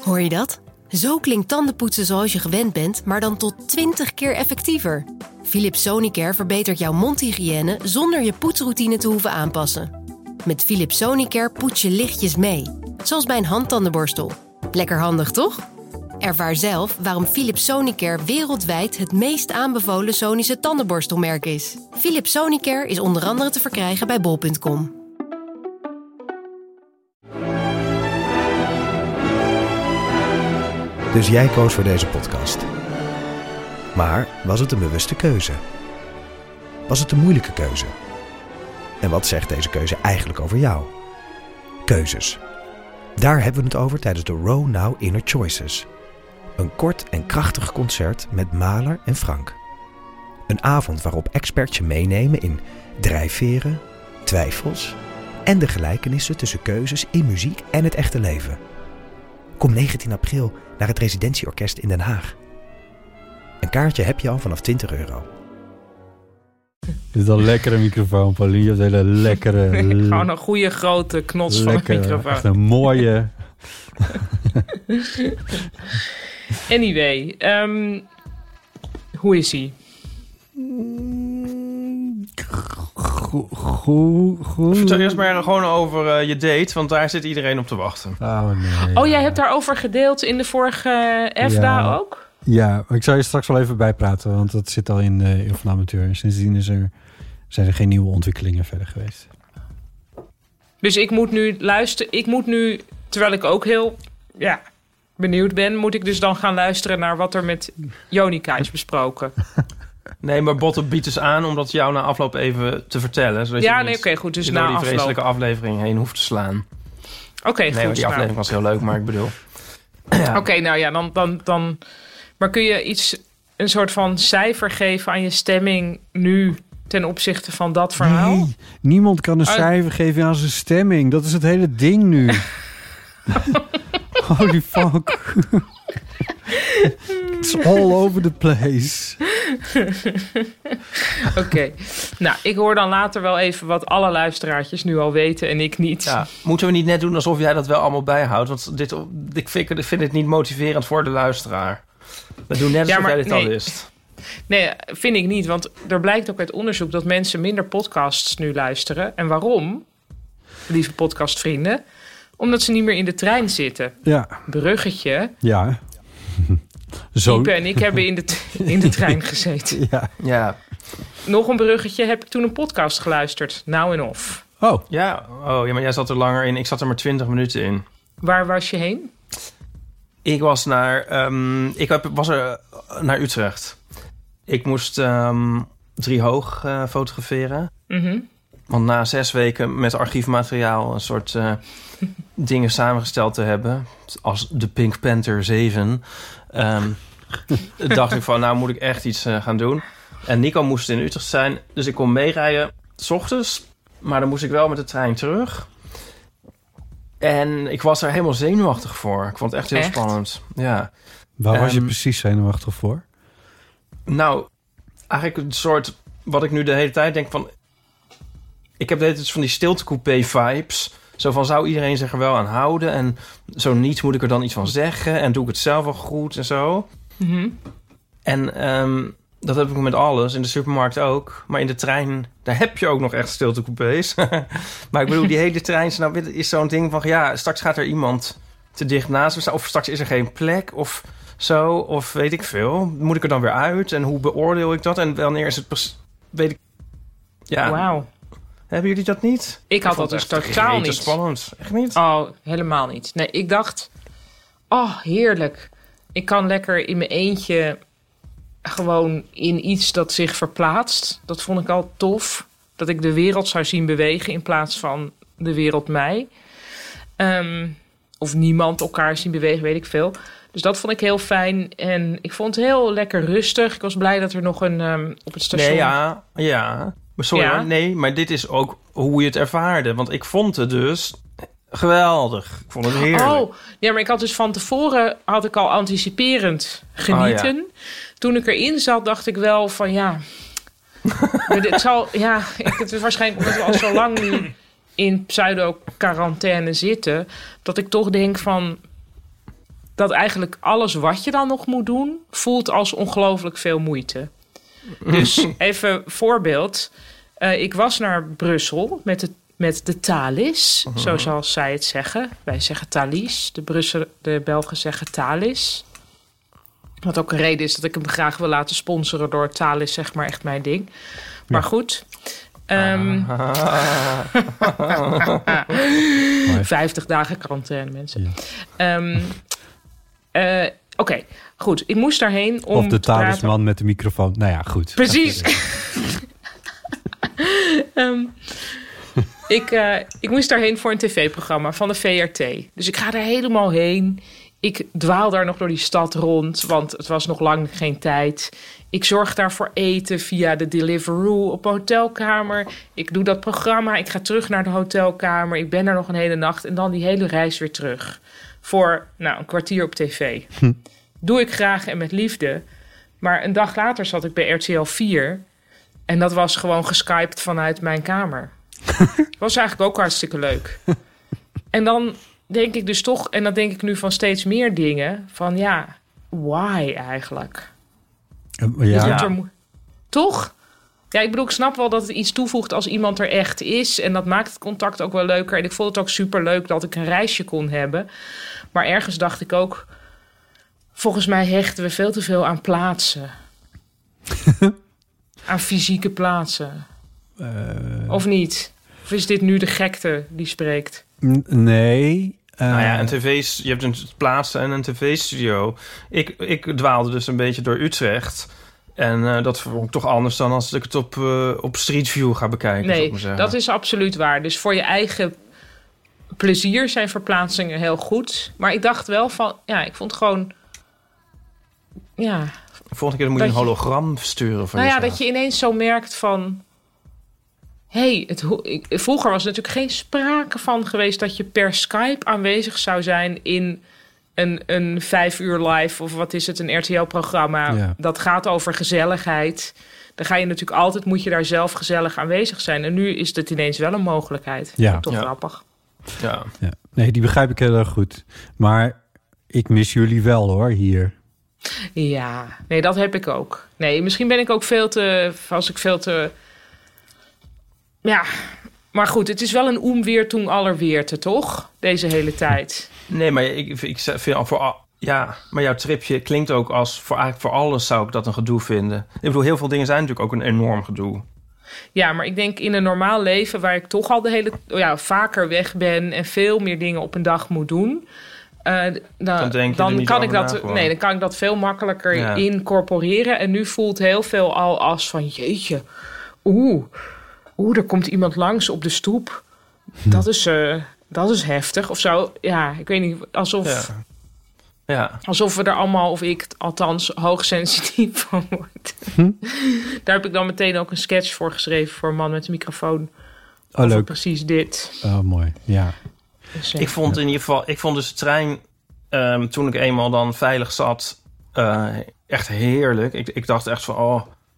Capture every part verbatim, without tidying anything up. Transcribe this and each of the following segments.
Hoor je dat? Zo klinkt tandenpoetsen zoals je gewend bent, maar dan tot twintig keer effectiever. Philips Sonicare verbetert jouw mondhygiëne zonder je poetsroutine te hoeven aanpassen. Met Philips Sonicare poets je lichtjes mee, zoals bij een handtandenborstel. Lekker handig, toch? Ervaar zelf waarom Philips Sonicare wereldwijd het meest aanbevolen Sonische tandenborstelmerk is. Philips Sonicare is onder andere te verkrijgen bij bol punt com. Dus jij koos voor deze podcast. Maar was het een bewuste keuze? Was het een moeilijke keuze? En wat zegt deze keuze eigenlijk over jou? Keuzes. Daar hebben we het over tijdens de Row Now Inner Choices. Een kort en krachtig concert met Mahler en Frank. Een avond waarop experts je meenemen in drijfveren, twijfels en de gelijkenissen tussen keuzes in muziek en het echte leven. Kom negentien april naar het Residentieorkest in Den Haag. Een kaartje heb je al vanaf twintig euro. Dit is een lekkere microfoon, Pauline. Je hebt een hele lekkere... Gewoon een goede grote knots van een microfoon. Echt een mooie... Anyway, um, hoe is hij? Goed, goed, goed. Vertel eerst maar gewoon over uh, je date, want daar zit iedereen op te wachten. Oh, nee. Oh, jij hebt daarover gedeeld in de vorige F D A Ja. ook? Ja, maar ik zal je straks wel even bijpraten, want dat zit al in de uh, van Amateur. En sindsdien is er, zijn er geen nieuwe ontwikkelingen verder geweest. Dus ik moet nu luisteren. Ik moet nu, terwijl ik ook heel ja, benieuwd ben, moet ik dus dan gaan luisteren naar wat er met Jonica is besproken. Nee, maar Botte biedt dus aan om dat jou na afloop even te vertellen. Zodat Ja, je nee, niet oké, goed. Dus je na door die afloop. vreselijke aflevering heen hoeft te slaan. Oké, okay, nee, goed. die aflevering nou. was heel leuk, maar ik bedoel... Ja. Oké, okay, nou ja, dan, dan, dan... Maar kun je iets, een soort van cijfer geven aan je stemming nu ten opzichte van dat verhaal? Nee, niemand kan een Oh. cijfer geven aan zijn stemming. Dat is het hele ding nu. Holy fuck. It's all over the place. Oké. Okay. Nou, ik hoor dan later wel even wat alle luisteraartjes nu al weten en ik niet. Ja, moeten we niet net doen alsof jij dat wel allemaal bijhoudt? Want dit, ik vind, ik vind het niet motiverend voor de luisteraar. We doen net alsof Ja, maar jij dit nee. al wist. Nee, vind ik niet. Want er blijkt ook uit onderzoek dat mensen minder podcasts nu luisteren. En waarom, lieve podcastvrienden? Omdat ze niet meer in de trein zitten. Ja. Bruggetje. Ja. Zo. Ipe en ik hebben in de, t- in de trein gezeten. Ja. Ja. Nog een bruggetje. Heb ik toen een podcast geluisterd. Nou en of. Oh. Ja, oh, ja, maar jij zat er langer in. Ik zat er maar twintig minuten in. Waar was je heen? Ik was naar... Um, ik heb, was er naar Utrecht. Ik moest um, Driehoog uh, fotograferen. Mm-hmm. Want na zes weken met archiefmateriaal... een soort uh, dingen samengesteld te hebben... als de Pink Panther zeven... Um, dacht ik van, nou moet ik echt iets uh, gaan doen. En Nico moest in Utrecht zijn. Dus ik kon meerijden 's ochtends. Maar dan moest ik wel met de trein terug. En ik was er helemaal zenuwachtig voor. Ik vond het echt heel echt? spannend. Ja. Waar was je Um, precies zenuwachtig voor? Nou, eigenlijk een soort... wat ik nu de hele tijd denk van... ik heb de hele tijd van die stiltecoupé-vibes. Zo van, zou iedereen zich er wel aan houden? En zo niet, moet ik er dan iets van zeggen? En doe ik het zelf wel goed en zo? Mm-hmm. En um, dat heb ik met alles. In de supermarkt ook. Maar in de trein, daar heb je ook nog echt stiltecoupés. Maar ik bedoel, die hele trein nou, is zo'n ding van... ja, straks gaat er iemand te dicht naast me staan. Of straks is er geen plek. Of zo. Of weet ik veel. Moet ik er dan weer uit? En hoe beoordeel ik dat? En wanneer is het... Pres- weet ik... Ja. Wauw. Hebben jullie dat niet? Ik had vond dat dus het echt totaal rete niet. spannend. Echt niet? Oh, helemaal niet. Nee, ik dacht... oh, heerlijk. Ik kan lekker in mijn eentje... gewoon in iets dat zich verplaatst. Dat vond ik al tof. Dat ik de wereld zou zien bewegen... in plaats van de wereld mij. Um, of niemand elkaar zien bewegen, weet ik veel. Dus dat vond ik heel fijn. En ik vond het heel lekker rustig. Ik was blij dat er nog een... Um, op het station... Nee, ja. Ja. Maar sorry, Ja. hoor, nee. Maar dit is ook hoe je het ervaarde. Want ik vond het dus geweldig. Ik vond het heerlijk. Oh, ja, maar ik had dus van tevoren... had ik al anticiperend genieten. Oh, Toen ik erin zat, dacht ik wel van ja... het zal, ja, ik, het is waarschijnlijk omdat we al zo lang nu in pseudo-quarantaine zitten... dat ik toch denk van... dat eigenlijk alles wat je dan nog moet doen voelt als ongelooflijk veel moeite. Dus even voorbeeld. Uh, ik was naar Brussel met de, met de Thalys, uh-huh. zo zoals zij het zeggen. Wij zeggen Thalys, de, Brussel, de Belgen zeggen Thalys. Wat ook een reden is dat ik hem graag wil laten sponsoren door Thalys, zeg maar, echt mijn ding. Maar ja. goed. Um, vijftig dagen quarantaine, mensen. Ja. Um, uh, Oké, okay, goed. Ik moest daarheen om Of de te praten. talisman met de microfoon. Nou ja, goed. Precies. um, ik, uh, ik moest daarheen voor een tv-programma van de V R T. Dus ik ga daar helemaal heen. Ik dwaal daar nog door die stad rond, want het was nog lang geen tijd. Ik zorg daarvoor eten via de Deliveroo op een hotelkamer. Ik doe dat programma, ik ga terug naar de hotelkamer. Ik ben daar nog een hele nacht en dan die hele reis weer terug. Voor nou, een kwartier op tv. Hm. Doe ik graag en met liefde. Maar een dag later zat ik bij R T L vier. En dat was gewoon geskyped vanuit mijn kamer. Was eigenlijk ook hartstikke leuk. En dan denk ik dus toch, en dan denk ik nu van steeds meer dingen. Van ja, why eigenlijk? Ja. Ja. Er, toch? Ja, ik bedoel, ik snap wel dat het iets toevoegt als iemand er echt is. En dat maakt het contact ook wel leuker. En ik vond het ook superleuk dat ik een reisje kon hebben. Maar ergens dacht ik ook, volgens mij hechten we veel te veel aan plaatsen. Aan fysieke plaatsen. Uh, of niet? Of is dit nu de gekte die spreekt? N- nee. Uh... Nou ja, een tv's, je hebt een plaatsen en een tv-studio. Ik, ik dwaalde dus een beetje door Utrecht. En uh, dat vond ik toch anders dan als ik het op, uh, op Street View ga bekijken. Nee, dat is absoluut waar. Dus voor je eigen plezier zijn verplaatsingen heel goed. Maar ik dacht wel van, ja, ik vond gewoon, ja. Volgende keer moet je een hologram sturen van nou jezelf. Ja, dat je ineens zo merkt van, hey, het, ik, vroeger was er natuurlijk geen sprake van geweest dat je per Skype aanwezig zou zijn in een, een vijf uur live of wat is het, een R T L-programma. Ja. Dat gaat over gezelligheid. Dan ga je natuurlijk altijd, moet je daar zelf gezellig aanwezig zijn. En nu is het ineens wel een mogelijkheid. Ja. Toch ja. grappig. Ja. Ja. Nee, die begrijp ik heel erg goed. Maar ik mis jullie wel hoor, hier. Ja, nee, dat heb ik ook. Nee, misschien ben ik ook veel te, als ik veel te, ja, maar goed, het is wel een Umwertung aller Weerte, toch? Deze hele tijd. Nee, maar ik, ik vind al voor, ja, maar jouw tripje klinkt ook als voor eigenlijk voor alles zou ik dat een gedoe vinden. Ik bedoel, heel veel dingen zijn natuurlijk ook een enorm gedoe. Ja, maar ik denk in een normaal leven waar ik toch al de hele, ja, vaker weg ben en veel meer dingen op een dag moet doen. Uh, dan dan, dan kan ik dat, nee, dan kan ik dat veel makkelijker ja. incorporeren. En nu voelt heel veel al als van jeetje, oeh, oeh, er komt iemand langs op de stoep. Hm. Dat is, uh, dat is heftig of zo. Ja, ik weet niet, alsof, ja. Ja. alsof we er allemaal, of ik althans, hoogsensitief van word. Hm? Daar heb ik dan meteen ook een sketch voor geschreven voor een man met een microfoon. Oh, leuk. Precies dit. Oh, mooi, ja. Dus, ik vond in ieder geval, ik vond dus de trein, um, toen ik eenmaal dan veilig zat, uh, echt heerlijk. Ik, ik dacht echt van, oh,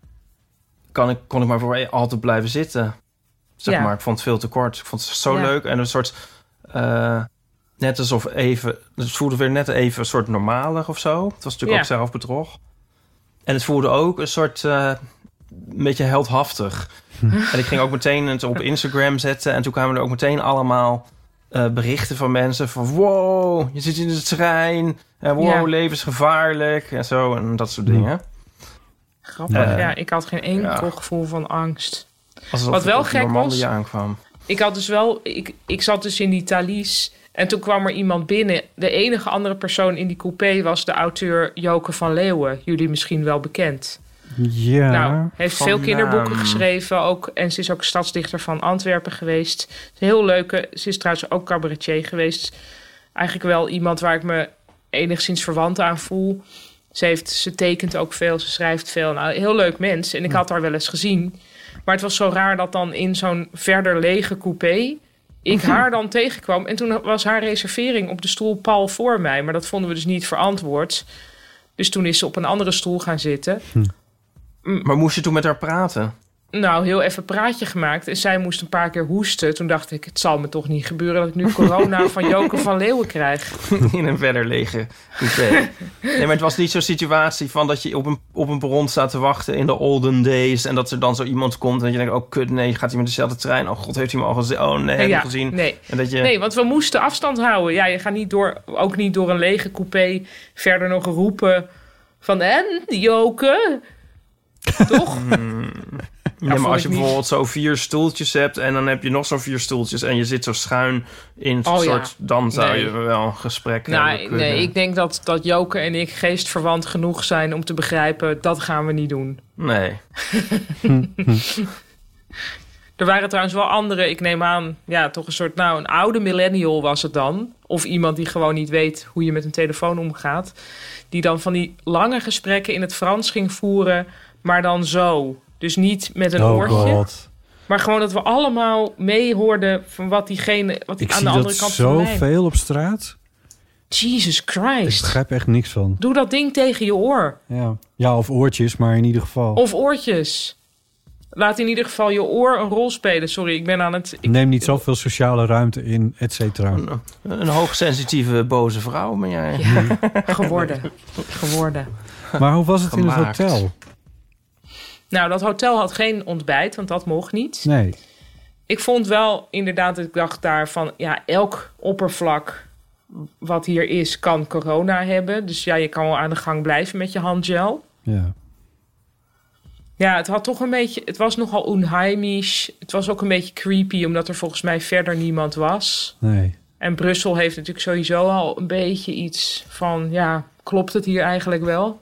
kan ik, kon ik maar voor altijd blijven zitten. Zeg ja. maar, ik vond het veel te kort. Ik vond het zo ja. leuk en een soort, uh, net alsof even, het voelde weer net even een soort normaler of zo. Het was natuurlijk ja. ook zelfbedrog. En het voelde ook een soort, uh, een beetje heldhaftig. Hm. En ik ging ook meteen het op Instagram zetten en toen kwamen er ook meteen allemaal Uh, berichten van mensen van wow, je zit in de trein en wow, ja. levensgevaarlijk en zo en dat soort dingen. Grappig, uh, ja, ik had geen enkel ja. gevoel van angst. Alsof Wat wel gek was, aankwam. Ik had dus wel, ik, ik zat dus in die Thalys en toen kwam er iemand binnen. De enige andere persoon in die coupé was de auteur Joke van Leeuwen, jullie misschien wel bekend. Ja. Nou, heeft veel kinderboeken naam. geschreven ook. En ze is ook stadsdichter van Antwerpen geweest. Een heel leuke. Ze is trouwens ook cabaretier geweest. Eigenlijk wel iemand waar ik me enigszins verwant aan voel. Ze, heeft, ze tekent ook veel, ze schrijft veel. Nou, heel leuk mens. En ik had haar wel eens gezien. Maar het was zo raar dat dan in zo'n verder lege coupé ik haar dan tegenkwam. En toen was haar reservering op de stoel pal voor mij. Maar dat vonden we dus niet verantwoord. Dus toen is ze op een andere stoel gaan zitten. Hm. Maar moest je toen met haar praten? nou, heel even praatje gemaakt. En zij moest een paar keer hoesten. Toen dacht ik, het zal me toch niet gebeuren... dat ik nu corona van Joke van Leeuwen krijg. In een verder lege coupé. Nee, maar het was niet zo'n situatie van dat je op een, op een perron staat te wachten in de olden days... en dat er dan zo iemand komt en dat je denkt... oh, kut, nee, gaat hij met dezelfde trein? Oh, god, heeft hij me al gezien? Oh, nee, heb je ja, gezien? Nee. En dat je... nee, want we moesten afstand houden. Ja, je gaat niet door, ook niet door een lege coupé... verder nog roepen van... en, Joke... Toch? Mm. Ja, ja, maar als je bijvoorbeeld niet... zo vier stoeltjes hebt... en dan heb je nog zo'n vier stoeltjes... en je zit zo schuin in het oh, soort... Ja. dan zou nee. je wel een gesprek nou, hebben kunnen. Nee, ik denk dat, dat Joke en ik geestverwant genoeg zijn... om te begrijpen, dat gaan we niet doen. Nee. Er waren trouwens wel andere, ik neem aan... ja, toch een soort, nou, een oude millennial was het dan. Of iemand die gewoon niet weet hoe je met een telefoon omgaat. Die dan van die lange gesprekken in het Frans ging voeren... maar dan zo... Dus niet met een oh oortje. God. Maar gewoon dat we allemaal meehoorden van wat diegene... wat die aan de andere kant van de lijn. Ik zie dat zoveel op straat. Jesus Christ. Ik begrijp echt niks van. Doe dat ding tegen je oor. Ja, ja of oortjes, maar in ieder geval. Of oortjes. Laat in ieder geval je oor een rol spelen. Sorry, ik ben aan het... Ik... Neem niet zoveel sociale ruimte in, et cetera. Een, een hoogsensitieve, boze vrouw ben jij. Ja, geworden. geworden. Maar hoe was het Gemaakt. in het hotel? Nou, dat hotel had geen ontbijt, want dat mocht niet. Nee. Ik vond wel inderdaad, ik dacht daar van... ja, elk oppervlak wat hier is, kan corona hebben. Dus ja, je kan wel aan de gang blijven met je handgel. Ja. Ja, het had toch een beetje... Het was nogal onheimisch. Het was ook een beetje creepy, omdat er volgens mij verder niemand was. Nee. En Brussel heeft natuurlijk sowieso al een beetje iets van... ja, klopt het hier eigenlijk wel?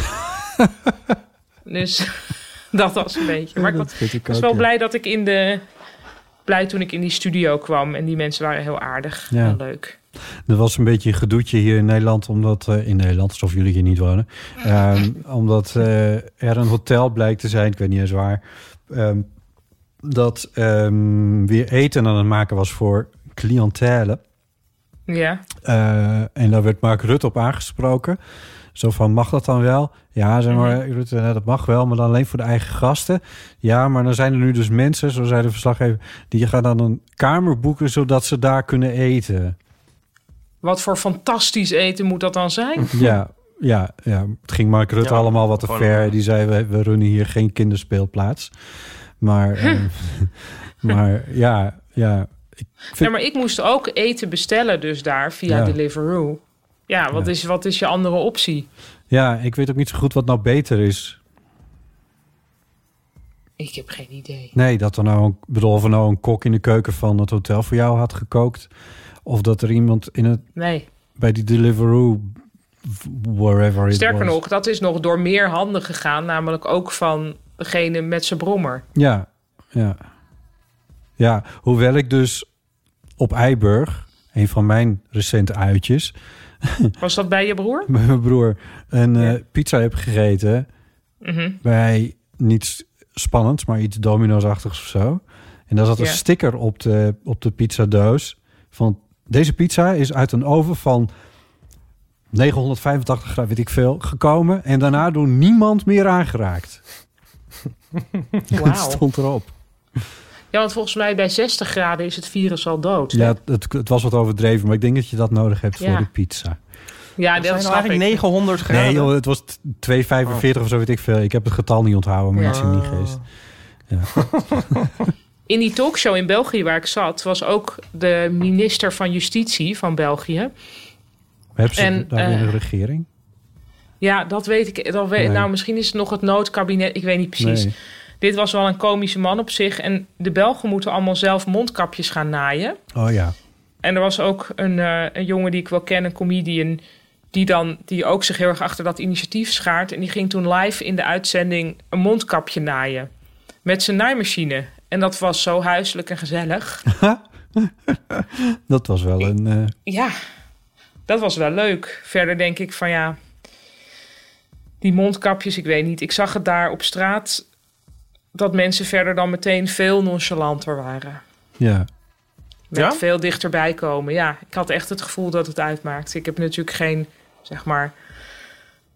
Dus... dat was een beetje. Maar ja, ik was, ik was wel ja. blij dat ik in de... blij toen ik in die studio kwam. En die mensen waren heel aardig ja. en leuk. Er was een beetje een gedoetje hier in Nederland. Omdat... Uh, in Nederland, alsof jullie hier niet wonen. Um, omdat uh, er een hotel blijkt te zijn. Ik weet niet eens waar. Um, dat um, weer eten aan het maken was voor cliëntele. Ja. Uh, en daar werd Mark Rutte op aangesproken. Zo van, mag dat dan wel? Ja, zeg maar, mm-hmm. dat mag wel, maar dan alleen voor de eigen gasten. Ja, maar dan zijn er nu dus mensen, zo zei de verslaggever... die gaan dan een kamer boeken, zodat ze daar kunnen eten. Wat voor fantastisch eten moet dat dan zijn? Ja, ja, ja. Het ging Mark Rutte ja, allemaal wat te ver. Die zei, we, we runnen hier geen kinderspeelplaats. Maar, uh, maar ja, ja. Ik vind... ja, maar ik moest ook eten bestellen dus daar via ja. Deliveroo. Ja, wat, ja. Is, wat is je andere optie? Ja, ik weet ook niet zo goed wat nou beter is. Ik heb geen idee. Nee, dat er nou een, bedoel, of er nou een kok in de keuken van het hotel voor jou had gekookt. Of dat er iemand in het... Nee. Bij die Deliveroo, wherever it Sterker was. nog, dat is nog door meer handen gegaan. Namelijk ook van degene met zijn brommer. Ja, ja. Ja, hoewel ik dus op Eiburg, een van mijn recente uitjes... Was dat bij je broer? Bij mijn broer. Een ja. uh, pizza heb gegeten. Mm-hmm. Bij niets spannends, maar iets domino's-achtigs of zo. En daar zat ja. een sticker op de, op de pizzadoos. Van deze pizza is uit een oven van negenhonderdvijfentachtig graden, weet ik veel, gekomen. En daarna door niemand meer aangeraakt. Wauw. Dat stond erop. Ja, want volgens mij bij zestig graden is het virus al dood. Ja, het, het was wat overdreven, maar ik denk dat je dat nodig hebt ja. voor de pizza. Ja, dat, dat is eigenlijk negenhonderd graden. Nee, joh, het was tweehonderdvijfenveertig oh. of zo, weet ik veel. Ik heb het getal niet onthouden, maar ja. ik zie niet geest. Ja. In die talkshow in België waar ik zat, was ook de minister van Justitie van België. Hebben ze en, daar uh, in de regering? Ja, dat weet ik. Dat weet, nee. Nou, misschien is het nog het noodkabinet. Ik weet niet precies. Nee. Dit was wel een komische man op zich. En de Belgen moeten allemaal zelf mondkapjes gaan naaien. Oh ja. En er was ook een, uh, een jongen die ik wel ken, een comedian... die dan die ook zich heel erg achter dat initiatief schaart. En die ging toen live in de uitzending een mondkapje naaien. Met zijn naaimachine. En dat was zo huiselijk en gezellig. Dat was wel een... Uh... Ja, dat was wel leuk. Verder denk ik van ja... die mondkapjes, ik weet niet. Ik zag het daar op straat... dat mensen verder dan meteen veel nonchalanter waren. Ja. Met ja? veel dichterbij komen. Ja, ik had echt het gevoel dat het uitmaakt. Ik heb natuurlijk geen, zeg maar...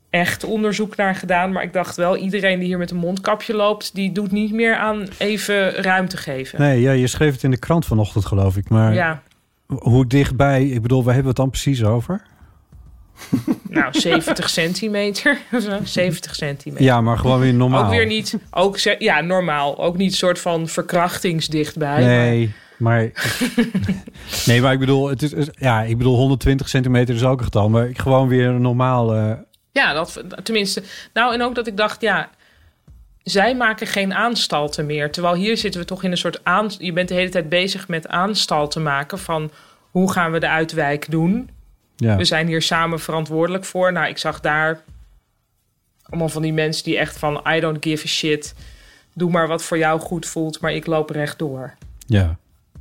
echt onderzoek naar gedaan. Maar ik dacht wel, iedereen die hier met een mondkapje loopt, die doet niet meer aan even ruimte geven. Nee, ja, je schreef het in de krant vanochtend, geloof ik. Maar ja. Hoe dichtbij, ik bedoel, waar hebben we het dan precies over? Nou, zeventig centimeter. zeventig centimeter. Ja, maar gewoon weer normaal. Ook weer niet, ook, ja, normaal. Ook niet een soort van verkrachtingsdichtbij. Nee, maar... nee, maar ik bedoel, het is, ja, ik bedoel honderdtwintig centimeter is ook een getal. Maar gewoon weer normaal... Uh... Ja, dat tenminste. Nou, en ook dat ik dacht, ja, zij maken geen aanstalten meer. Terwijl hier zitten we toch in een soort aan... Je bent de hele tijd bezig met aanstalten maken van hoe gaan we de uitwijk doen. Ja. We zijn hier samen verantwoordelijk voor. Nou, ik zag daar allemaal van die mensen die echt van I don't give a shit. Doe maar wat voor jou goed voelt, maar ik loop rechtdoor. Ja.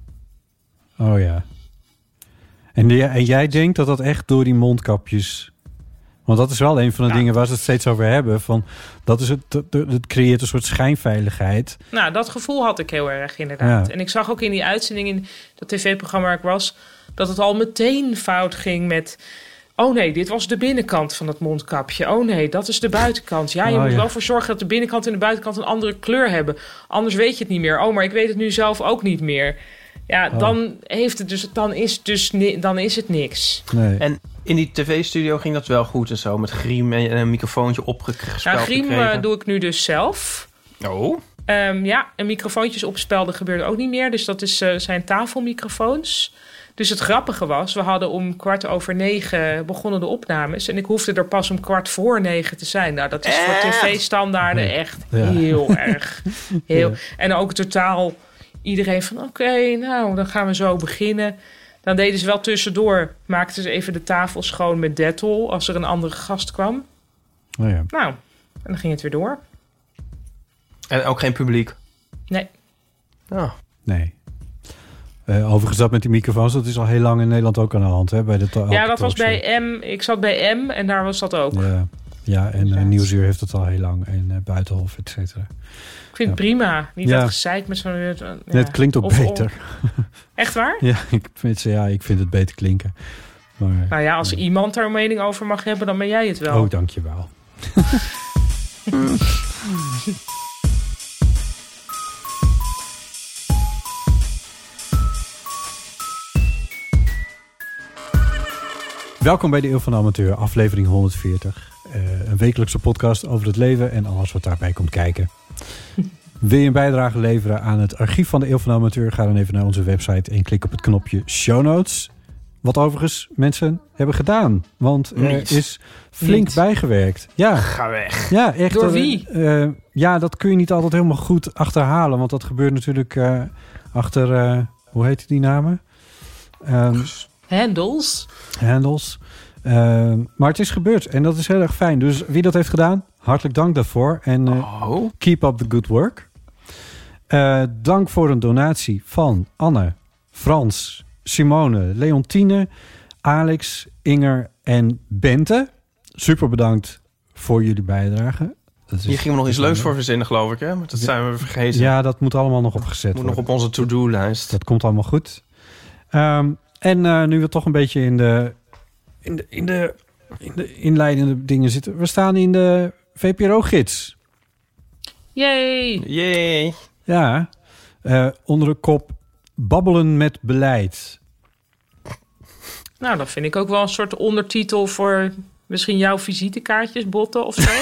Oh ja. En, en jij denkt dat dat echt door die mondkapjes... Want dat is wel een van de ja. dingen waar ze het steeds over hebben. Van, dat is het, het creëert een soort schijnveiligheid. Nou, dat gevoel had ik heel erg inderdaad. Ja. En ik zag ook in die uitzending in dat tv-programma waar ik was... dat het al meteen fout ging met... oh nee, dit was de binnenkant van het mondkapje. Oh nee, dat is de buitenkant. Ja, je oh, moet ja. wel voor zorgen dat de binnenkant en de buitenkant een andere kleur hebben. Anders weet je het niet meer. Oh, maar ik weet het nu zelf ook niet meer. Ja, oh. dan heeft het dus, dan is dus, dan is het niks. Nee. En in die tv-studio ging dat wel goed en zo, met griem en een microfoontje opgespeld. Nou, griem uh, doe ik nu dus zelf. Oh. Um, ja, en microfoontjes opspelden gebeurde ook niet meer. Dus dat is, uh, zijn tafelmicrofoons. Dus het grappige was, we hadden om kwart over negen begonnen de opnames. En ik hoefde er pas om kwart voor negen te zijn. Nou, dat is echt? voor tv-standaarden nee. echt ja. heel erg. Heel. Ja. En ook totaal iedereen van, oké, okay, nou, dan gaan we zo beginnen. Dan deden ze wel tussendoor, maakten ze even de tafel schoon met Dettol als er een andere gast kwam. Oh ja. Nou, en dan ging het weer door. En ook geen publiek? Nee. Oh. Nee. Uh, overigens dat met die microfoons, dat is al heel lang in Nederland ook aan de hand. Hè? Bij de to- ja, dat was bij M. Ik zat bij M en daar was dat ook. Ja, ja en uh, Nieuwsuur heeft het al heel lang. En uh, Buitenhof, et cetera. Ik vind het ja. prima. Niet ja. dat gezeik met zo'n... Uh, ja. Nee, het klinkt ook of, beter. Of, echt waar? Ja ik, vind, ja, ik vind het beter klinken. Maar, nou ja, als uh, iemand daar een mening over mag hebben, dan ben jij het wel. Oh, dankjewel. Welkom bij de Eeuw van de Amateur, aflevering honderdveertig. Uh, een wekelijkse podcast over het leven en alles wat daarbij komt kijken. Wil je een bijdrage leveren aan het archief van de Eeuw van de Amateur? Ga dan even naar onze website en klik op het knopje Show Notes. Wat overigens mensen hebben gedaan. Want er Niet. is flink Niet. bijgewerkt. Ja. Ga weg. Ja, echt. Door wie? Uh, ja, dat kun je niet altijd helemaal goed achterhalen. Want dat gebeurt natuurlijk uh, achter... Uh, hoe heet die namen? Um, Handles. Handles. Uh, maar het is gebeurd en dat is heel erg fijn. Dus wie dat heeft gedaan, hartelijk dank daarvoor. En uh, oh. keep up the good work. Uh, dank voor een donatie van Anne, Frans, Simone, Leontine, Alex, Inger en Bente. Super bedankt voor jullie bijdrage. Dat is, Hier gingen we nog iets leuks voor verzinnen, geloof ik. Hè? Maar dat zijn we vergeten. Ja, dat moet allemaal nog opgezet moet worden. Nog op onze to-do-lijst. Dat komt allemaal goed. Um, en uh, nu we toch een beetje in de, in de, in de, in de inleidende dingen zitten. We staan in de V P R O-gids. Yay! Yay! Ja, uh, onder de kop babbelen met beleid. Nou, dat vind ik ook wel een soort ondertitel voor misschien jouw visitekaartjes, Botten of zo.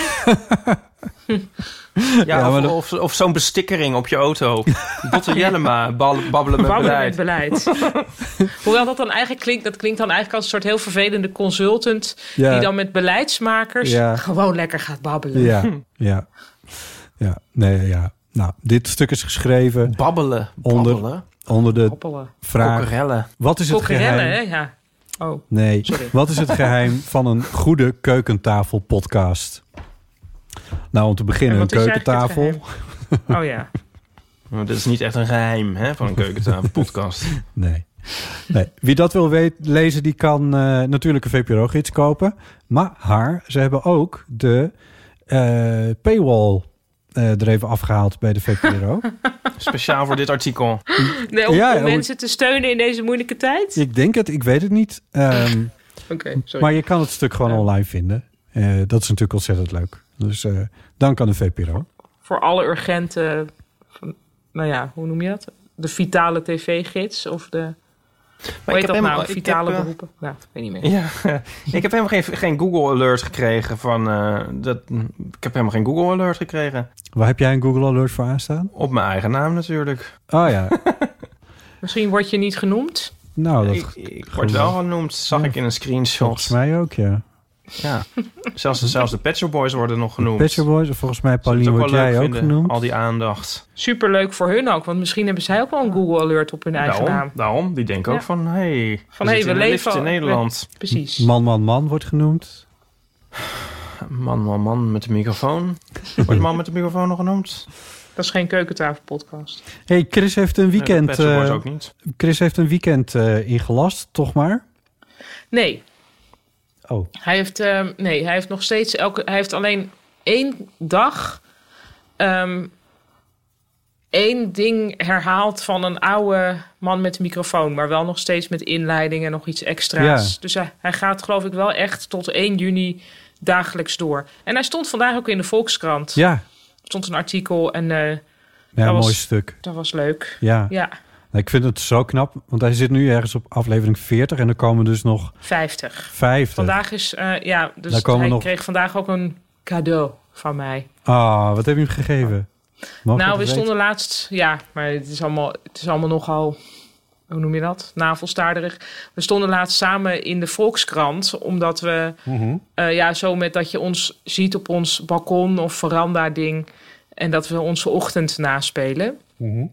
ja, ja, of, de... of, of zo'n bestikkering op je auto. Botte Jellema, babbelen met babbelen beleid. Met beleid. Hoewel dat dan eigenlijk klinkt, dat klinkt dan eigenlijk als een soort heel vervelende consultant... Ja. die dan met beleidsmakers ja. gewoon lekker gaat babbelen. Ja, ja. ja. Nee, ja. Nou, dit stuk is geschreven... Babbelen. Onder, babbelen. onder de Babbelen. vraag... Kokkerellen. Wat is het Kokkerellen, geheim... hè? Ja. Oh, nee, sorry. Wat is het geheim van een goede keukentafel-podcast? Nou, om te beginnen, een keukentafel. Oh ja. Maar dat is niet echt een geheim, hè, van een keukentafel-podcast. Nee. nee. Wie dat wil weten, lezen, die kan uh, natuurlijk een V P R O-gids kopen. Maar haar, ze hebben ook de uh, paywall uh, er even afgehaald bij de V P R O. Speciaal voor dit artikel. Nee, om, ja, om mensen ik, te steunen in deze moeilijke tijd? Ik denk het, ik weet het niet. Um, Oké, okay, sorry. Maar je kan het stuk gewoon uh. online vinden. Uh, dat is natuurlijk ontzettend leuk. Dus uh, dank aan de V P R O. Voor alle urgente, van, nou ja, hoe noem je dat? De vitale tv-gids of de... Hoe heet dat nou? Vitale heb, beroepen? Nou, ik weet niet meer. Ja, ik heb helemaal geen, geen Google Alert gekregen van... Uh, dat, ik heb helemaal geen Google Alert gekregen. Waar heb jij een Google Alert voor aanstaan? Op mijn eigen naam natuurlijk. Oh ja. Misschien word je niet genoemd? Nou, dat... Ik, ik word wel genoemd, zag ja, ik in een screenshot. Volgens mij ook, ja. Ja, zelfs, zelfs de Pet Shop Boys worden nog genoemd. De Pet Shop Boys, volgens mij Paulien word jij ook vinden, genoemd. Al die aandacht. Superleuk voor hun ook, want misschien hebben zij ook wel een Google Alert op hun eigen daarom, naam. Daarom, die denken ja. ook van, hey, van hey, we leven in Nederland. We, precies. Man, man, man wordt genoemd. Man, man, man met de microfoon. Wordt man met de microfoon nog genoemd? Dat is geen keukentafelpodcast. Hey, Chris heeft een weekend. Nee, Pet Shop Boys ook niet. Chris heeft een weekend uh, ingelast, toch maar? Nee. Oh. Hij heeft, uh, nee, hij heeft nog steeds elke. Hij heeft alleen één dag. Um, één ding herhaald van een oude man met een microfoon, maar wel nog steeds met inleiding en nog iets extra's. Ja. Dus hij, hij gaat, geloof ik, wel echt tot één juni dagelijks door. En hij stond vandaag ook in de Volkskrant. Ja. Er stond een artikel en. Uh, ja, een mooi was, stuk. Dat was leuk. Ja. ja. Ik vind het zo knap, want hij zit nu ergens op aflevering veertig en er komen dus nog... vijftig. vijftig. Vandaag is, uh, ja, dus hij nog... kreeg vandaag ook een cadeau van mij. Ah, wat heb je hem gegeven? Mag nou, we stonden weten? laatst, ja, maar het is allemaal, het is allemaal nogal, hoe noem je dat? Navelstaarderig. We stonden laatst samen in de Volkskrant, omdat we, mm-hmm. uh, ja, zo met dat je ons ziet op ons balkon of veranda ding en dat we onze ochtend naspelen. Mm-hmm.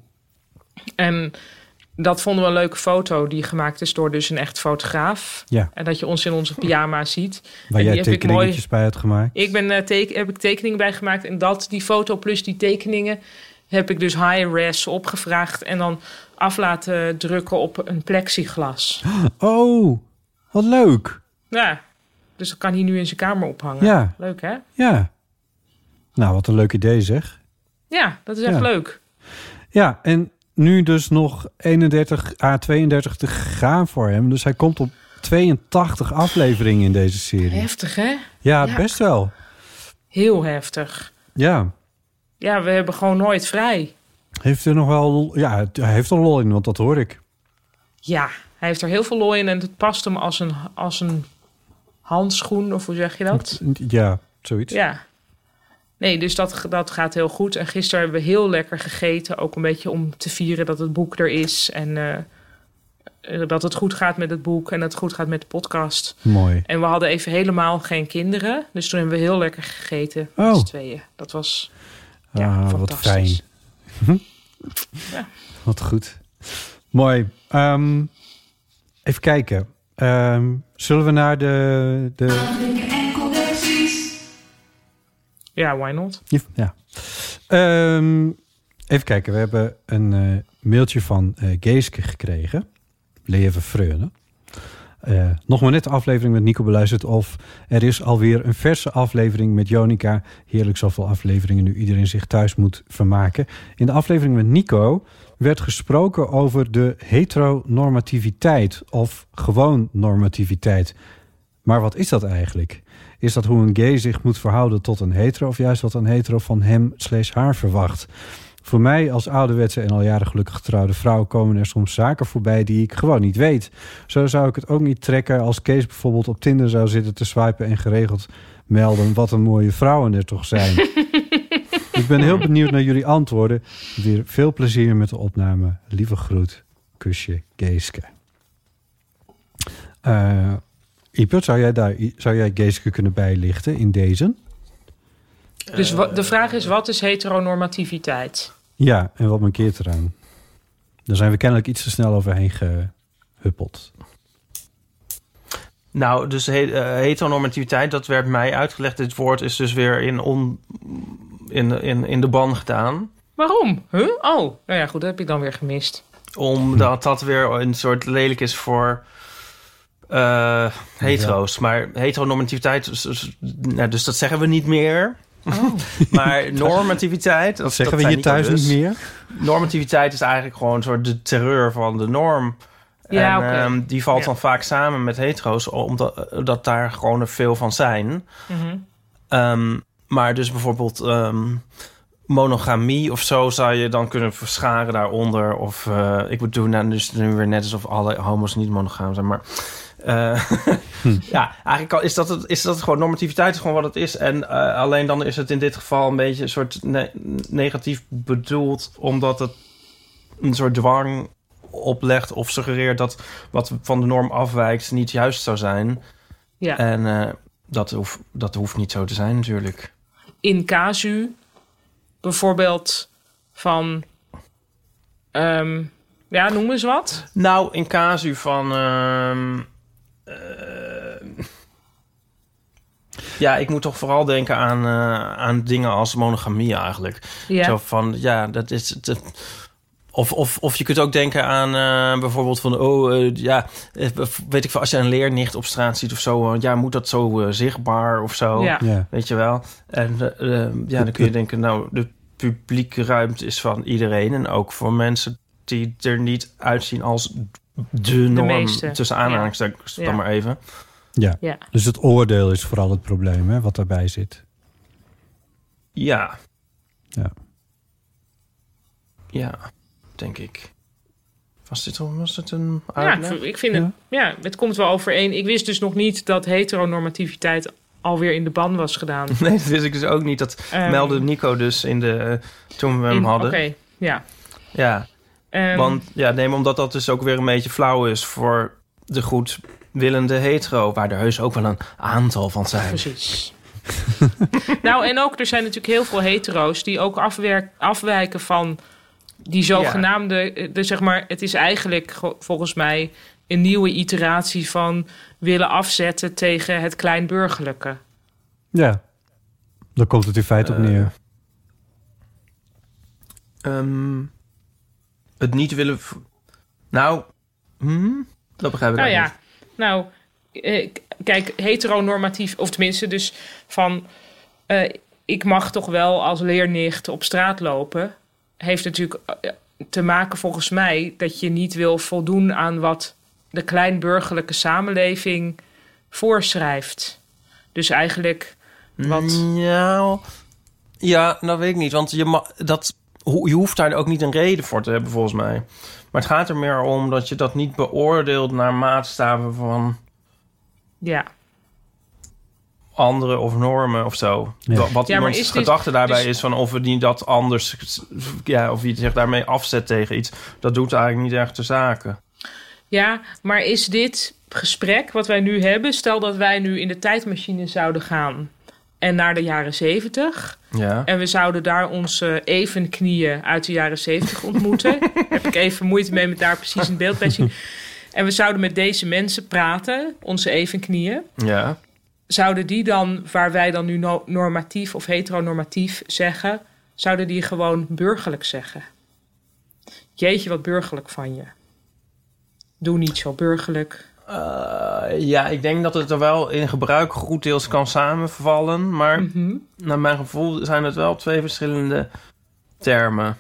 En dat vonden we een leuke foto die gemaakt is door dus een echt fotograaf. Ja. En dat je ons in onze pyjama ziet. Waar en jij tekeningetjes mooi... bij hebt gemaakt. Ik ben, uh, teken... heb ik tekeningen bij gemaakt. En dat, die foto plus die tekeningen heb ik dus high-res opgevraagd. En dan af laten drukken op een plexiglas. Oh, wat leuk. Ja, dus dat kan hij nu in zijn kamer ophangen. Ja. Leuk, hè? Ja. Nou, wat een leuk idee zeg. Ja, dat is echt ja. leuk. Ja, en... nu dus nog eenendertig à tweeëndertig te gaan voor hem. Dus hij komt op tweeëntachtig afleveringen in deze serie. Heftig, hè? Ja, ja. best wel. Heel heftig. Ja. Ja, we hebben gewoon nooit vrij. Heeft er nog wel... Ja, hij heeft er lol in, want dat hoor ik. Ja, hij heeft er heel veel lol in en het past hem als een, als een handschoen, of hoe zeg je dat? Ja, zoiets. Ja. Nee, dus dat, dat gaat heel goed. En gisteren hebben we heel lekker gegeten. Ook een beetje om te vieren dat het boek er is. En uh, dat het goed gaat met het boek. En dat het goed gaat met de podcast. Mooi. En we hadden even helemaal geen kinderen. Dus toen hebben we heel lekker gegeten. Oh. Met z'n tweeën. Dat was ja, ah, fantastisch. Wat fijn. Ja. Wat goed. Mooi. Um, even kijken. Um, zullen we naar de... de... Ja, why not? Ja. Um, even kijken, we hebben een uh, mailtje van uh, Geeske gekregen. Leven Freune. Uh, nog maar net de aflevering met Nico beluisterd of er is alweer een verse aflevering met Jonica. Heerlijk zoveel afleveringen nu iedereen zich thuis moet vermaken. In de aflevering met Nico werd gesproken over de heteronormativiteit of gewoon normativiteit. Maar wat is dat eigenlijk? Is dat hoe een gay zich moet verhouden tot een hetero of juist wat een hetero van hem slash haar verwacht? Voor mij als ouderwetse en al jaren gelukkig getrouwde vrouw komen er soms zaken voorbij die ik gewoon niet weet. Zo zou ik het ook niet trekken als Kees bijvoorbeeld op Tinder zou zitten te swipen en geregeld melden wat een mooie vrouwen er toch zijn. Ik ben heel benieuwd naar jullie antwoorden. Weer veel plezier met de opname. Lieve groet, kusje, Geeske. Uh, Iepert, zou jij daar zou jij Geeske kunnen bijlichten in deze? Dus wa- de vraag is, wat is heteronormativiteit? Ja, en wat mankeert eraan? Daar zijn we kennelijk iets te snel overheen gehuppeld. Nou, dus he- uh, heteronormativiteit, dat werd mij uitgelegd. Dit woord is dus weer in, on, in, in, in de ban gedaan. Waarom? Huh? Oh, nou ja, goed, dat heb ik dan weer gemist. Omdat dat weer een soort lelijk is voor uh, hetero's. Ja. Maar heteronormativiteit, dus, dus, nou, dus dat zeggen we niet meer. Oh. Maar normativiteit... Dat, dat zeggen dat we hier thuis dus. niet meer? Normativiteit is eigenlijk gewoon een soort de terreur van de norm. Ja, en okay. um, die valt ja. dan vaak samen met hetero's, omdat dat daar gewoon er veel van zijn. Mm-hmm. Um, maar dus bijvoorbeeld um, monogamie of zo zou je dan kunnen verscharen daaronder. Of uh, ik bedoel, nou, dus nu weer net alsof alle homo's niet monogaam zijn, maar uh, hm. ja, eigenlijk is dat het, is dat gewoon normativiteit is gewoon wat het is. En uh, alleen dan is het in dit geval een beetje een soort ne- negatief bedoeld, omdat het een soort dwang oplegt of suggereert dat wat van de norm afwijkt niet juist zou zijn. Ja. En uh, dat, hoeft, dat hoeft niet zo te zijn natuurlijk. In casu bijvoorbeeld van um, ja, noem eens wat. Nou, in casu van uh, uh, ja, ik moet toch vooral denken aan, uh, aan dingen als monogamie eigenlijk. Ja. Zo van, ja, dat is het. Of, of, of je kunt ook denken aan uh, bijvoorbeeld van... oh, uh, ja, weet ik veel... als je een leernicht op straat ziet of zo... Uh, ja, moet dat zo uh, zichtbaar of zo? Ja. Ja. Weet je wel? En uh, uh, ja, dan kun je denken... nou, de publieke ruimte is van iedereen... en ook voor mensen die er niet uitzien als de norm... meeste. tussen aanhalingstekens Ja. dan maar even. Ja. Ja. Dus het oordeel is vooral het probleem, hè, wat daarbij zit. Ja. Ja. Ja, denk ik. Was dit, was dit een Ja, uitleg? ik, ik vind het, ja, het komt wel overeen. Ik wist dus nog niet dat heteronormativiteit alweer in de ban was gedaan. Nee, dat wist ik dus ook niet. Dat Um, meldde Nico dus in de, uh, toen we hem in- hadden. Oké, okay, ja. Ja, Um, want ja, nee, maar omdat dat dus ook weer een beetje flauw is voor de goedwillende hetero, waar er heus ook wel een aantal van zijn. Precies. Nou, en ook, er zijn natuurlijk heel veel hetero's die ook afwerk, afwijken van die zogenaamde, ja. de, zeg maar, het is eigenlijk volgens mij een nieuwe iteratie van willen afzetten tegen het kleinburgerlijke. Ja, daar komt het in feite op neer. Uh, um, het niet willen... V- nou, hmm, dat begrijp ik nou ja, niet. Nou, eh, kijk, heteronormatief, of tenminste dus van... Uh, ik mag toch wel als leernicht op straat lopen... heeft natuurlijk te maken volgens mij... dat je niet wil voldoen aan wat de kleinburgerlijke samenleving voorschrijft. Dus eigenlijk wat... Nou, ja, dat weet ik niet. Want je, ma- dat, je hoeft daar ook niet een reden voor te hebben, volgens mij. Maar het gaat er meer om dat je dat niet beoordeelt... naar maatstaven van... Ja. anderen of normen of zo. Ja. Wat Ja, iemands is dit- gedachte daarbij dus- is van of het niet dat anders... ja, of je zich daarmee afzet tegen iets... dat doet eigenlijk niet echt de zaken. Ja, maar is dit gesprek wat wij nu hebben... stel dat wij nu in de tijdmachine zouden gaan... en naar de jaren zeventig... Ja. en we zouden daar onze evenknieën uit de jaren zeventig ontmoeten... heb ik even moeite mee met daar precies een beeld bij zien... en we zouden met deze mensen praten, onze evenknieën... Ja. zouden die dan, waar wij dan nu no- normatief of heteronormatief zeggen... zouden die gewoon burgerlijk zeggen? Jeetje, wat burgerlijk van je. Doe niet zo burgerlijk. Uh, ja, ik denk dat het er wel in gebruik goed deels kan samenvallen. Maar Mm-hmm. naar mijn gevoel zijn het wel twee verschillende termen.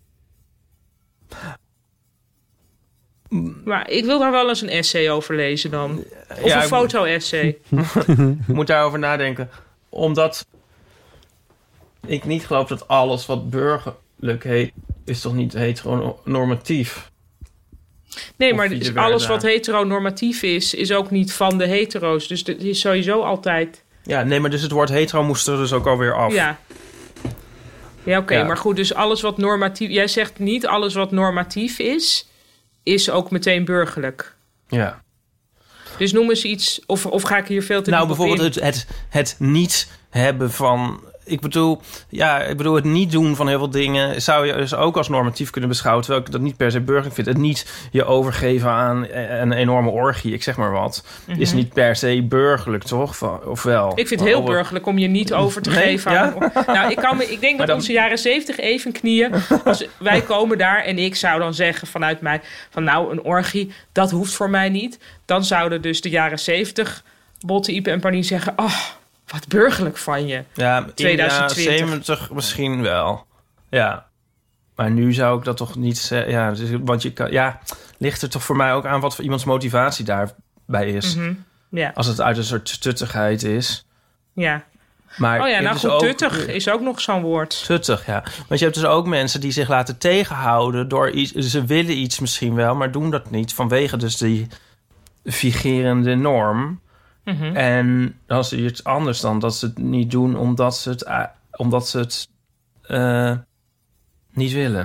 Maar ik wil daar wel eens een essay over lezen dan. Of Ja, een ik foto-essay. moet daarover nadenken. Omdat ik niet geloof dat alles wat burgerlijk heet... is toch niet heteronormatief? Nee, Of maar vice dus versa. alles wat heteronormatief is... is ook niet van de hetero's. Dus het is sowieso altijd... Ja, nee, maar dus het woord hetero moest er dus ook alweer af. Ja, ja oké. Ja. Maar goed, dus alles wat normatief... Jij zegt niet alles wat normatief is... is ook meteen burgerlijk. Ja. Dus noem eens iets... Of, of ga ik hier veel te Nou, diep op bijvoorbeeld in? het, het, het niet hebben van... Ik bedoel, ja, ik bedoel, het niet doen van heel veel dingen... zou je dus ook als normatief kunnen beschouwen... terwijl ik dat niet per se burgerlijk vind. Het niet je overgeven aan een enorme orgie, ik zeg maar wat... Mhm. is niet per se burgerlijk, toch? Van- Of wel? Ik vind het heel Of- burgerlijk om je niet over te Nee, geven. ja? Aan, nou, ik, kan me, ik denk Maar dat dan- onze jaren zeventig evenknieën... Als wij komen daar en ik zou dan zeggen vanuit mij... van nou, een orgie, dat hoeft voor mij niet. Dan zouden dus de jaren zeventig... Botte, Ipe en Paulien zeggen... oh, wat burgerlijk van je. Ja, in de jaren tweeduizend twintig. zeventig misschien wel. Ja. Maar nu zou ik dat toch niet zeggen. Ja, dus, want je kan, ja, ligt er toch voor mij ook aan wat voor iemands motivatie daarbij is. Mm-hmm. Ja. Als het uit een soort tuttigheid is. Ja. Maar oh ja, nou goed, ook, tuttig is ook nog zo'n woord. Tuttig, ja. Want je hebt dus ook mensen die zich laten tegenhouden door iets. Ze willen iets misschien wel, maar doen dat niet vanwege dus die vigerende norm. Mm-hmm. En dat is iets anders dan dat ze het niet doen omdat ze het, uh, omdat ze het uh, niet willen.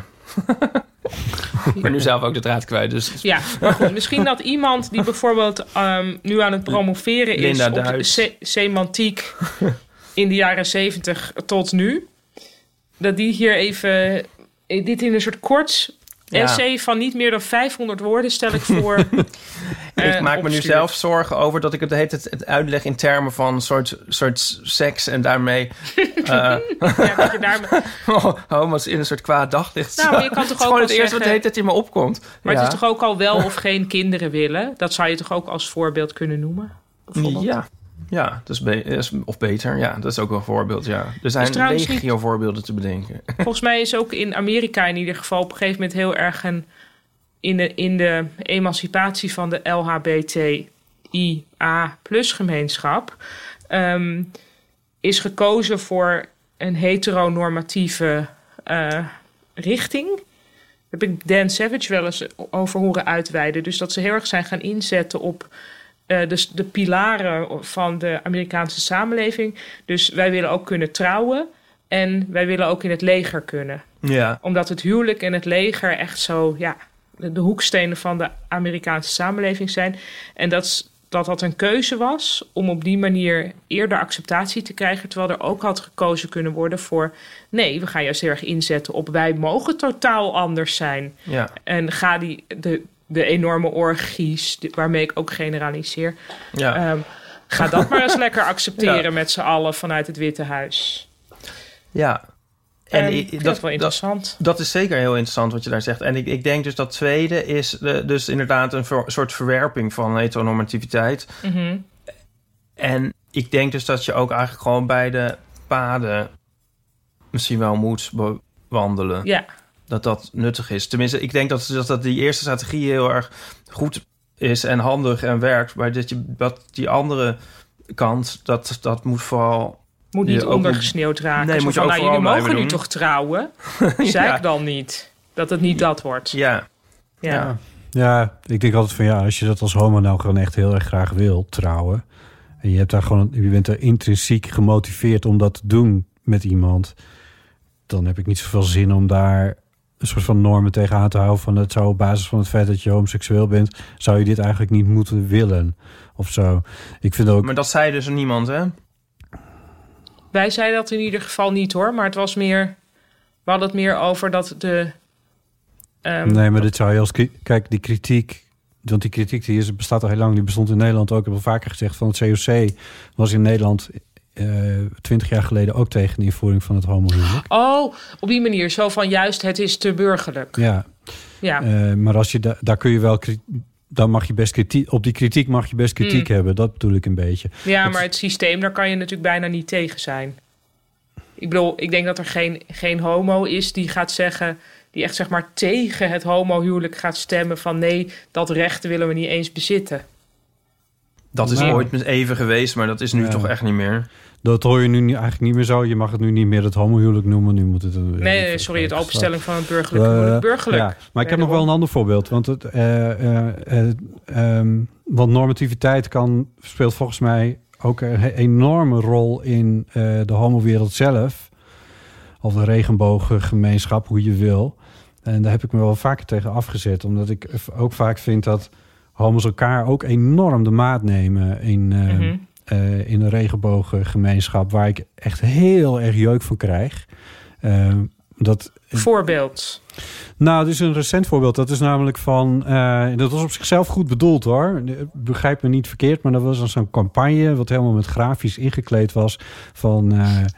Maar nu zelf ook de draad kwijt. Dus. Ja, maar goed, misschien dat iemand die bijvoorbeeld um, nu aan het promoveren is Linda op de Duits. se- semantiek in de jaren zeventig tot nu, dat die hier even dit in een soort kort Ja. essay van niet meer dan vijfhonderd woorden stel ik voor. Ik uh, maak me nu opstuurt. zelf zorgen over dat ik het heet het, het uitleg in termen van een soort, soort seks en daarmee uh, Ja, dat je daarmee... homo's in een soort kwaad daglicht. Nou, maar je kan toch het is ook gewoon wel het eerste wat de zeggen- hele tijd in me opkomt. Maar ja. het is toch ook al wel of geen kinderen willen? Dat zou je toch ook als voorbeeld kunnen noemen? Bijvoorbeeld? Ja, ja dat is be- is, of beter. Ja, dat is ook wel een voorbeeld, ja. Er zijn trouwens legio niet- voorbeelden te bedenken. Volgens mij is ook in Amerika in ieder geval op een gegeven moment heel erg een... in de, in de emancipatie van de L H B T I A plus gemeenschap... Um, is gekozen voor een heteronormatieve uh, richting. Daar heb ik Dan Savage wel eens over horen uitweiden. Dus dat ze heel erg zijn gaan inzetten op uh, de, de pilaren van de Amerikaanse samenleving. Dus wij willen ook kunnen trouwen en wij willen ook in het leger kunnen. Ja, Omdat het huwelijk en het leger echt zo, ja, de, de hoekstenen van de Amerikaanse samenleving zijn. En dat, dat dat een keuze was om op die manier eerder acceptatie te krijgen. Terwijl er ook had gekozen kunnen worden voor... nee, we gaan juist heel erg inzetten op wij mogen totaal anders zijn. ja, En ga die, de, de enorme orgies, die- waarmee ik ook generaliseer... ja. Um, ga dat maar eens lekker accepteren Ja. met z'n allen vanuit het Witte Huis. ja. En, En ik ik- vind dat- dat wel interessant. Dat is zeker heel interessant wat je daar zegt. En ik, ik denk dus dat tweede is uh, dus inderdaad een ver- soort verwerping van heteronormativiteit. Mhm. En ik denk dus dat je ook eigenlijk gewoon beide paden misschien wel moet bewandelen. Ja. Dat dat nuttig is. Tenminste, ik denk dat, dat, dat die eerste strategie heel erg goed is en handig en werkt. Maar dat, je, dat die andere kant, dat, dat moet vooral... Moet niet je ook ondergesneeuwd raken. Nee, Zo moet je van, ook nou, jullie vooral mogen nu blijven toch trouwen? Zeg Ja. ik dan niet. Dat het niet dat wordt. Ja, Ja. ja. Ja, ik denk altijd van ja, als je dat als homo nou gewoon echt heel erg graag wil, trouwen. En je hebt daar gewoon, je bent er intrinsiek gemotiveerd om dat te doen met iemand. Dan heb ik niet zoveel zin om daar een soort van normen tegenaan te houden. Van het zou op basis van het feit dat je homoseksueel bent, zou je dit eigenlijk niet moeten willen. Of zo. Ik vind ook. Maar dat zei dus niemand, hè? Wij zeiden dat in ieder geval niet hoor. Maar het was meer... We hadden het meer over dat de... Um, Nee, maar dit zou je als... Kijk, die kritiek... Want die kritiek die is, bestaat al heel lang. Die bestond in Nederland ook. Ik heb al vaker gezegd van het C O C was in Nederland twintig uh, jaar geleden ook tegen de invoering van het homohuwelijk. Oh, op die manier. Zo van juist, het is te burgerlijk. Ja. Ja. Uh, maar als je da- daar kun je wel... Dan mag je best kritiek... Op die kritiek mag je best kritiek Mm. hebben. Dat bedoel ik een beetje. Ja, het, maar het systeem, daar kan je natuurlijk bijna niet tegen zijn. Ik bedoel, ik denk dat er geen, geen homo is die gaat zeggen... die echt zeg maar tegen het homohuwelijk gaat stemmen... van nee, dat recht willen we niet eens bezitten. Dat is Nou. ooit even geweest, maar dat is nu Ja. toch echt niet meer. Dat hoor je nu niet, eigenlijk niet meer zo. Je mag het nu niet meer het homohuwelijk noemen. Nu moet het een, Nee, nee, sorry, het openstelling van het burgerlijk Uh, huwelijk. Burgerlijk. Ja, maar ik heb nog wel een ander voorbeeld. Want, het, uh, uh, uh, um, want normativiteit kan, speelt volgens mij ook een he- enorme rol in uh, de homowereld zelf. Of de regenbooggemeenschap, hoe je wil. En daar heb ik me wel vaker tegen afgezet. Omdat ik ook vaak vind dat homo's elkaar ook enorm de maat nemen in... Uh, Mhm. Uh, in een regenbooggemeenschap waar ik echt heel erg jeuk van krijg. Uh, dat, Voorbeeld. nou, dit is een recent voorbeeld. Dat is namelijk van... Uh, dat was op zichzelf goed bedoeld, hoor. Begrijp me niet verkeerd, maar dat was dan zo'n campagne... wat helemaal met grafisch ingekleed was... van uh,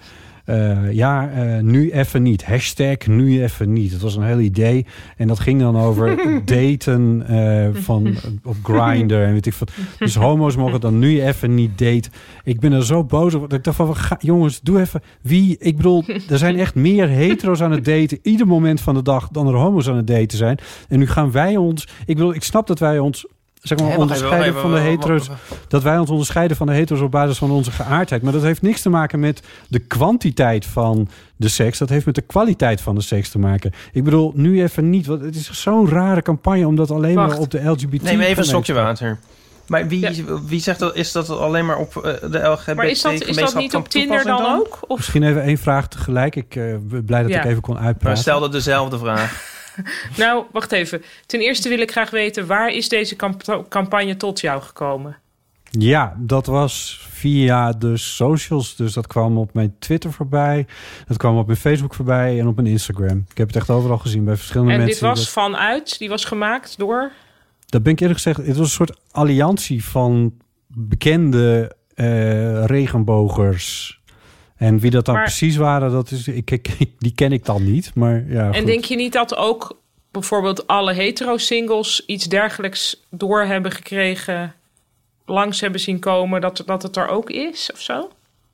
Uh, ja, uh, nu even niet. Hashtag nu even niet. Het was een heel idee. En dat ging dan over daten uh, van, op Grindr en weet ik wat. Dus homo's mogen dan nu even niet daten. Ik ben er zo boos op. Ik dacht van, ga, jongens, doe even. Wie? Ik bedoel, er zijn echt meer hetero's aan het daten. Ieder moment van de dag dan er homo's aan het daten zijn. En nu gaan wij ons... Ik bedoel, ik snap dat wij ons... zeg maar, hey, onderscheiden even, van de hetero's. Wacht, wacht. Dat wij ons onderscheiden van de hetero's op basis van onze geaardheid. Maar dat heeft niks te maken met de kwantiteit van de seks. Dat heeft met de kwaliteit van de seks te maken. Ik bedoel, nu even niet. Want het is zo'n rare campagne om dat alleen wacht. maar op de L G B T... Neem even een slokje water. Maar wie, ja. wie zegt dat? Is dat alleen maar op de L G B T? Maar is dat, is dat niet op Tinder dan, dan ook? Of? Misschien even één vraag tegelijk. Ik uh, ben blij dat ja. ik even kon uitpraten. Maar stel dat dezelfde vraag. Nou, wacht even. Ten eerste wil ik graag weten... waar is deze camp- campagne tot jou gekomen? Ja, dat was via de socials. Dus dat kwam op mijn Twitter voorbij. Dat kwam op mijn Facebook voorbij en op mijn Instagram. Ik heb het echt overal gezien bij verschillende en mensen. En dit was dat... vanuit? Die was gemaakt door? Dat ben ik eerlijk gezegd... Het was een soort alliantie van bekende uh, regenbogers... En wie dat dan maar, precies waren, dat is, ik, ik, die ken ik dan niet. Maar ja, en goed. Denk je niet dat ook bijvoorbeeld alle hetero-singles iets dergelijks door hebben gekregen, langs hebben zien komen, dat, dat het er ook is of zo?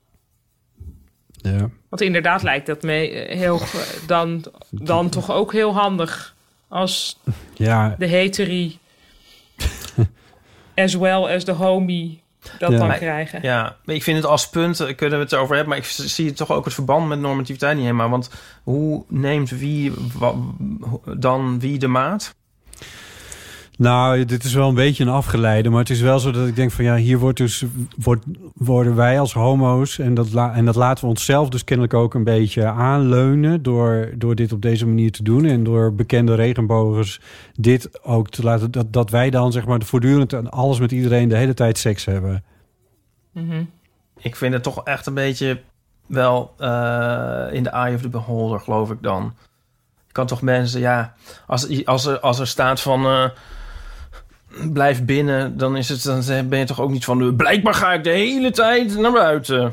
Ja. Want inderdaad lijkt dat me heel, dan, dan toch ook heel handig als ja. de heterie as well as de homie dat ja. dan krijgen. Ja, ik vind het als punt, kunnen we het erover hebben, maar ik zie toch ook het verband met normativiteit niet helemaal. Want hoe neemt wie wa, dan wie de maat? Nou, dit is wel een beetje een afgeleide, maar het is wel zo dat ik denk van ja, hier wordt dus wordt, worden wij als homo's en dat la, en dat laten we onszelf dus kennelijk ook een beetje aanleunen door door dit op deze manier te doen en door bekende regenbogers dit ook te laten dat dat wij dan zeg maar voortdurend en alles met iedereen de hele tijd seks hebben. Mm-hmm. Ik vind het toch echt een beetje wel uh, in the eye of the beholder, geloof ik dan. Je kan toch mensen, ja, als als er als er staat van uh, blijf binnen, dan is het dan ben je toch ook niet van uh, blijkbaar ga ik de hele tijd naar buiten.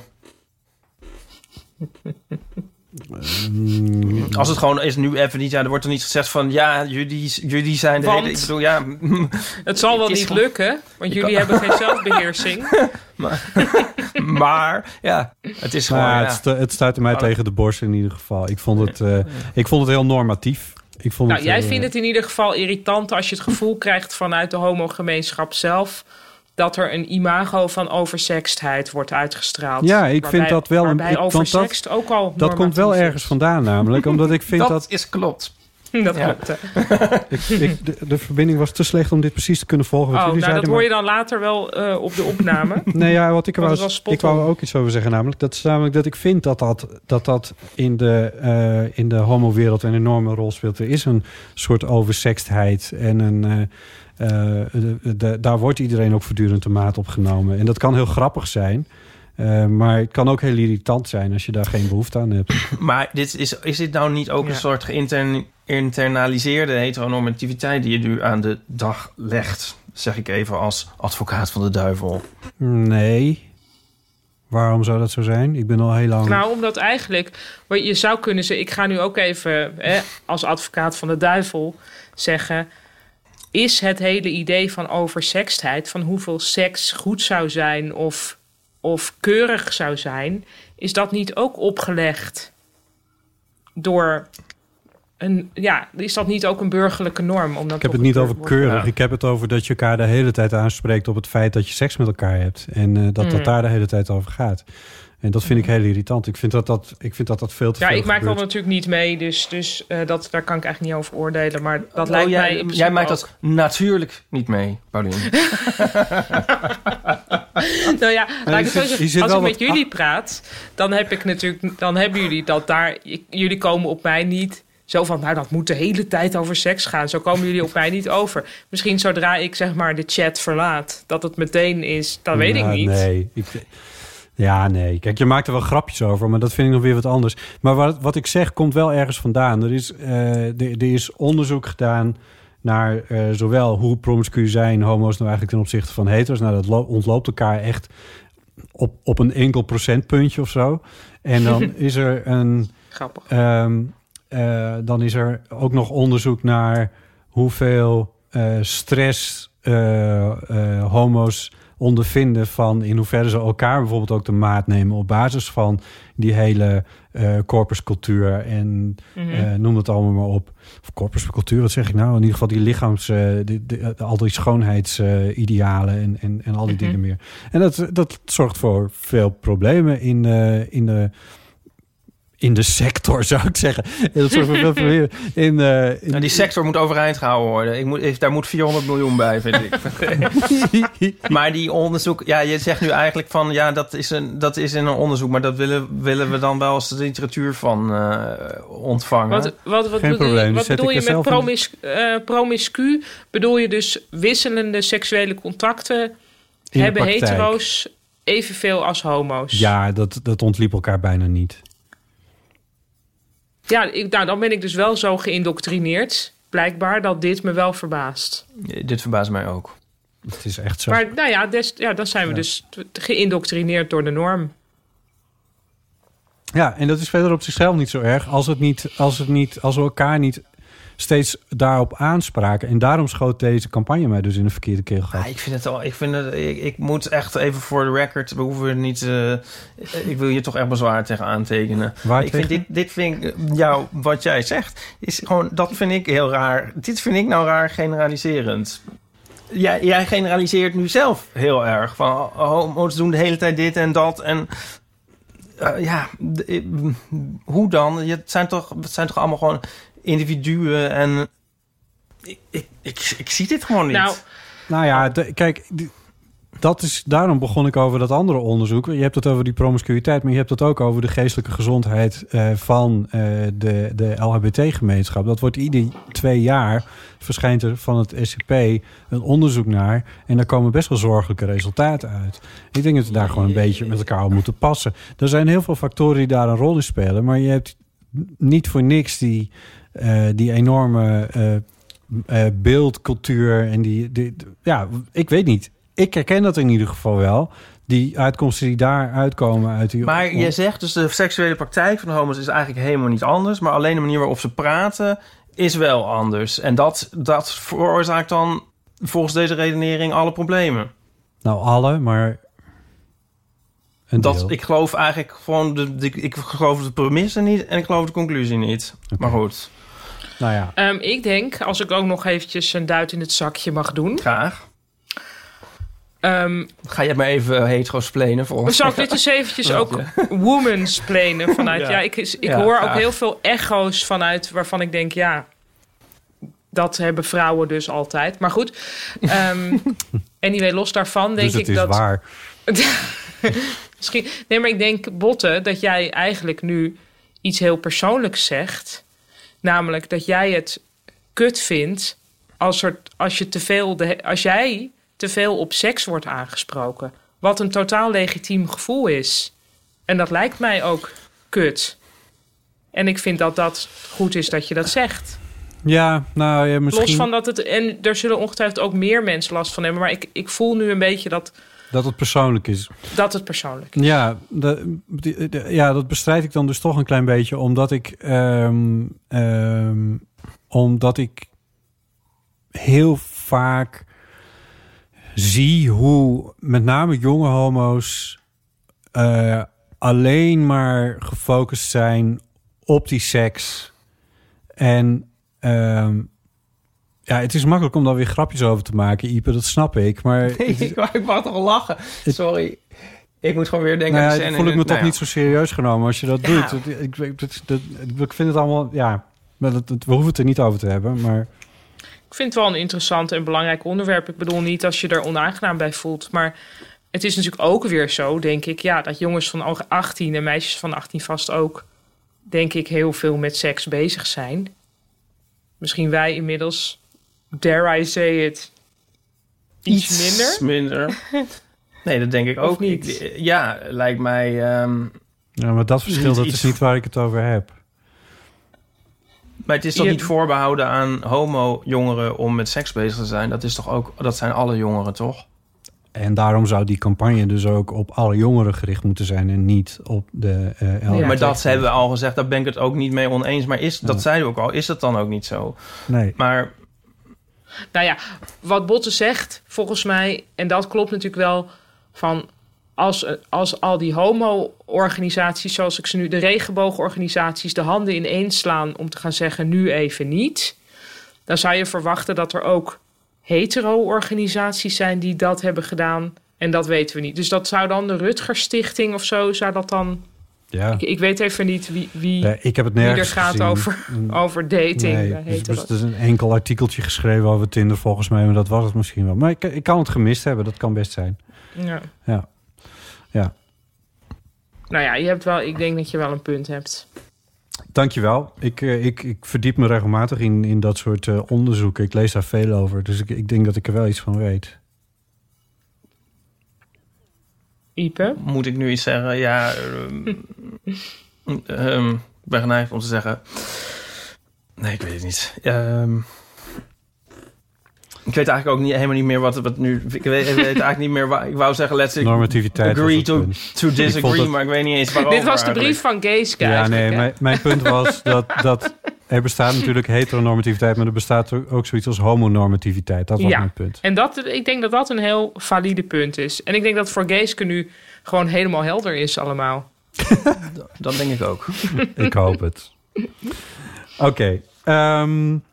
Um, Als het gewoon is nu even niet, ja, er wordt er niet gezegd van ja, jullie, jullie zijn de want, hele. Ik bedoel, ja, het zal wel het niet gewoon lukken, want jullie kan, hebben geen zelfbeheersing. maar, maar ja, het is gewoon. Nou, ja. Het, st- het stuitte mij maar, tegen de borst in ieder geval. Ik vond het, uh, ik vond het heel normatief. Ik vond nou, het, jij uh, vindt het in ieder geval irritant als je het gevoel krijgt vanuit de homogemeenschap zelf dat er een imago van oversextheid wordt uitgestraald. Ja, ik waarbij, vind dat wel waarbij een. Ik, oversext dat, ook al dat komt wel ergens is. vandaan, namelijk omdat ik vind dat. dat is klopt. Dat ja. klopt. ik, ik, de, de verbinding was te slecht om dit precies te kunnen volgen. Wat oh, jullie nou, zeiden, dat hoor maar... je dan later wel uh, op de opname. Nee, ja, wat ik er was, ik wou er ook iets over zeggen, namelijk dat is namelijk dat ik vind dat dat, dat, dat in de, uh, in de homo-wereld een enorme rol speelt. Er is een soort oversextheid en een. Uh, Uh, de, de, daar wordt iedereen ook voortdurend de maat op genomen. En dat kan heel grappig zijn. Uh, maar het kan ook heel irritant zijn als je daar geen behoefte aan hebt. Maar dit is, is dit nou niet ook ja. een soort geïnternaliseerde heteronormativiteit die je nu aan de dag legt? Zeg ik even als advocaat van de duivel. Nee. Waarom zou dat zo zijn? Ik ben al heel lang... Nou, omdat eigenlijk... Je zou kunnen zeggen... Ik ga nu ook even hè, als advocaat van de duivel zeggen... Is het hele idee van oversextheid, van hoeveel seks goed zou zijn of, of keurig zou zijn, is dat niet ook opgelegd door een, ja, is dat niet ook een burgerlijke norm? Om dat ik heb het niet over keurig. Ja. Ik heb het over dat je elkaar de hele tijd aanspreekt op het feit dat je seks met elkaar hebt. En uh, dat mm. dat daar de hele tijd over gaat. En dat vind ik heel irritant. Ik vind dat dat, ik vind dat, dat veel te ja, veel ik maak gebeurt. dat natuurlijk niet mee, dus, dus uh, dat, daar kan ik eigenlijk niet over oordelen. Maar dat oh, lijkt jij, mij... Jij maakt ook. dat natuurlijk niet mee, Paulien. nou ja, laat ik het zo zeggen. Als ik met wat... jullie praat, dan heb ik natuurlijk, dan hebben jullie dat daar... Jullie komen op mij niet... Zo van, nou, dat moet de hele tijd over seks gaan. Zo komen jullie op mij niet over. Misschien zodra ik, zeg maar, de chat verlaat... dat het meteen is, dat weet ja, ik niet. Nee, ik... Ja, nee. Kijk, je maakt er wel grapjes over, maar dat vind ik nog weer wat anders. Maar wat, wat ik zeg, komt wel ergens vandaan. Er is, uh, er, er is onderzoek gedaan naar uh, zowel hoe promiscu zijn homo's nou eigenlijk ten opzichte van hetero's. Nou, dat lo- ontloopt elkaar echt op, op een enkel procentpuntje of zo. En dan is er een... Grappig. Um, uh, dan is er ook nog onderzoek naar hoeveel uh, stress uh, uh, homo's ondervinden van in hoeverre ze elkaar bijvoorbeeld ook de maat nemen op basis van die hele uh, corpuscultuur en mm-hmm. uh, noem het allemaal maar op. Of corpuscultuur, wat zeg ik nou? In ieder geval die lichaams, uh, die, die, al die schoonheidsidealen uh, en, en, en al die mm-hmm. dingen meer. En dat, dat zorgt voor veel problemen in, uh, in de in de sector, zou ik zeggen. Dat zorgt voor veel problemen. In, uh, in nou, die sector moet overeind gehouden worden. Ik moet, daar moet vierhonderd miljoen bij, vind ik. Maar die onderzoek... Ja, je zegt nu eigenlijk van... Ja, dat is een, dat is in een onderzoek. Maar dat willen, willen we dan wel als de literatuur van uh, ontvangen. Wat, wat, wat Geen bedoel, probleem. wat bedoel je met promis, een... uh, promiscu? Bedoel je dus wisselende seksuele contacten? In hebben hetero's evenveel als homo's? Ja, dat, dat ontliep elkaar bijna niet. Ja, ik, nou, dan ben ik dus wel zo geïndoctrineerd, blijkbaar, dat dit me wel verbaast. Ja, dit verbaast mij ook. Het is echt zo. Maar nou ja, des, ja dan zijn we ja. dus geïndoctrineerd door de norm. Ja, en dat is verder op zichzelf niet zo erg als het niet, als het niet, als we elkaar niet steeds daarop aanspraken. En daarom schoot deze campagne mij dus in de verkeerde keelgat. Ja, ik vind het al. Ik vind het. Ik, ik moet echt even voor de record. We hoeven niet. Uh, ik wil je toch echt bezwaar tegen aantekenen. Waar ik tegen? vind dit. Dit vind ik. Jou, wat jij zegt is gewoon. Dat vind ik heel raar. Dit vind ik nou raar generaliserend. Jij, jij generaliseert nu zelf heel erg van homo's doen de hele tijd dit en dat en. Uh, ja, de, hoe dan? Het zijn toch. Het zijn toch allemaal gewoon individuen en ik, ik, ik, ik zie dit gewoon niet. Nou, nou ja, de, kijk, dat is, daarom begon ik over dat andere onderzoek. Je hebt het over die promiscuïteit, maar je hebt het ook over de geestelijke gezondheid uh, van uh, de, de L H B T-gemeenschap. Dat wordt ieder twee jaar, verschijnt er van het S C P een onderzoek naar en daar komen best wel zorgelijke resultaten uit. Ik denk dat we daar gewoon een beetje met elkaar op moeten passen. Er zijn heel veel factoren die daar een rol in spelen, maar je hebt niet voor niks die Uh, die enorme uh, uh, beeldcultuur en die, die, die... Ja, ik weet niet. Ik herken dat in ieder geval wel. Die uitkomsten die daar uitkomen uit die... Maar je zegt dus de seksuele praktijk van de homo's is eigenlijk helemaal niet anders. Maar alleen de manier waarop ze praten is wel anders. En dat, dat veroorzaakt dan volgens deze redenering alle problemen. Nou, alle, maar... Dat, ik geloof eigenlijk gewoon... De, de, ik geloof de premisse niet en ik geloof de conclusie niet. Okay. Maar goed... Nou ja. Um, ik denk, als ik ook nog eventjes een duit in het zakje mag doen. Graag. Um, Ga je maar even hetero-splenen voor ons? Zal ik dit eens eventjes ook woman-splenen vanuit... Ja, ja ik, ik ja, hoor graag. Ook heel veel echo's vanuit waarvan ik denk... Ja, dat hebben vrouwen dus altijd. Maar goed. Um, anyway, los daarvan denk dus het ik is dat... waar. Misschien... Nee, maar ik denk, Botte, dat jij eigenlijk nu iets heel persoonlijks zegt... Namelijk dat jij het kut vindt als, er, als, je te veel de, als jij te veel op seks wordt aangesproken. Wat een totaal legitiem gevoel is. En dat lijkt mij ook kut. En ik vind dat dat goed is dat je dat zegt. Ja, nou ja, misschien... Los van dat het... En er zullen ongetwijfeld ook meer mensen last van hebben. Maar ik, ik voel nu een beetje dat... Dat het persoonlijk is. Dat het persoonlijk is. Ja, de, de, de, ja, dat bestrijd ik dan dus toch een klein beetje. Omdat ik... Um, um, omdat ik heel vaak zie hoe met name jonge homo's uh, alleen maar gefocust zijn op die seks. En... Um, ja, het is makkelijk om daar weer grapjes over te maken, Ipe, dat snap ik. Maar nee, ik, ik wou toch al lachen. Sorry. Ik moet gewoon weer denken... Nou ja, aan de scène voel ik me nou toch ja. niet zo serieus genomen als je dat ja. doet. Ik, ik, dat, dat, ik vind het allemaal... Ja, dat, dat, we hoeven het er niet over te hebben, maar... Ik vind het wel een interessant en belangrijk onderwerp. Ik bedoel niet als je er onaangenaam bij voelt. Maar het is natuurlijk ook weer zo, denk ik... Ja, dat jongens van achttien en meisjes van achttien vast ook... denk ik heel veel met seks bezig zijn. Misschien wij inmiddels... Dare I say it? Iets, Iets minder? minder. Nee, dat denk ik ook niet. Ik, ja, lijkt mij... Um, ja, maar dat verschil, dat iets, is niet waar ik het over heb. Maar het is toch je, niet voorbehouden aan homo-jongeren om met seks bezig te zijn? Dat is toch ook... Dat zijn alle jongeren, toch? En daarom zou die campagne dus ook op alle jongeren gericht moeten zijn en niet op de uh, L G B T. Ja, maar dat hebben we al gezegd, daar ben ik het ook niet mee oneens. Maar is, dat ja. zeiden we ook al, is dat dan ook niet zo? Nee. Maar... Nou ja, wat Botte zegt, volgens mij, en dat klopt natuurlijk wel, van als, als al die homo-organisaties, zoals ik ze nu, de regenboogorganisaties, de handen ineens slaan om te gaan zeggen, nu even niet, dan zou je verwachten dat er ook hetero-organisaties zijn die dat hebben gedaan. En dat weten we niet. Dus dat zou dan de Rutger Stichting of zo, zou dat dan... Ja. Ik, ik weet even niet wie, wie, ja, ik heb het wie nergens er gaat gezien. over, over dating. Nee, heet dus, dus, dus een enkel artikeltje geschreven over Tinder volgens mij. Maar dat was het misschien wel. Maar ik, ik kan het gemist hebben. Dat kan best zijn. Ja. Ja. Ja. Nou ja, je hebt wel, ik denk dat je wel een punt hebt. Dankjewel. Ik, uh, ik, ik verdiep me regelmatig in, in dat soort uh, onderzoeken. Ik lees daar veel over. Dus ik, ik denk dat ik er wel iets van weet. Ipe? Moet ik nu iets zeggen? Ja, um, um, ik ben geneigd om te zeggen... Nee, ik weet het niet. Um, ik weet eigenlijk ook niet, helemaal niet meer wat het nu... Ik weet, ik weet eigenlijk niet meer... Waar, ik wou zeggen, let's normativiteit agree to, to disagree, het, maar ik weet niet eens waarover. Dit was de brief van Geeske. Ja, nee, mijn, mijn punt was dat, dat er bestaat natuurlijk heteronormativiteit, maar er bestaat ook zoiets als homonormativiteit. Dat was ja, mijn punt. En dat, ik denk dat dat een heel valide punt is. En ik denk dat voor Geeske nu gewoon helemaal helder is allemaal. Dat denk ik ook. Ik hoop het. Oké. Okay, um,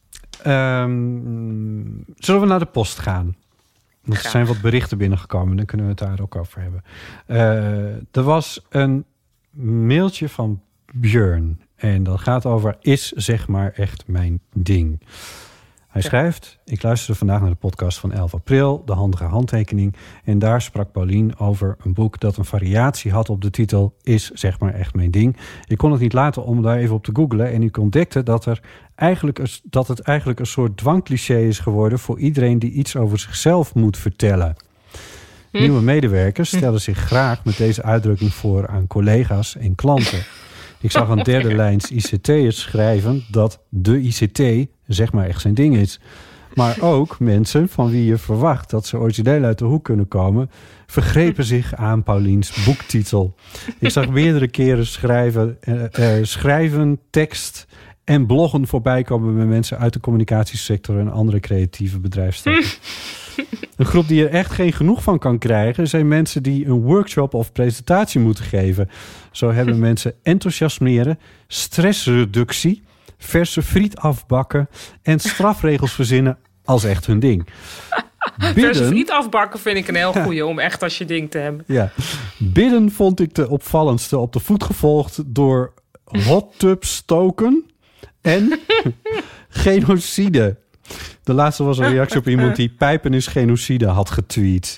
um, zullen we naar de post gaan? Want er zijn wat berichten binnengekomen. Dan kunnen we het daar ook over hebben. Uh, er was een mailtje van Björn. En dat gaat over is zeg maar echt mijn ding. Hij schrijft, ik luisterde vandaag naar de podcast van elf april, de handige handtekening. En daar sprak Paulien over een boek dat een variatie had op de titel is zeg maar echt mijn ding. Ik kon het niet laten om daar even op te googlen. En ik ontdekte dat, er eigenlijk een, dat het eigenlijk een soort dwangcliché is geworden voor iedereen die iets over zichzelf moet vertellen. Hm. Nieuwe medewerkers stellen zich graag met deze uitdrukking voor aan collega's en klanten. Ik zag een derde lijns I C T'ers schrijven dat de I C T zeg maar echt zijn ding is. Maar ook mensen van wie je verwacht dat ze origineel uit de hoek kunnen komen, vergrepen zich aan Pauliens boektitel. Ik zag meerdere keren schrijven, uh, uh, schrijven, tekst en bloggen voorbij komen met mensen uit de communicatiesector en andere creatieve bedrijfstakken. Een groep die er echt geen genoeg van kan krijgen zijn mensen die een workshop of presentatie moeten geven. Zo hebben mensen enthousiasmeren, stressreductie, verse friet afbakken en strafregels verzinnen als echt hun ding. Bidden, verse friet afbakken vind ik een heel goeie ja. om echt als je ding te hebben. Ja. Bidden vond ik de opvallendste, op de voet gevolgd door hot tub stoken en genocide. De laatste was een reactie op iemand die pijpen is genocide had getweet.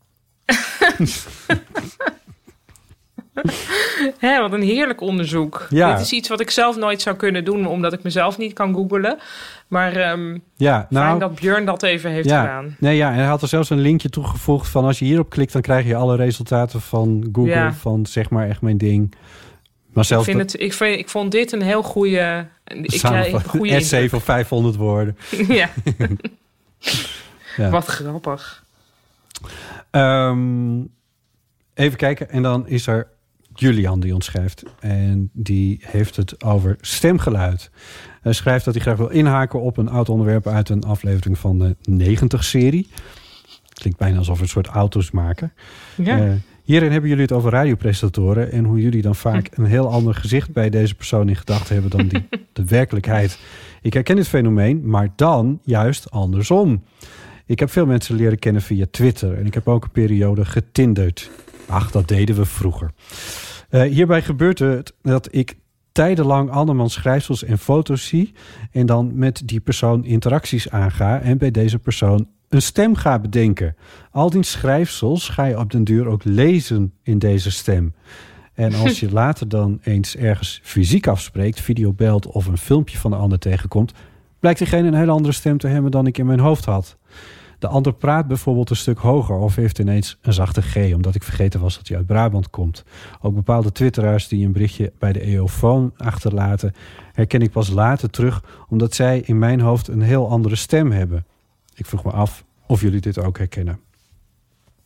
Hé, wat een heerlijk onderzoek. Ja. Dit is iets wat ik zelf nooit zou kunnen doen, omdat ik mezelf niet kan googlen. Maar um, ja, nou, fijn dat Björn dat even heeft ja, gedaan. Nee, ja, en hij had er zelfs een linkje toegevoegd van als je hierop klikt, dan krijg je alle resultaten van Google ja. van zeg maar echt mijn ding. Maar zelfs ik, vind het, ik, vind, ik vond dit een heel goede... Een essay van vijfhonderd woorden. Ja. ja. Wat grappig. Um, even kijken. En dan is er Julian die ons schrijft. En die heeft het over stemgeluid. Hij schrijft dat hij graag wil inhaken op een oud onderwerp uit een aflevering van de negentig-serie. Klinkt bijna alsof we een soort auto's maken. Ja. Uh, Hierin hebben jullie het over radiopresentatoren en hoe jullie dan vaak een heel ander gezicht bij deze persoon in gedachten hebben dan die, de werkelijkheid. Ik herken dit fenomeen, maar dan juist andersom. Ik heb veel mensen leren kennen via Twitter en ik heb ook een periode getinderd. Ach, dat deden we vroeger. Uh, hierbij gebeurt het dat ik tijdenlang andermans schrijfsels en foto's zie en dan met die persoon interacties aanga en bij deze persoon een stem ga bedenken. Al die schrijfsels ga je op den duur ook lezen in deze stem. En als je later dan eens ergens fysiek afspreekt, videobelt of een filmpje van de ander tegenkomt, blijkt diegene een hele andere stem te hebben dan ik in mijn hoofd had. De ander praat bijvoorbeeld een stuk hoger of heeft ineens een zachte G, omdat ik vergeten was dat hij uit Brabant komt. Ook bepaalde twitteraars die een berichtje bij de eofoon achterlaten, herken ik pas later terug, omdat zij in mijn hoofd een heel andere stem hebben. Ik vroeg me af of jullie dit ook herkennen.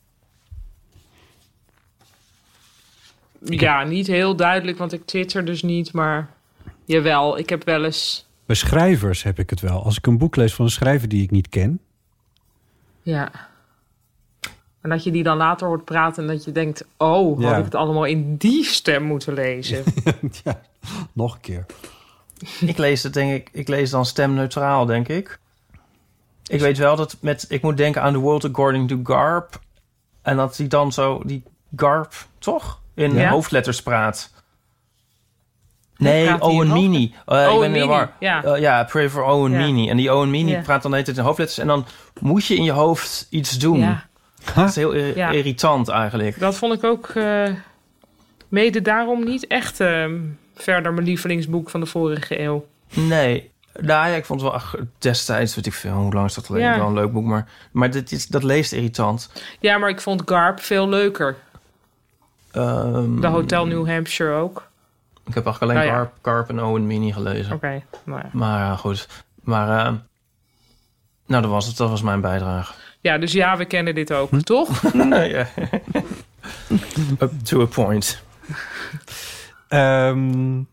Ja, niet heel duidelijk, want ik twitter dus niet, maar jawel, ik heb wel eens... Bij schrijvers heb ik het wel. Als ik een boek lees van een schrijver die ik niet ken. Ja. En dat je die dan later hoort praten en dat je denkt... oh, had Ja. ik het allemaal in die stem moeten lezen? Ja, nog een keer. Ik lees het, denk ik, ik lees dan stemneutraal, denk ik. Ik weet wel dat met, ik moet denken aan The World According to Garp. En dat hij dan zo, die Garp, toch? In Ja. hoofdletters praat. Nee, praat hij in Owen hoofd- Meany. Uh, ik Owen ben in de Meany, war. ja. Uh, ja, Pray for Owen Ja. Meany. En die Owen Meany Ja. praat dan de hele tijd in hoofdletters. En dan moet je in je hoofd iets doen. Ja, Dat is heel ir- Ja. irritant eigenlijk. dat vond ik ook uh, mede daarom niet echt uh, verder mijn lievelingsboek van de vorige eeuw. Nee. Nou ja, ik vond het wel ach, destijds, weet ik veel, hoe lang is dat geleden? Ja. Wel een leuk boek, maar, maar dit is, dat leest irritant. Ja, maar ik vond Garp veel leuker. Um, De Hotel New Hampshire ook. Ik heb eigenlijk alleen Nou ja. Garp, Garp en Owen Meany gelezen. Oké, okay, nou ja. Maar ja, goed. Maar, uh, nou, dat was het. Dat was mijn bijdrage. Ja, dus ja, we kennen dit ook, toch? Ja. Up to a point. Um,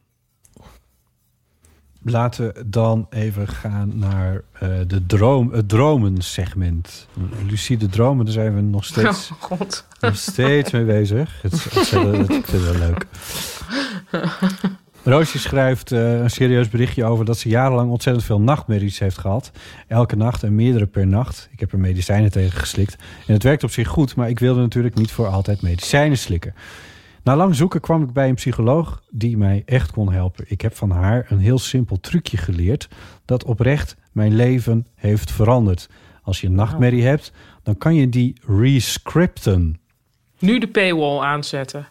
laten we dan even gaan naar uh, de droom, het dromensegment. Lucide dromen, daar zijn we nog steeds, Oh, god. nog steeds mee bezig. Het is ontzettend, ik vind het wel leuk. Roosje schrijft uh, een serieus berichtje over dat ze jarenlang ontzettend veel nachtmerries heeft gehad. Elke nacht en meerdere per nacht. Ik heb er medicijnen tegen geslikt. En het werkt op zich goed, maar ik wilde natuurlijk niet voor altijd medicijnen slikken. Na lang zoeken kwam ik bij een psycholoog die mij echt kon helpen. Ik heb van haar een heel simpel trucje geleerd dat oprecht mijn leven heeft veranderd. Als je een nachtmerrie hebt, dan kan je die rescripten. Nu de paywall aanzetten.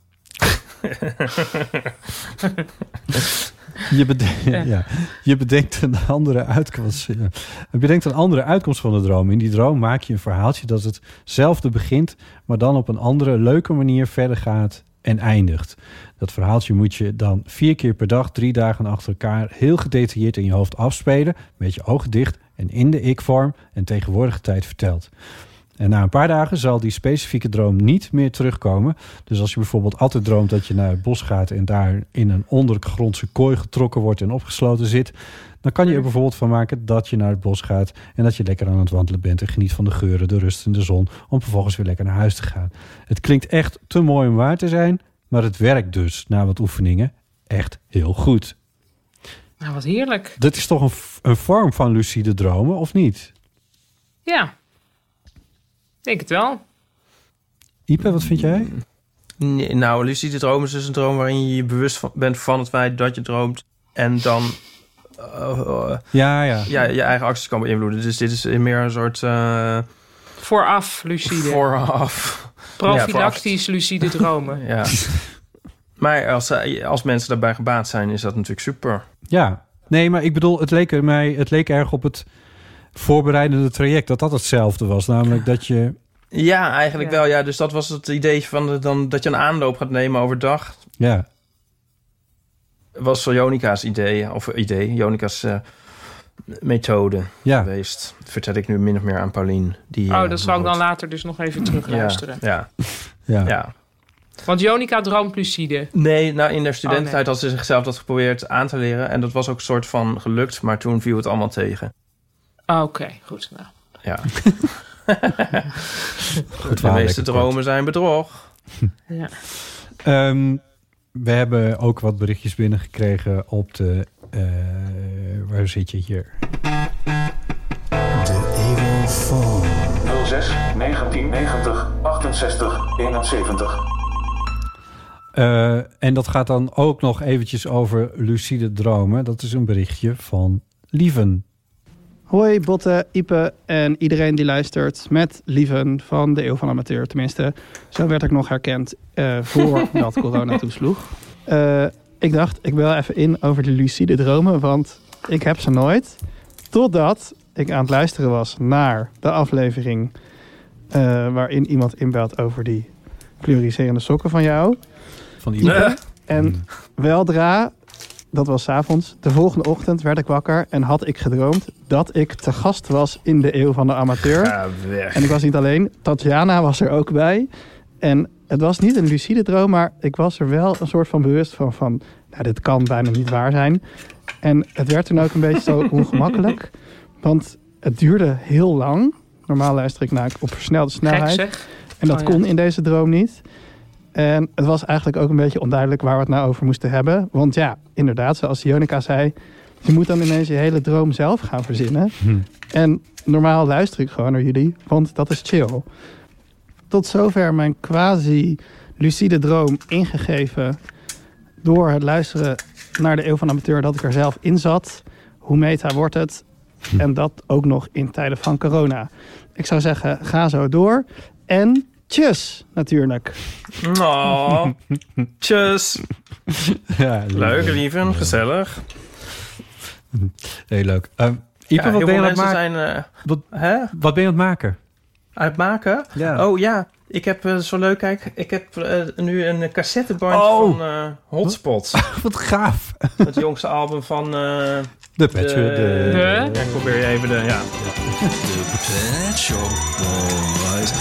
Je, bedenkt, ja. Ja, je bedenkt een andere uitkomst. Ja. Je bedenkt een andere uitkomst van de droom. In die droom maak je een verhaaltje dat hetzelfde begint, maar dan op een andere, leuke manier verder gaat en eindigt. Dat verhaaltje moet je dan vier keer per dag, drie dagen achter elkaar, heel gedetailleerd in je hoofd afspelen, met je ogen dicht en in de ik-vorm en tegenwoordige tijd verteld. En na een paar dagen zal die specifieke droom niet meer terugkomen. Dus als je bijvoorbeeld altijd droomt dat je naar het bos gaat en daar in een ondergrondse kooi getrokken wordt en opgesloten zit, dan kan je er bijvoorbeeld van maken dat je naar het bos gaat en dat je lekker aan het wandelen bent en geniet van de geuren, de rust en de zon, om vervolgens weer lekker naar huis te gaan. Het klinkt echt te mooi om waar te zijn, maar het werkt dus na wat oefeningen echt heel goed. Nou, wat heerlijk. Dit is toch een, een vorm van lucide dromen, of niet? Ja. Ik denk het wel. Ipe, wat vind jij? Nee, nou, lucide dromen is dus een droom waarin je je bewust van, bent van het feit dat je droomt en dan uh, uh, Ja, ja. ja, je eigen acties kan beïnvloeden. Dus dit is meer een soort uh, Vooraf lucide. vooraf. Profilactisch lucide dromen. Ja. Maar als, als mensen daarbij gebaat zijn, is dat natuurlijk super. Ja. Nee, maar ik bedoel, het leek, er mij, het leek erg op het voorbereidende traject, dat dat hetzelfde was. Namelijk dat je... Ja, eigenlijk Ja. wel. Ja, dus dat was het idee van de, dan, dat je een aanloop gaat nemen overdag. Ja. Was zo Jonika's idee, of idee, Jonika's uh, methode Ja. geweest. Dat vertel ik nu min of meer aan Paulien. Die, Oh, uh, dat zal ik dan wordt- later dus nog even terugluisteren. Ja, Ja. ja, ja. Want Jonica droomt lucide. Nee, nou in de studententijd Oh, nee. had ze zichzelf dat geprobeerd aan te leren. En dat was ook een soort van gelukt, maar toen viel het allemaal tegen. Oké, okay, goed. Nou. Ja. Goed De verhaal, meeste lekker dromen zijn bedrog. Ja. Um, we hebben ook wat berichtjes binnengekregen op de... Uh, waar zit je hier? De Evil Phone. nul zes negentien negentig achtenzestig eenenzeventig. Uh, en dat gaat dan ook nog eventjes over lucide dromen. Dat is een berichtje van Lieven. Hoi Botte, Ipe en iedereen die luistert met Lieven van de Eeuw van Amateur. Tenminste, zo werd ik nog herkend uh, voordat corona toesloeg. Uh, ik dacht, ik bel even in over de lucide dromen, want ik heb ze nooit. Totdat ik aan het luisteren was naar de aflevering uh, waarin iemand inbelt over die fluoriserende sokken van jou. Van Ipe. Nee. En weldra, dat was 's avonds, de volgende ochtend werd ik wakker en had ik gedroomd dat ik te gast was in de Eeuw van de Amateur. Ga weg. En ik was niet alleen, Tatjana was er ook bij. En het was niet een lucide droom, maar ik was er wel een soort van bewust van, van nou, dit kan bijna niet waar zijn. En het werd toen ook een beetje zo ongemakkelijk, want het duurde heel lang. Normaal luister ik naar op versnelde snelheid. Gek zeg. En dat Oh, ja. kon in deze droom niet. En het was eigenlijk ook een beetje onduidelijk waar we het nou over moesten hebben. Want ja, inderdaad, zoals Jonica zei, je moet dan ineens je hele droom zelf gaan verzinnen. Hm. En normaal luister ik gewoon naar jullie, want dat is chill. Tot zover mijn quasi-lucide droom ingegeven door het luisteren naar de Eeuw van de Amateur dat ik er zelf in zat. Hoe meta wordt het? En dat ook nog in tijden van corona. Ik zou zeggen, ga zo door. En tjus, natuurlijk. Oh, tjus. Ja, Leuk, lieve, gezellig. Heel leuk. Uh, Ipe, Ja, wat, heel ben je veel aan het mensen maken? zijn uh, Wat, hè? wat ben je aan het maken? Aan het maken. Ja. Oh ja, ik heb uh, zo leuk, kijk, ik heb uh, nu een cassettebandje Oh. van uh, Hotspot. Wat gaaf. Het jongste album van uh, De de, Pet Shop. De, De? Ja, ik probeer je even de, ja. Pet Shop Boys.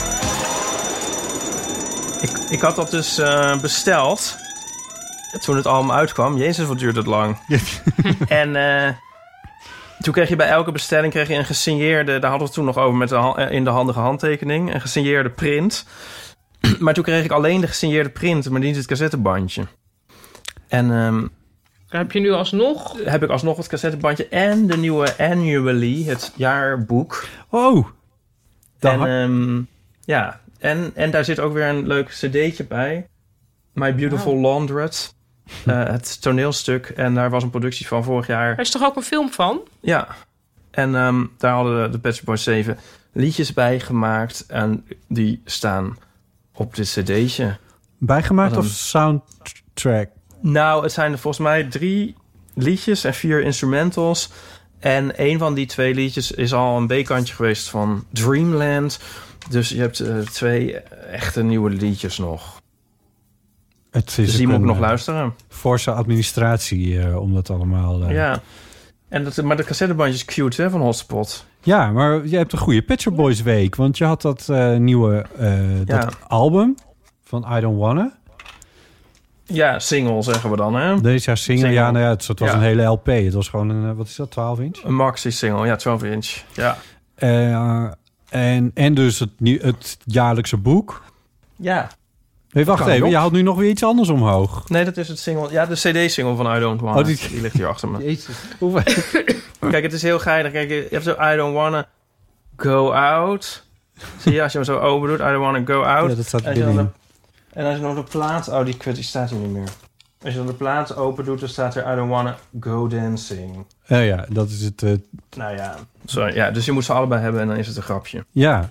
Ik, ik had dat dus uh, besteld toen het album uitkwam. Jezus, wat duurt het lang. En uh, toen kreeg je bij elke bestelling kreeg je een gesigneerde... Daar hadden we het toen nog over met de, ha- in de handige handtekening. Een gesigneerde print. Maar toen kreeg ik alleen de gesigneerde print, maar niet het cassettebandje. En um, Heb je nu alsnog... heb ik alsnog het cassettebandje en de nieuwe Annually, het jaarboek. Oh. Dat En ha- um, ja, en, en daar zit ook weer een leuk cd'tje bij. My Beautiful Laundrette. Uh, het toneelstuk. En daar was een productie van vorig jaar. Er is toch ook een film van? Ja. En um, daar hadden de Pet Shop Boys zeven liedjes bij gemaakt. En die staan op dit cd'tje. Bijgemaakt Wat of een- soundtrack? Nou, het zijn er volgens mij drie liedjes en vier instrumentals. En een van die twee liedjes is al een B-kantje geweest van Dreamland. Dus je hebt uh, twee echte nieuwe liedjes nog. Het is Dus die ook moet ik een, nog eh, luisteren. forse administratie uh, om dat allemaal... Uh... Ja. En dat, maar de cassettebandje is cute, hè, van Hotspot. Ja, maar je hebt een goede Pet Shop Boys week. Want je had dat uh, nieuwe uh, Ja. dat album van I Don't Wanna. Ja, single zeggen we dan, hè? Deze jaar single. Single. Ja, nou ja, het, het was Ja. een hele L P. Het was gewoon een, uh, wat is dat, twaalf inch? Een maxi-single, ja, twaalf inch. Ja. Uh, en, en dus het, nieuw- het jaarlijkse boek. Ja. Nee, wacht Kan even. op. Je houdt nu nog weer iets anders omhoog. Nee, dat is het single. Ja, de cd-single van I Don't Wanna. Oh, die- die... ligt hier achter me. Jezus. Kijk, het is heel geinig. Kijk, je hebt zo I Don't Wanna Go Out. Zie je, als je hem zo open doet. I Don't Wanna Go Out. Ja, dat staat En als je dan binnen. de- En als je nog de plaat... Oh, die kut, die staat hier niet meer. Als je dan de plaat open doet, dan staat er I Don't Wanna Go Dancing. Ja, ja, dat is het. Uh, Nou ja. Zo, ja, dus je moet ze allebei hebben en dan is het een grapje. ja.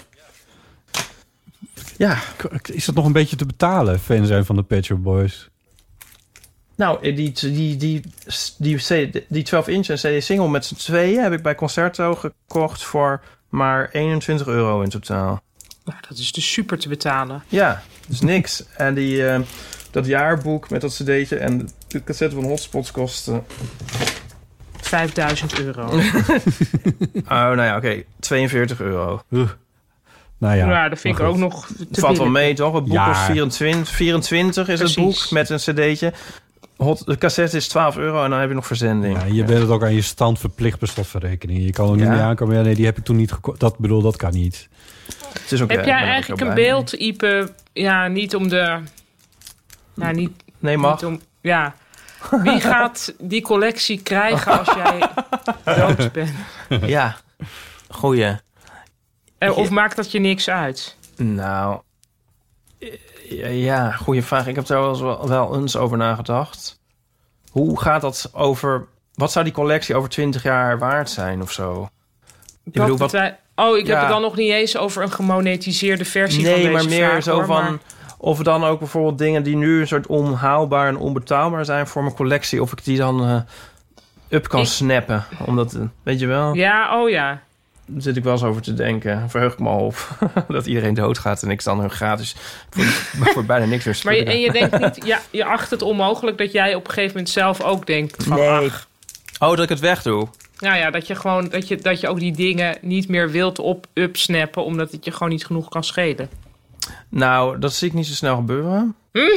Ja. Is dat nog een beetje te betalen, fan zijn van de Pet Shop Boys? Nou, die, die, die, die, die, die twaalf inch en C D-single met z'n tweeën heb ik bij Concerto gekocht voor maar eenentwintig euro in totaal. Nou, dat is dus super te betalen. Ja, dus niks. En die, uh, dat jaarboek met dat cd'tje en de cassette van Hotspots kostte... vijfduizend euro. Oh, nou ja, oké. Okay, tweeënveertig euro. Uh. Nou ja, Ja, dat vind ik maar ook goed. nog te Valt wel billig. mee, toch? Het boek Ja. kost vierentwintig, vierentwintig is het Precies. boek met een cd'tje. Hot, de cassette is twaalf euro en dan heb je nog verzending. Ja, je bent het ook aan je stand verplicht per slotverrekening. Je kan er niet Ja. mee aankomen. Ja, nee, die heb ik toen niet gekocht. Dat bedoel, dat kan niet. Het is ook, Heb ik jij ben er ook eigenlijk heel een blij mee. beeld, Ipe? Ja, niet om de... Nou, niet, Nee, mag. niet om... Ja. Wie gaat die collectie krijgen als jij dood bent? Ja, goeie. Eh, Of maakt dat je niks uit? Nou, ja, ja, goede vraag. Ik heb daar wel eens, wel, wel eens over nagedacht. Hoe gaat dat over... Wat zou die collectie over twintig jaar waard zijn of zo? Ik Dat bedoel, wat, wij- Oh, ik heb Ja. het dan nog niet eens over een gemonetiseerde versie van nee, deze maar meer vraag, zo hoor, van... maar- Of er dan ook bijvoorbeeld dingen die nu een soort onhaalbaar en onbetaalbaar zijn voor mijn collectie... of ik die dan uh, up kan Ik- snappen. Omdat, uh, weet je wel, Ja, oh ja. daar zit ik wel eens over te denken. Verheug ik me al op dat iedereen doodgaat... en ik dan hun gratis voor, voor bijna niks weer Maar je, spullen. en je denkt niet... Ja, je acht het onmogelijk dat jij op een gegeven moment zelf ook denkt van... Nee. Ach, Oh, dat ik het wegdoe? nou ja, dat je gewoon... Dat je, dat je ook die dingen niet meer wilt op upsnappen... omdat het je gewoon niet genoeg kan schelen. Nou, dat zie ik niet zo snel gebeuren.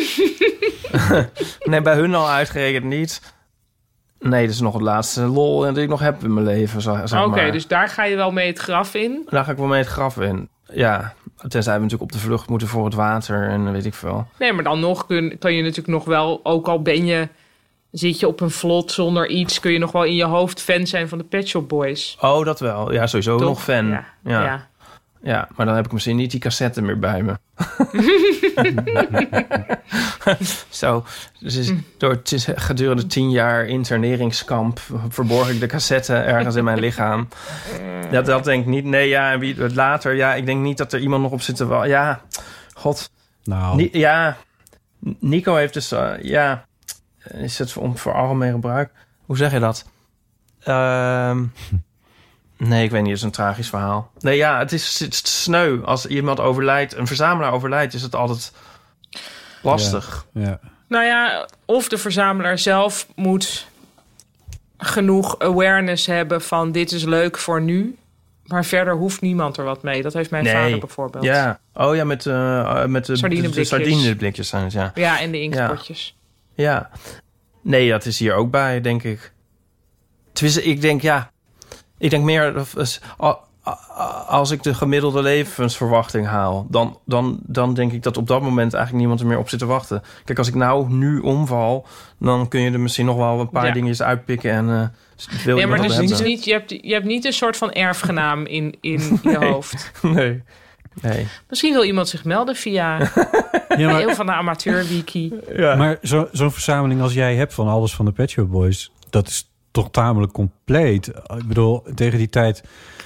Nee, bij hun al uitgerekend niet. Nee, dat is nog het laatste lol dat ik nog heb in mijn leven, zeg Oké, maar. dus daar ga je wel mee het graf in? Daar ga ik wel mee het graf in. Ja, tenzij we natuurlijk op de vlucht moeten voor het water en weet ik veel. Nee, maar dan nog kun, kan je natuurlijk nog wel... Ook al ben je, zit je op een vlot zonder iets... kun je nog wel in je hoofd fan zijn van de Pet Shop Boys. Oh, dat wel. Ja, sowieso Toch? nog fan. Ja. Ja. ja. Ja, maar dan heb ik misschien niet die cassette meer bij me. Zo, dus door het is gedurende tien jaar interneringskamp verborg ik de cassette ergens in mijn lichaam. Dat, dat denk ik niet. Nee, ja, en wie het later, ja, ik denk niet dat er iemand nog op zit te wachten. Ja, god. Nou, Ni- ja, Nico heeft dus, uh, ja, is het voor, voor algemeen gebruik? Hoe zeg je dat? Ehm... Nee, ik weet niet. Het is een tragisch verhaal. Nee, ja, het is, het is sneu. Als iemand overlijdt, een verzamelaar overlijdt... is het altijd lastig. Ja, ja. Nou ja, of de verzamelaar zelf moet genoeg awareness hebben van... dit is leuk voor nu, maar verder hoeft niemand er wat mee. Dat heeft mijn Nee. vader bijvoorbeeld. Ja. Oh ja, met, uh, met de Sardineblikjes. de sardineblikjes zijn het, ja. Ja, en de inktpotjes. Ja. Nee, dat is hier ook bij, denk ik. Tenminste, ik denk, ja... Ik denk meer, als ik de gemiddelde levensverwachting haal... Dan, dan, dan denk ik dat op dat moment eigenlijk niemand er meer op zit te wachten. Kijk, als ik nou nu omval... dan kun je er misschien nog wel een paar Ja. dingetjes uitpikken... en uh, wil Nee, je maar nog dus hebben. het is niet, je, hebt, je hebt niet een soort van erfgenaam in, in je hoofd. Nee. Nee. Misschien wil iemand zich melden via Ja, een maar, van de amateurwiki. Ja. maar zo, zo'n verzameling als jij hebt van alles van de Pet Shop Boys... dat is toch tamelijk compleet. Ik bedoel, tegen die tijd...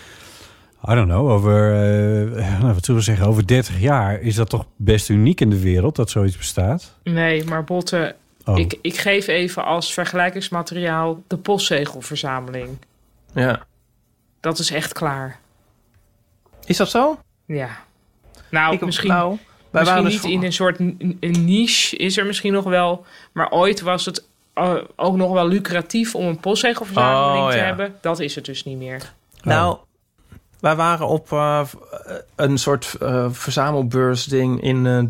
I don't know, over... Uh, wat zullen we zeggen? Over dertig jaar is dat toch best uniek in de wereld... dat zoiets bestaat? Nee, maar Botte, Oh. ik, ik geef even als vergelijkingsmateriaal... de postzegelverzameling. Ja. Dat is echt klaar. Is dat zo? Ja. Nou, Ik- misschien, nou, wij misschien waren niet dus- in een soort n- een niche is er misschien nog wel. Maar ooit was het uh, ook nog wel lucratief om een postzegelverzameling Oh, te ja. hebben. Dat is het dus niet meer. Nou, wij waren op uh, een soort uh, verzamelbeursding in uh,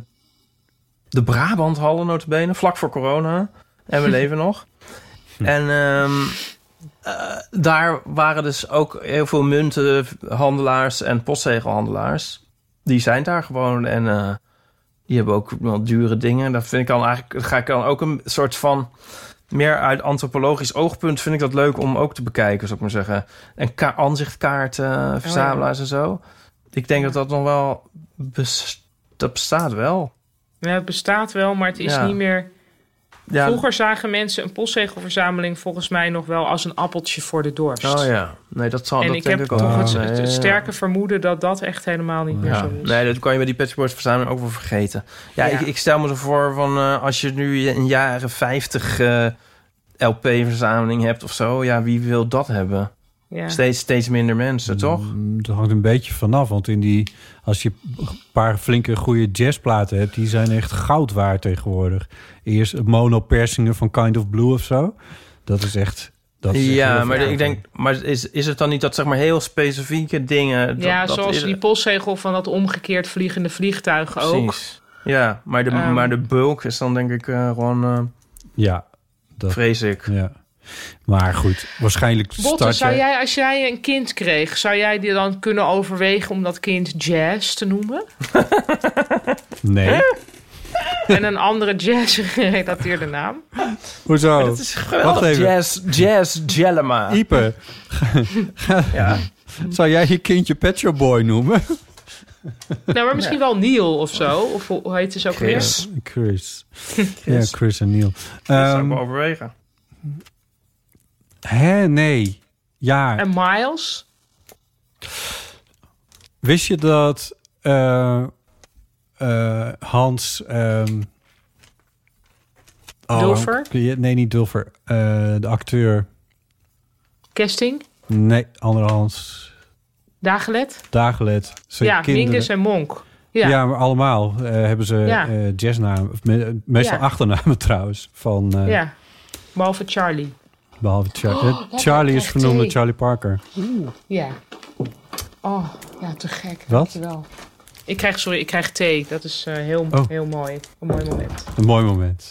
de Brabanthallen, nota bene, vlak voor corona. En we leven nog. En um, uh, daar waren dus ook heel veel muntenhandelaars en postzegelhandelaars. Die zijn daar gewoon en uh, die hebben ook wel dure dingen. Dat vind ik dan eigenlijk, dat ga ik dan ook een soort van... Meer uit antropologisch oogpunt vind ik dat leuk om ook te bekijken, zou ik maar zeggen. En ka- aanzichtkaarten, verzamelaars en zo. Ik denk dat dat nog wel... Best- dat bestaat wel. Ja, het bestaat wel, maar het is Ja. niet meer... Ja. Vroeger zagen mensen een postzegelverzameling volgens mij nog wel als een appeltje voor de dorst. Oh ja. Nee, dat zal En dat ik denk heb ik ook toch wel. het, Nee, het ja, ja. sterke vermoeden dat dat echt helemaal niet meer Ja. zo is. Nee, dat kan je met die Pet Shop Boys verzameling ook wel vergeten. Ja, Ja. Ik, ik stel me zo voor van uh, als je nu een jaren vijftig uh, L P-verzameling hebt of zo. Ja, wie wil dat hebben? Ja. Steeds, steeds minder mensen, toch? Mm, dat hangt een beetje vanaf. Want in die, als je een paar flinke goede jazzplaten hebt... die zijn echt goud waard tegenwoordig. Eerst mono-persingen van Kind of Blue of zo. Dat is echt... Dat is echt Ja, heel maar veel. ik denk, maar is, is het dan niet dat zeg maar heel specifieke dingen? Dat, Ja, dat zoals is- die postzegel van dat omgekeerd vliegende vliegtuig ook. Precies. Ja, maar de, Um, maar de bulk is dan denk ik uh, gewoon, uh, Ja, dat, vrees ik. ja. Maar goed, waarschijnlijk Botte, start zou jij... jij, als jij een kind kreeg, zou jij die dan kunnen overwegen om dat kind Jazz te noemen? Nee. En een andere jazz-gerelateerde naam? Hoezo? Dat is Wacht geweldig. even. Jazz, jazz Jellema. Ipe, Ja. zou jij je kindje Pet Shop Boy noemen? Nou, maar misschien wel Neil of zo. Of hoe hoe heet het ook weer? Chris. Chris. Ja, Chris en Neil. Dat zou ik Um, wel overwegen. hè, nee. Ja, En Miles? wist je dat eh, eh, Hans... ehm, oh, Dulfer? kun je- Nee, niet Dulfer. Eh, de acteur. Kesting? Nee, andere Hans. Dagelet? Dagelet. Zijn Ja, kinderen- Mingus en Monk. Ja, Ja, maar allemaal eh, hebben ze Ja. eh, jazznamen. Of me- meestal Ja. achternamen trouwens. Van, eh, ja. Behalve Charlie. Behalve Char- Oh, eh, lekker, Charlie is krijg vernoemd naar thee. Charlie Parker. Ja. Oh, ja, te gek. Wat? Dankjewel. Ik krijg, sorry, ik krijg thee. Dat is uh, heel, Oh. heel mooi. Een mooi moment. Een mooi moment.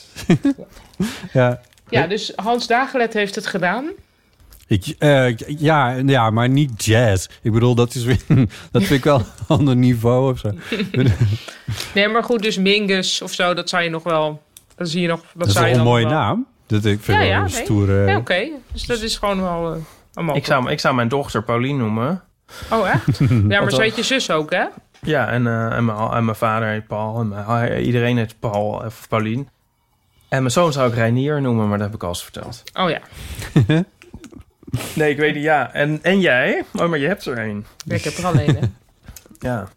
ja. Ja, dus Hans Dagelet heeft het gedaan. Ik, uh, ja, ja, maar niet jazz. Ik bedoel, dat is weer, dat vind ik wel een ander niveau of zo. Nee, maar goed, dus Mingus of zo, dat zou je nog wel... Dat zie je nog. Dat, dat is zou wel je een dan mooie nog wel... naam. Dat ik vind Ja, wel ja, een nee. stoere... Ja, oké. Okay. Dus dat is gewoon wel uh, een Ik zou, ik zou mijn dochter Paulien noemen. Oh, echt? Ja, maar zo heet je zus ook, hè? Ja, en, uh, en, mijn, en mijn vader heet Paul. En mijn, iedereen heet Paul of Paulien. En mijn zoon zou ik Reinier noemen, maar dat heb ik al eens verteld. Oh ja. Nee, ik weet niet, ja. En, en jij? Oh, maar je hebt er één. Ja, ik heb er alleen, hè. Ja.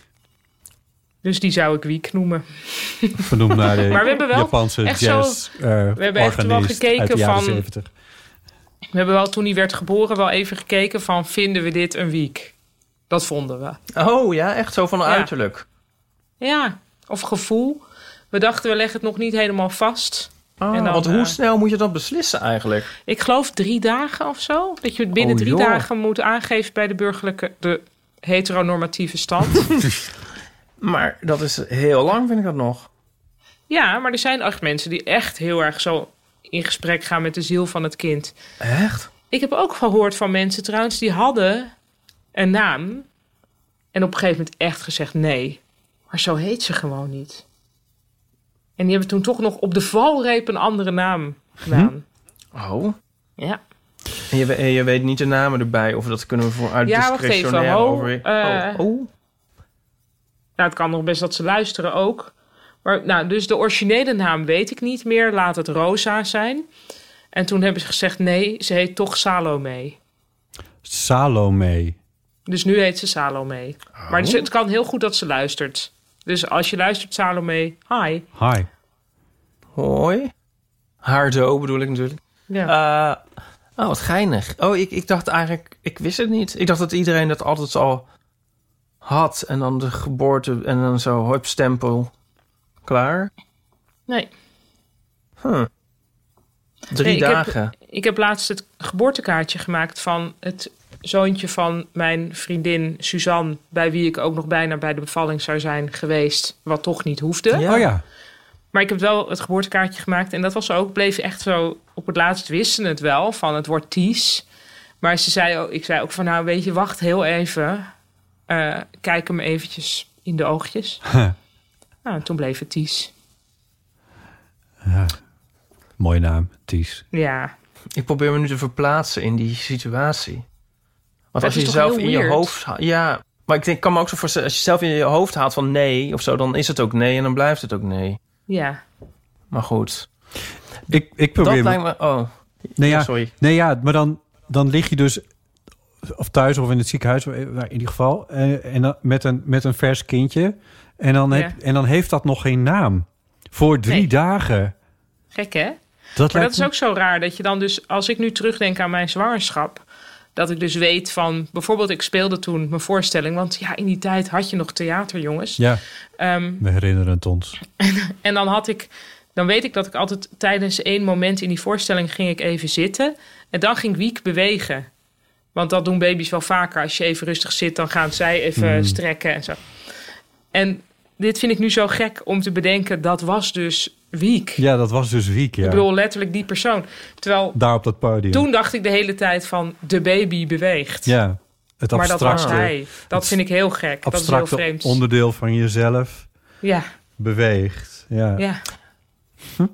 Dus die zou ik Wiek noemen. Vernoemd naar de maar we hebben wel Japanse echt jazz zo, uh, we hebben echt wel gekeken uit de jaren van... zeventig. We hebben wel, toen hij werd geboren, wel even gekeken van... vinden we dit een Wiek? Dat vonden we. Oh ja, echt zo van een ja. uiterlijk. Ja, of gevoel. We dachten, we leggen het nog niet helemaal vast. Oh, en dan, want hoe uh, snel moet je dat beslissen eigenlijk? Ik geloof drie dagen of zo. Dat je het binnen oh, drie joh. dagen moet aangeven bij de burgerlijke... de heteronormatieve stand. Maar dat is heel lang, vind ik dat nog. Ja, maar er zijn echt mensen die echt heel erg zo in gesprek gaan met de ziel van het kind. Echt? Ik heb ook gehoord van mensen trouwens, die hadden een naam. En op een gegeven moment echt gezegd nee. Maar zo heet ze gewoon niet. En die hebben toen toch nog op de valreep een andere naam gedaan. Hm? Oh. Ja. En je, en je weet niet de namen erbij, of dat kunnen we voor uit ja, discretionair wacht even. over... Uh, oh. oh. Nou, het kan nog best dat ze luisteren ook. Maar nou, dus de originele naam weet ik niet meer. Laat het Rosa zijn. En toen hebben ze gezegd nee, ze heet toch Salome. Salome. Dus nu heet ze Salome. Oh. Maar dus het kan heel goed dat ze luistert. Dus als je luistert, Salome, hi. Hi. Hoi. Haardo bedoel ik natuurlijk. Ja. Uh, oh, wat geinig. Oh, ik, ik dacht eigenlijk... Ik wist het niet. Ik dacht dat iedereen dat altijd al had. En dan de geboorte en dan zo hup stempel. Klaar? Nee. Huh. Drie nee, ik dagen. Heb, ik heb laatst het geboortekaartje gemaakt van het zoontje van mijn vriendin Suzanne, bij wie ik ook nog bijna bij de bevalling zou zijn geweest, wat toch niet hoefde. Ja. Oh ja. Maar ik heb wel het geboortekaartje gemaakt en dat was ook, bleef echt zo, op het laatst wisten het wel, van het wordt Ties. Maar ze zei ook, ik zei ook van nou weet je, wacht heel even. Uh, kijk hem eventjes in de oogjes. Huh. Nou, toen bleef het Ties. Ja, mooie naam, Ties. Ja. Ik probeer me nu te verplaatsen in die situatie. Want dat als je jezelf in je hoofd... Ja, maar ik denk, kan me ook zo voorstellen... Als je zelf in je hoofd haalt van nee of zo... dan is het ook nee en dan blijft het ook nee. Ja. Maar goed. Ik, ik probeer... Dat lijkt me... Oh, nee, ja, oh, sorry. Nee, ja, maar dan, dan lig je dus... of thuis of in het ziekenhuis, in ieder geval... en dan met een, met een vers kindje... En dan, heb, ja. en dan heeft dat nog geen naam. Voor drie nee. dagen. Gek, hè? Dat maar dat is me... ook zo raar. Dat je dan dus... Als ik nu terugdenk aan mijn zwangerschap... dat ik dus weet van... Bijvoorbeeld, ik speelde toen mijn voorstelling... want ja, in die tijd had je nog theater, jongens. Ja, um, we herinneren het ons. En, en dan had ik... Dan weet ik dat ik altijd tijdens één moment in die voorstelling... ging ik even zitten. En dan ging Wiek bewegen. Want dat doen baby's wel vaker. Als je even rustig zit, dan gaan zij even mm. strekken en zo. En dit vind ik nu zo gek om te bedenken... dat was dus Wiek. Ja, dat was dus Wiek, ja. Ik bedoel letterlijk die persoon. Terwijl daar op dat podium. Toen dacht ik de hele tijd van... de baby beweegt. Ja, het abstracte. Maar dat was hij. Dat vind ik heel gek. Dat is heel vreemd. Onderdeel van jezelf. Ja. Beweegt. Ja. Ja. Hm?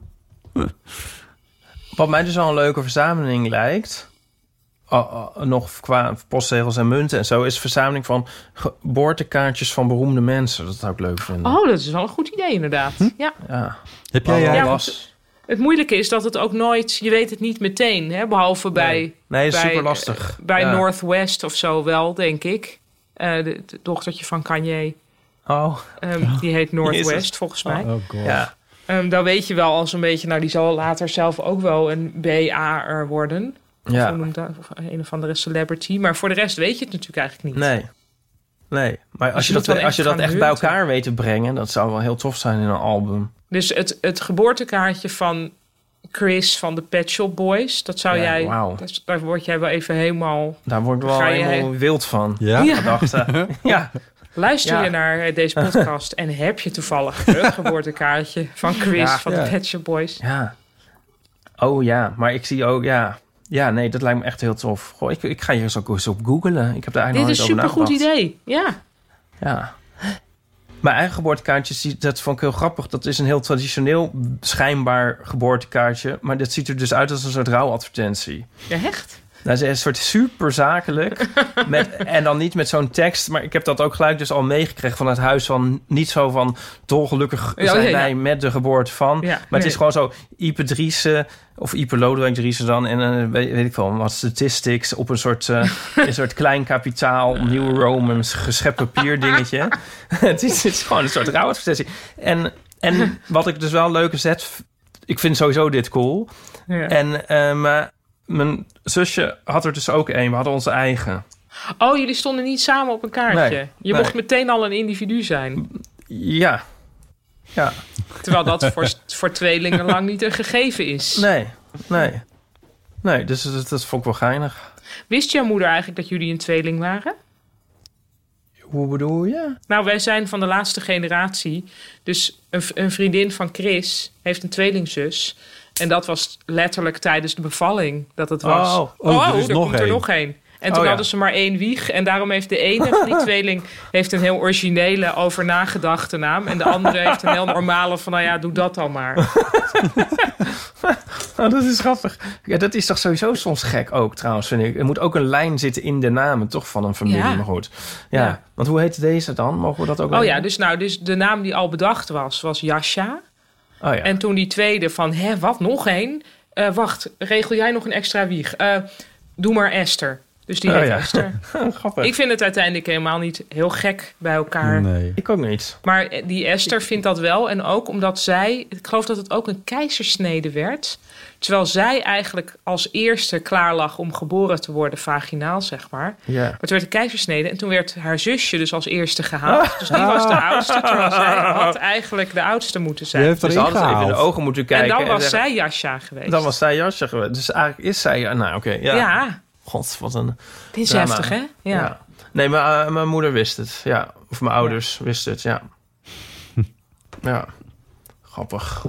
Wat mij dus al een leuke verzameling lijkt... Oh, oh, nog qua postzegels en munten en zo... is een verzameling van geboortekaartjes van beroemde mensen. Dat zou ik leuk vinden. Oh, dat is wel een goed idee inderdaad. Hm? Ja. ja. Heb jij... Ja, ja, het, het moeidelijke is dat het ook nooit... Je weet het niet meteen, hè? Behalve bij... Nee, nee bij, super lastig. Uh, bij ja. Northwest of zo wel, denk ik. Uh, de, de dochtertje van Kanye. Oh. Um, die heet Northwest, volgens mij. Oh, God. Ja. Um, dan weet je wel als een beetje... Nou, die zal later zelf ook wel een B A'er worden... Ja. Of dat, of een of andere celebrity. Maar voor de rest weet je het natuurlijk eigenlijk niet. Nee. Nee. Maar als je, je dat, als je dat echt bij elkaar weet te brengen... dat zou wel heel tof zijn in een album. Dus het, het geboortekaartje van Chris van de Pet Shop Boys... dat zou ja, jij... Wow. Dat, daar word jij wel even helemaal... Daar word ik wel helemaal je... wild van. Ja? Ja. Gedachten. Ja. Luister Ja. je naar deze podcast en heb je toevallig het geboortekaartje van Chris Ja. van Ja. de Pet Shop Boys? Ja. Oh ja, maar ik zie ook, ja... Ja, nee, dat lijkt me echt heel tof. Goh, ik, ik ga hier eens ook eens op googlen. Ik heb daar eigenlijk Dit is nog een nooit over supergoed nagedacht. idee. Ja. Ja. Mijn eigen geboortekaartje, dat vond ik heel grappig. Dat is een heel traditioneel, schijnbaar geboortekaartje. Maar dat ziet er dus uit als een soort rouwadvertentie. Ja, echt? Dat is een soort super zakelijk. Met, en dan niet met zo'n tekst. Maar ik heb dat ook gelijk dus al meegekregen van het huis. Van niet zo van dolgelukkig Ja, zijn ja, ja. wij met de geboorte van. Ja, maar nee. het is gewoon zo Ipe Driessen of Ipe Lodewijk Driessen dan. En uh, weet, weet ik wel, wat statistics op een soort, uh, een soort klein kapitaal, New Romans, geschept papier dingetje. het, is, het is gewoon een soort rouwadvertentie. En, en wat ik dus wel een leuke zet... Ik vind sowieso dit cool. Ja. En uh, mijn zusje had er dus ook één. We hadden onze eigen. Oh, jullie stonden niet samen op een kaartje. Nee, je nee. mocht meteen al een individu zijn. Ja. Ja. Terwijl dat voor, voor tweelingen lang niet een gegeven is. Nee. Nee. Nee, dus dat, dat vond ik wel geinig. Wist jouw moeder eigenlijk dat jullie een tweeling waren? Hoe bedoel je? Nou, wij zijn van de laatste generatie. Dus een, een vriendin van Chris heeft een tweelingzus. En dat was letterlijk tijdens de bevalling dat het was. Oh, oh, er is er nog komt er één. nog één. En toen Oh, ja. hadden ze maar één wieg. En daarom heeft de ene van die tweeling heeft een heel originele, over nagedachte naam. En de andere heeft een heel normale van, nou ja, doe dat dan maar. Oh, dat is grappig. Ja, dat is toch sowieso soms gek ook, trouwens, vind ik. Er moet ook een lijn zitten in de namen, toch, van een familie. Ja. Maar goed. Ja. Ja. Want hoe heet deze dan? Mogen we dat ook Oh weten? ja, dus, nou, dus de naam die al bedacht was, was Jascha. Oh ja. En toen die tweede van, hè, wat, nog één? Uh, wacht, regel jij nog een extra wieg? Uh, doe maar Esther. Dus die Oh heet ja. Esther. Grappig. Ik Ik, vind het uiteindelijk helemaal niet heel gek bij elkaar. Nee. ook niet. Maar die Esther vindt dat wel. En ook omdat zij... Ik geloof dat het ook een keizersnede werd. Terwijl zij eigenlijk als eerste klaar lag om geboren te worden, vaginaal, zeg maar. Ja. Maar het werd een keizersnede. En toen werd haar zusje dus als eerste gehaald. Dus die was de oudste. Terwijl zij had eigenlijk de oudste moeten Je zijn. heeft Dus erin hadden ze even in de gehaald. ogen moeten En kijken. dan was zeggen, zij Jascha geweest. Dan was zij Jasje geweest. Dus eigenlijk is zij... Nou, oké. ja. Ja, God, wat een... dit is drama. heftig, hè? Ja. Nee, maar uh, mijn moeder wist het. Ja. Of mijn ouders wisten het, ja. Ja. Grappig.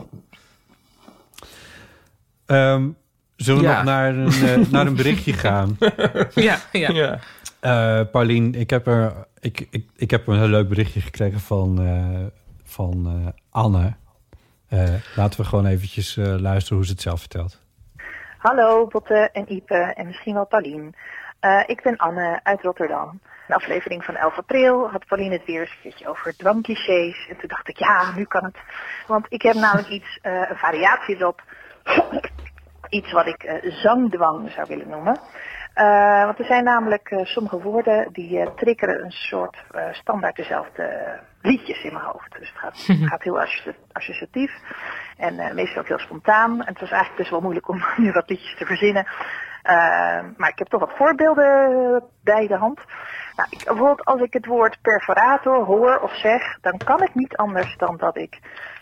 Um, zullen we Ja. nog naar een, uh, naar een berichtje gaan? Ja, ja. Ja. Uh, Paulien, ik heb, er, ik, ik, ik heb een heel leuk berichtje gekregen van, uh, van uh, Anne. Uh, laten we gewoon eventjes uh, luisteren hoe ze het zelf vertelt. Hallo Botte en Ipe en misschien wel Paulien. Uh, ik ben Anne uit Rotterdam. In de aflevering van elf april had Paulien het weer eens een keertje over dwangclichés. En toen dacht ik, ja, nu kan het. Want ik heb namelijk iets, uh, een variatie erop. Iets wat ik uh, zangdwang zou willen noemen. Uh, want er zijn namelijk uh, sommige woorden die uh, triggeren een soort uh, standaard dezelfde liedjes in mijn hoofd. Dus het gaat, het gaat heel associatief en uh, meestal ook heel spontaan. En het was eigenlijk best wel moeilijk om nu wat liedjes te verzinnen. Uh, maar ik heb toch wat voorbeelden bij de hand. Nou, ik, bijvoorbeeld als ik het woord perforator hoor of zeg, dan kan ik niet anders dan dat ik...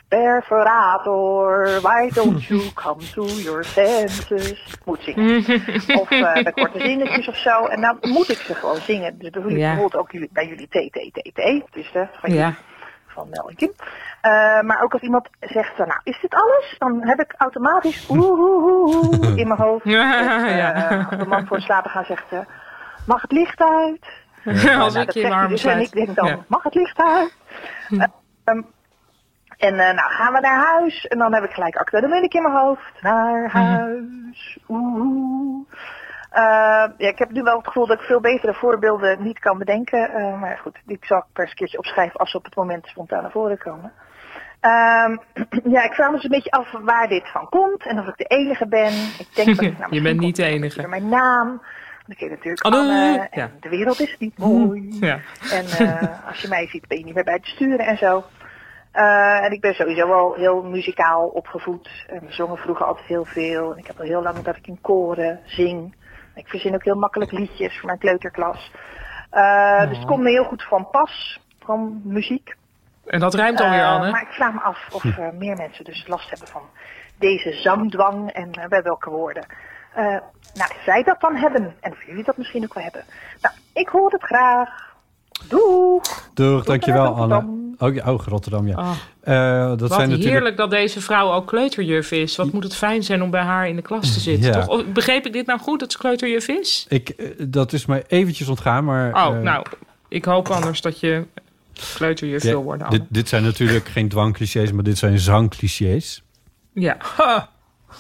Perforator, why don't you come to your senses? Moet zingen. Of uh, bij korte zinnetjes of zo. En dan moet ik ze gewoon zingen. Dus bedoel ik Ja. bijvoorbeeld ook jullie, bij jullie T, T, T, T. Dus de, van, Ja. jullie, van Mel en Kim. Uh, maar ook als iemand zegt, zo, nou, is dit alles? Dan heb ik automatisch oeh, oeh, oeh, in mijn hoofd. Ja, Dus, uh, ja. Als de man voor het slapen gaat zegt, uh, mag het licht uit? Als Nou, ik dat je in mijn zegt hij armen dus en ik sluit. denk dan, Ja. mag het licht uit? Uh, um, En uh, nou gaan we naar huis. En dan heb ik gelijk Acta de Munnik in mijn hoofd. Naar huis. Oeh. Uh, ja, ik heb nu wel het gevoel dat ik veel betere voorbeelden niet kan bedenken. Uh, maar goed, die zal ik per eens een keertje opschrijven als ze op het moment spontaan naar voren komen. Um, ja, ik vraag me dus een beetje af waar dit van komt. En of ik de enige ben. Ik denk dat ik, nou, Je bent niet de komt het enige. door mijn naam. Want ik heet natuurlijk Anne. Anne. En Ja. de wereld is niet mooi. Ja. En uh, als je mij ziet ben je niet meer bij het sturen en zo. Uh, en ik ben sowieso wel heel muzikaal opgevoed. En we zongen vroeger altijd heel veel. En ik heb al heel lang dat ik in koren zing. Ik verzin ook heel makkelijk liedjes voor mijn kleuterklas. Uh, oh. Dus het komt me heel goed van pas, van muziek. En dat rijmt alweer, Uh, Anne. maar ik vraag me af of uh, meer mensen dus last hebben van deze zangdwang en uh, bij welke woorden. Uh, nou, zij dat dan hebben en of jullie dat misschien ook wel hebben. Nou, ik hoor het graag. Doeg! Doeg, dankjewel Rotterdam. Anne. Oh, ja, oh, Rotterdam, ja. Oh, Uh, dat wat zijn heerlijk natuurlijk... dat deze vrouw ook kleuterjuf is. Wat moet het fijn zijn om bij haar in de klas te zitten. Ja. Toch? Of, begreep ik dit nou goed, dat ze kleuterjuf is? Ik, uh, dat is mij eventjes ontgaan, maar... Oh, uh, nou, ik hoop anders dat je kleuterjuf ja, wil worden. Anne. dit, dit zijn natuurlijk geen dwangclichés, maar dit zijn zangclichés. Ja. Ha.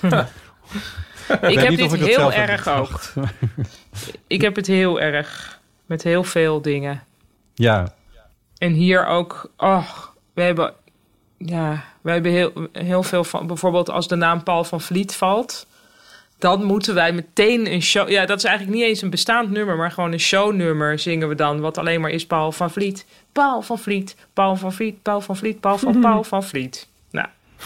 Ik heb niet dit of ik dat heel zelf heb erg ook. bedacht. Ik heb het heel erg. Met heel veel dingen. Ja, En hier ook, oh, we hebben, ja, we hebben heel, heel veel van, bijvoorbeeld als de naam Paul van Vliet valt, dan moeten wij meteen een show, ja, dat is eigenlijk niet eens een bestaand nummer, maar gewoon een shownummer zingen we dan, wat alleen maar is Paul van Vliet, Paul van Vliet, Paul van Vliet, Paul van Vliet, Paul van Paul van Vliet. Nou,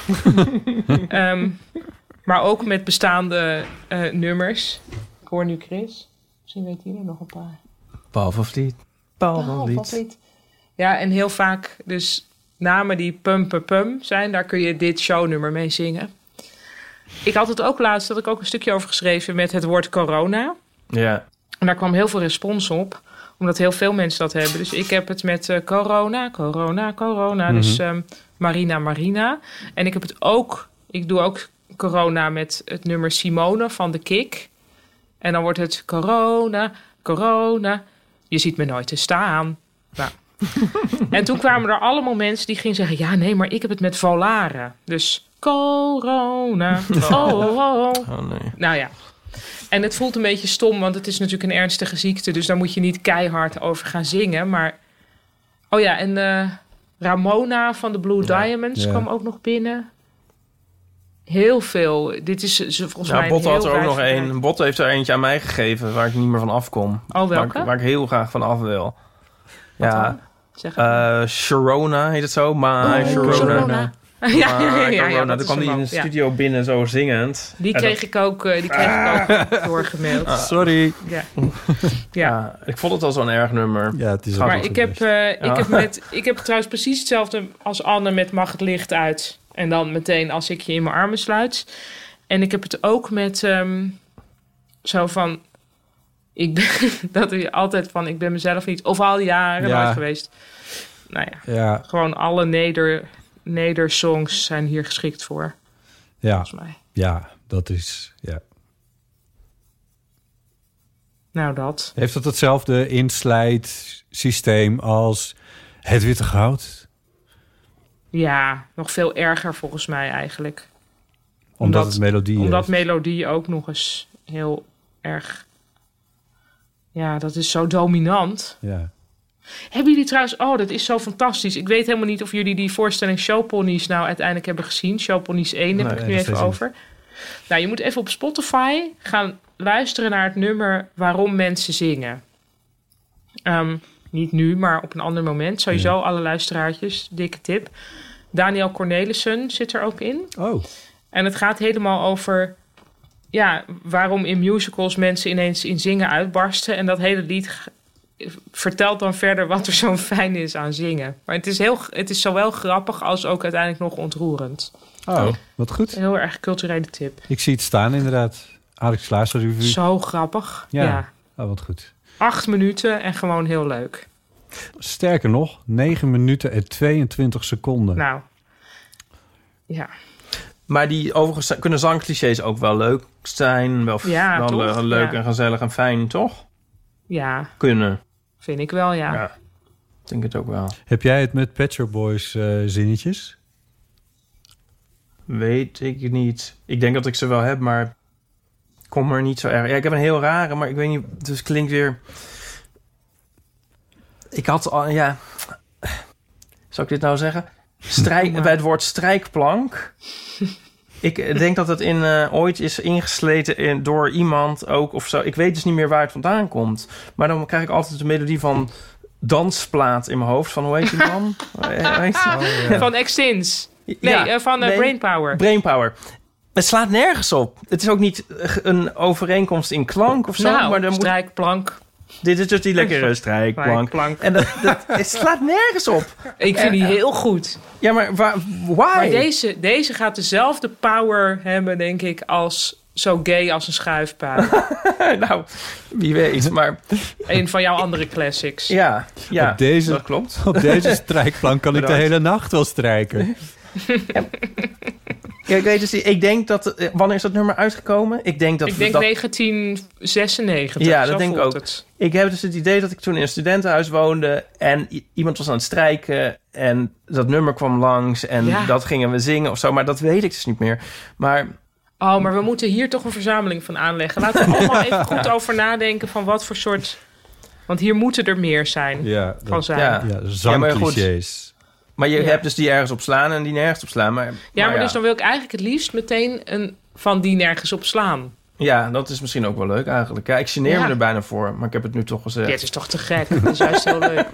um, maar ook met bestaande uh, nummers. Ik hoor nu Chris, misschien weet hij er nog een paar. Paul van Vliet. Paul Paul van van Vliet. Vliet. Ja, en heel vaak dus namen die pum pum pum zijn. Daar kun je dit shownummer mee zingen. Ik had het ook laatst, dat ik ook een stukje over geschreven met het woord corona. Ja. En daar kwam heel veel respons op. Omdat heel veel mensen dat hebben. Dus ik heb het met uh, corona, corona, corona. Mm-hmm. Dus um, Marina, Marina. En ik heb het ook, ik doe ook corona met het nummer Simone van de Kik. En dan wordt het corona, corona. Je ziet me nooit te staan. Nou. En toen kwamen er allemaal mensen die gingen zeggen... ja, nee, maar ik heb het met volaren. Dus corona. Oh, oh. Oh nee. Nou ja. En het voelt een beetje stom, want het is natuurlijk een ernstige ziekte. Dus daar moet je niet keihard over gaan zingen. Maar, oh ja, en uh, Ramona van de Blue ja. Diamonds ja. kwam ook nog binnen. Heel veel. Dit is volgens ja, mij Botte een had heel er ook nog wijs één. Botte heeft er eentje aan mij gegeven waar ik niet meer van afkom. Oh, welke? Waar ik, waar ik heel graag van af wil. Wat ja, zeg uh, Sharona heet het zo. Ma, oh, Sharona. Sharona. Ja, ja, ja, ja, ja, dan kwam die in de studio ja. binnen zo zingend. Die kreeg dat... ik ook, uh, die kreeg ah. ik ook doorgemaild. Ah, sorry. Ja. ja. ja, ik vond het al zo'n erg nummer. Ja, het is maar ik heb, uh, ja. ik, heb met, ik heb trouwens precies hetzelfde als Anne met Mag het licht uit. En dan meteen als ik je in mijn armen sluit. En ik heb het ook met um, zo van... Ik ben, dat je altijd van, ik ben mezelf niet... Of al jaren ja. nooit geweest. Nou ja, ja. gewoon alle neder, nedersongs zijn hier geschikt voor. Ja, volgens mij. Ja, dat is... Ja. Nou, dat. Heeft dat hetzelfde inslijtsysteem als het witte goud? Ja, nog veel erger volgens mij eigenlijk. Omdat, omdat het melodie Omdat heeft. melodie ook nog eens heel erg... Ja, dat is zo dominant. Ja. Hebben jullie trouwens... Oh, dat is zo fantastisch. Ik weet helemaal niet of jullie die voorstelling Showponies nou uiteindelijk hebben gezien. Showponies één heb nee, ik het nu even over. Niet. Nou, je moet even op Spotify gaan luisteren naar het nummer Waarom Mensen Zingen. Um, niet nu, maar op een ander moment. Sowieso ja. alle luisteraartjes, dikke tip. Daniel Cornelissen zit er ook in. Oh. En het gaat helemaal over... Ja, waarom in musicals mensen ineens in zingen uitbarsten. En dat hele lied g- vertelt dan verder wat er zo fijn is aan zingen. Maar het is, heel, het is zowel grappig als ook uiteindelijk nog ontroerend. Oh, wat goed. Een heel erg culturele tip. Ik zie het staan inderdaad. Alex Klaassen revue. Zo grappig. Ja. ja. Oh, wat goed. Acht minuten en gewoon heel leuk. Sterker nog, negen minuten en tweeëntwintig seconden. Nou, ja. Maar die overigens kunnen zangclichés ook wel leuk zijn. Wel, ja, wel toch? leuk ja. en gezellig en fijn, toch? Ja. Kunnen. Vind ik wel, ja. Ja, ik denk het ook wel. Heb jij het met Pet Shop Boys uh, zinnetjes? Weet ik niet. Ik denk dat ik ze wel heb, maar kom er niet zo erg. Ja, ik heb een heel rare, maar ik weet niet. Dus het klinkt weer. Ik had al, ja. Zou ik dit nou zeggen? Strijk, bij het woord strijkplank. Ik denk dat het in, uh, ooit is ingesleten in, door iemand ook of zo. Ik weet dus niet meer waar het vandaan komt. Maar dan krijg ik altijd de melodie van Dansplaat in mijn hoofd. Van hoe heet die man? oh, ja. Van Extins. Nee, ja, uh, van uh, nee, Brainpower. Brainpower. Het slaat nergens op. Het is ook niet een overeenkomst in klank of zo. Nou, maar dan strijkplank. Moet... Dit is dus die lekkere strijkplank. Strijkplank. En dat, dat, het slaat nergens op. Ik vind die heel goed. Ja, maar waar, why? Maar deze, deze gaat dezelfde power hebben, denk ik, als zo gay als een schuifpui. Nou, wie weet, maar... Een van jouw andere classics. Ja, ja op deze, dat klopt. Op deze strijkplank kan ik de Bedankt. hele nacht wel strijken. Ja, ik weet dus, ik denk dat... eh, Wanneer is dat nummer uitgekomen? Ik denk dat... Ik denk dat, negentien zesennegentig. Ja, zo dat denk ik voelt ook. Het. Ik heb dus het idee dat ik toen in een studentenhuis woonde... en i- iemand was aan het strijken... en dat nummer kwam langs... en Ja. dat gingen we zingen of zo. Maar dat weet ik dus niet meer. Maar Oh, maar we moeten hier toch een verzameling van aanleggen. Laten we allemaal even goed over nadenken van wat voor soort... Want hier moeten er meer zijn Ja, van dat, zijn. ja. Ja, ja zangclichés. Maar je Ja. hebt dus die ergens op slaan en die nergens op slaan. Maar, maar, maar ja. dus dan wil ik eigenlijk het liefst meteen een van die nergens op slaan. Ja, dat is misschien ook wel leuk eigenlijk. Ja, ik geneer Ja. me er bijna voor, maar ik heb het nu toch gezegd. Dit is toch te gek? Dat is juist heel leuk.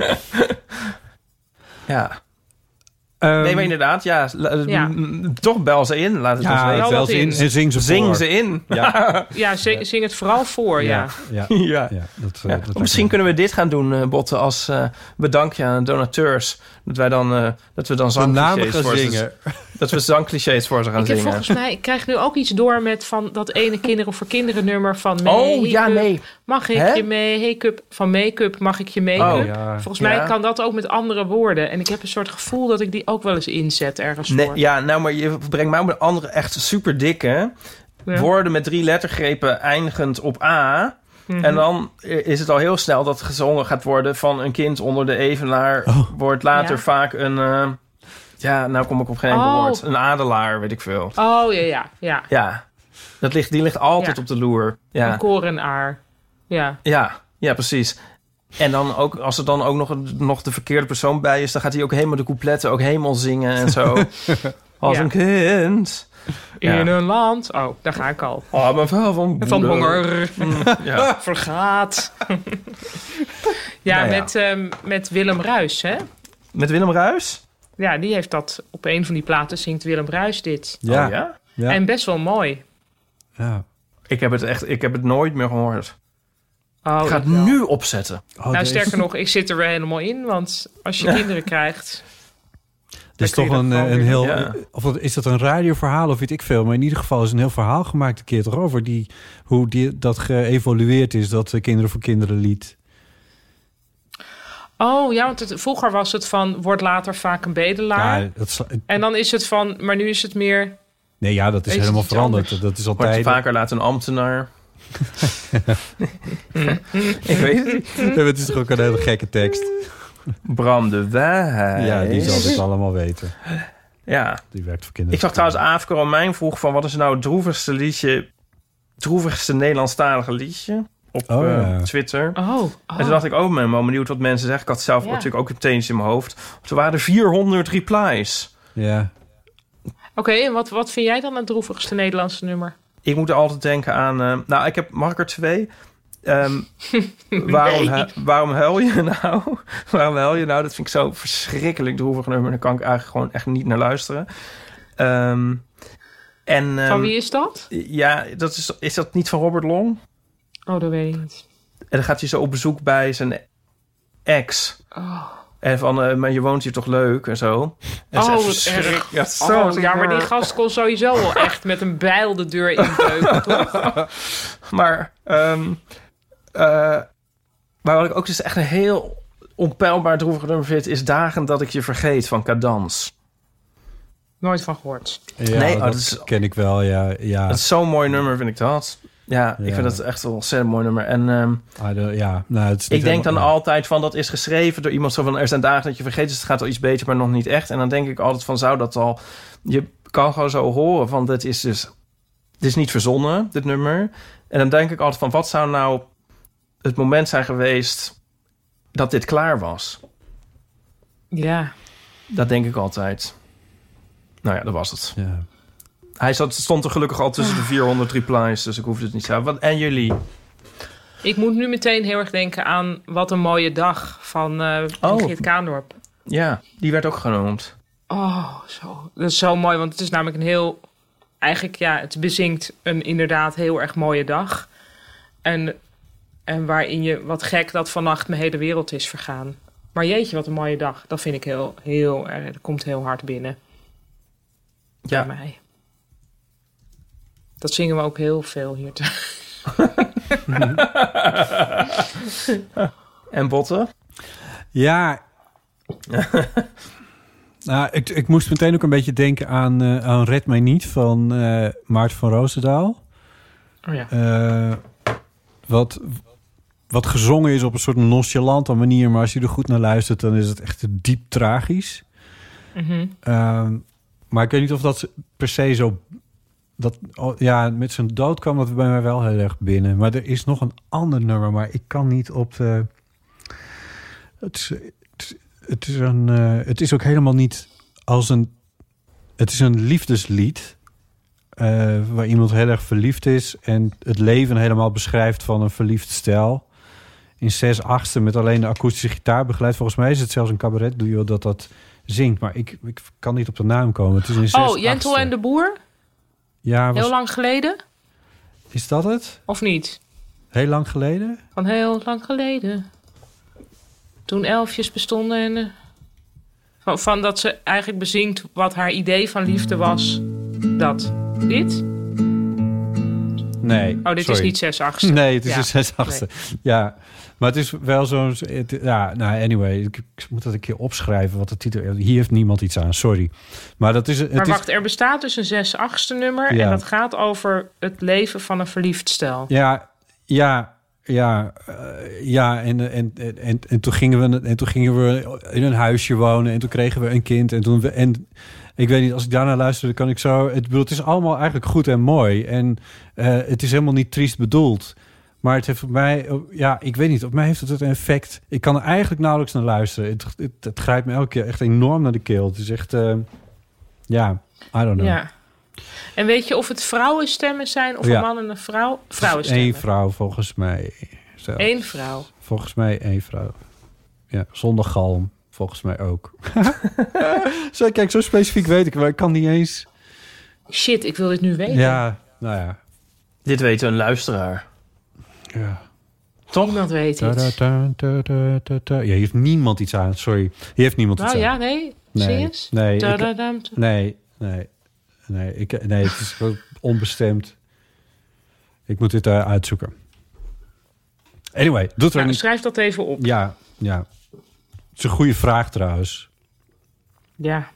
Ja. Um, Nee, maar inderdaad, ja, la- Ja. m- toch bel ze in, laat het ons ja, weten. wel wel wat in. in. En zing ze Zing voor. ze in. Ja, Ja, zing, zing het vooral voor, ja. ja, ja, Ja. ja, dat, Ja, uh, dat lijkt misschien me- kunnen we dit gaan doen, uh, Botte, als uh, bedankje aan donateurs. Dat wij dan, uh, dat we dan de namen zangclichés gaan voor ze, zingen. dat we zangclichés voor ze gaan Ik heb zingen. volgens mij, ik krijg nu ook iets door met van dat ene Kinderen voor Kinderen nummer van Oh, ja, Make-up, nee. Mag ik Hè? je mee? Make-up van Make-up, mag ik je make-up? Oh, ja. Volgens mij Ja. kan dat ook met andere woorden. En ik heb een soort gevoel dat ik die ook wel eens inzet ergens Nee, voor. ja, nou, maar je brengt mij op een andere echt super dikke Ja. woorden met drie lettergrepen eindigend op A. Mhm. En dan is het al heel snel dat gezongen gaat worden van een kind onder de evenaar. Oh. Wordt later Ja. vaak een... uh, ja, nou kom ik op geen enkel Oh. woord. Een adelaar, weet ik veel. Oh, ja, ja, ja. Ja, dat ligt, die ligt altijd Ja. op de loer. Een Ja. korenaar. Ja. Ja, ja, precies. En dan ook, als er dan ook nog, een- nog de verkeerde persoon bij is... dan gaat hij ook helemaal de coupletten ook helemaal zingen en zo. Als Ja. een kind. In Ja. een land. Oh, daar ga ik al. Oh, mijn vrouw van Van moeder. honger. Mm, ja. Vergaat. ja, Nou ja. Met, ehm, met Willem Ruijs, hè? Met Willem Ruijs? Ja, die heeft dat... Op een van die platen zingt Willem Ruijs dit. Ja, Oh, ja? ja, En best wel mooi. ja. Ik heb het echt, ik heb het nooit meer gehoord. Oh, ik ga het ik wel. nu opzetten. Oh, Nou, deze- sterker nog, ik zit er weer helemaal in. Want als je kinderen krijgt... Het is dan toch kun een, je dat eh, een heel... gewoon weer- ja. Of wat- is dat een radioverhaal of weet ik veel? Maar in ieder geval is een heel verhaal gemaakt een keer toch over die, hoe die, dat geëvolueerd is, dat eh, Kinderen voor Kinderen lied. Oh, ja, want het, vroeger was het van... Wordt later vaak een bedelaar. Ja, dat is, En dan is het van... Maar nu is het meer... nee, ja, dat is Weet je, helemaal iets veranderd. anders. Dat is Wordt altijd... vaker laat een ambtenaar. Ik weet het niet. Ja, het is toch ook een hele gekke tekst. Bram de Wijs. Ja, die zal dit allemaal weten. Ja. Die werkt voor kinderen. Ik zag trouwens Aafke Romein vroeg van... wat is nou het droevigste liedje... droevigste Nederlandstalige liedje? Op Oh, eh, ja. Twitter. Oh, oh. En toen dacht ik ook, ben wel benieuwd wat mensen zeggen. Ik had zelf Ja. natuurlijk ook meteen iets in mijn hoofd. Er waren vierhonderd replies. Ja. Oké, en wat, wat vind jij dan het droevigste Nederlandse nummer? Ik moet er altijd denken aan... eh, nou, ik heb... Mag ik er twee? Ehm, waarom, Nee. hu- waarom huil je nou? waarom huil je nou? Dat vind ik zo verschrikkelijk droevig nummer. Daar kan ik eigenlijk gewoon echt niet naar luisteren. Ehm, en, ehm, Van wie is dat? Ja, dat is, is dat niet van Robert Long? Oh, dat weet ik niet. En dan gaat hij zo op bezoek bij zijn ex. Oh, En van, eh, maar je woont hier toch leuk en zo. En Oh, dat is wat echt verschrikkelijk. erg. Ja, zo oh ja, maar die gast kon sowieso wel echt met een bijl de deur inbeuken, toch? Maar, ehm, eh, maar wat ik ook dus echt een heel onpeilbaar droevig nummer vind... is Dagen dat ik je vergeet van Cadans. Nooit van gehoord. Ja, Nee, oh, dat, dat is- ken ik wel, ja. ja. Dat is zo'n mooi nummer, vind ik dat. Ja, ik Ja. vind dat echt een ontzettend mooi nummer. En ehm, Ah, de- ja, nou, het is niet ik denk dan helemaal- altijd van... dat is geschreven door iemand zo van... er zijn dagen dat je vergeet, dus het gaat al iets beter... maar nog niet echt. En dan denk ik altijd van, zou dat al... Je kan gewoon zo horen van, dit is dus... dit is niet verzonnen, dit nummer. En dan denk ik altijd van, wat zou nou het moment zijn geweest... dat dit klaar was? Ja. Dat denk ik altijd. Nou ja, dat was het. Ja. Hij zat, stond er gelukkig al tussen de vierhonderd replies... dus ik hoefde het niet te hebben. Wat, en jullie? Ik moet nu meteen heel erg denken aan Wat een mooie dag van eh Oh. Geert Kaandorp. Ja, die werd ook genoemd. Oh, zo. Dat is zo mooi, want het is namelijk een heel... Eigenlijk, ja, het bezingt een inderdaad heel erg mooie dag. En, en waarin je, wat gek dat vannacht mijn hele wereld is vergaan. Maar jeetje, wat een mooie dag. Dat vind ik heel, heel erg... Dat komt heel hard binnen. Ja. Bij mij. Dat zingen we ook heel veel hier thuis. En Botte? Ja. nou, ik, ik moest meteen ook een beetje denken aan, uh, aan Red Mij Niet van uh, Maarten van Roosendaal. Oh ja. Uh, wat, wat gezongen is op een soort nonchalante manier, maar als je er goed naar luistert, dan is het echt diep tragisch. Mm-hmm. Uh, maar ik weet niet of dat per se zo... Dat, oh, ja, met zijn dood kwam dat bij mij wel heel erg binnen. Maar er is nog een ander nummer, maar ik kan niet op de... Het is, het, het is, een, uh, het is ook helemaal niet als een... Het is een liefdeslied... Uh, waar iemand heel erg verliefd is... en het leven helemaal beschrijft van een verliefd stel. In zes achtste met alleen de akoestische gitaar begeleid. Volgens mij is het zelfs een cabaretduo dat dat zingt. Maar ik, ik kan niet op de naam komen. Het is in zes Oh, Jentel en de Boer? Ja, was... Heel lang geleden? Is dat het? Of niet? Heel lang geleden? Van heel lang geleden. Toen elfjes bestonden en... Uh, van, van dat ze eigenlijk bezingt wat haar idee van liefde was. Dat. Dit? Nee. Oh, dit sorry. is niet zes achtste. Nee, het is ja. een zes achtste. Nee. Ja, maar het is wel zo'n... Ja, nou, anyway. Ik, ik moet dat een keer opschrijven, wat de titel... Hier heeft niemand iets aan, sorry. Maar dat is... Het maar wacht, is, er bestaat dus een zes achtste nummer... Ja. en dat gaat over het leven van een verliefd stel. Ja, ja... Ja, uh, ja en, en, en, en, toen gingen we, en toen gingen we in een huisje wonen... en toen kregen we een kind. En toen we, en ik weet niet, als ik daarnaar luisterde, kan ik zo... Het, het is allemaal eigenlijk goed en mooi. En uh, het is helemaal niet triest bedoeld. Maar het heeft voor mij... Ja, ik weet niet, op mij heeft het een effect. Ik kan er eigenlijk nauwelijks naar luisteren. Het, het, het grijpt me elke keer echt enorm naar de keel. Het is echt... Uh, ja, I don't know. Ja. En weet je of het vrouwenstemmen zijn of ja. een man en een vrouw? Vrouwenstemmen. Eén vrouw, volgens mij. Zelfs. Eén vrouw. Volgens mij één vrouw. Ja, zonder galm. Volgens mij ook. Zo, kijk, zo specifiek weet ik, maar ik kan niet eens... Shit, ik wil dit nu weten. Ja, nou ja. Dit weet een luisteraar. Ja. Toch? Niemand weet het. Ta, ta, ta, ta, ta. Ja, hier heeft niemand iets aan. Sorry. Hier heeft niemand nou, iets ja, aan. nee. Nee, Zie eens? nee, ik, ik, nee, nee, nee, ik, nee, het is gewoon onbestemd. Ik moet dit uh, uitzoeken. Anyway, doet er nou, niet... Schrijf dat even op. Ja, ja. Het is een goede vraag trouwens. Ja.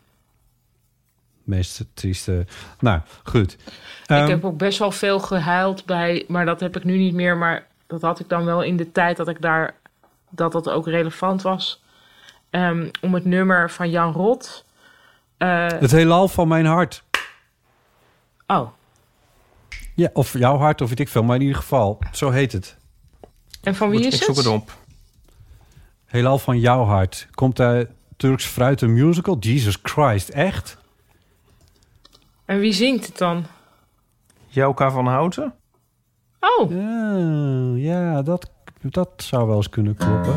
Meest trieste... Nou, goed. Ik Um, heb ook best wel veel gehuild bij... Maar dat heb ik nu niet meer. Maar dat had ik dan wel in de tijd dat ik daar... Dat dat ook relevant was. Um, om het nummer van Jan Rot. Uh, het heelal van mijn hart. Oh. Ja, of jouw hart, of weet ik veel. Maar in ieder geval, zo heet het. En van wie Goed, is ik het? zoek het op. Heelal van jouw hart. Komt uit Turks Fruit een musical? Jesus Christ, echt? En wie zingt het dan? Jouka van Houten? Oh. Ja, ja dat, dat zou wel eens kunnen kloppen.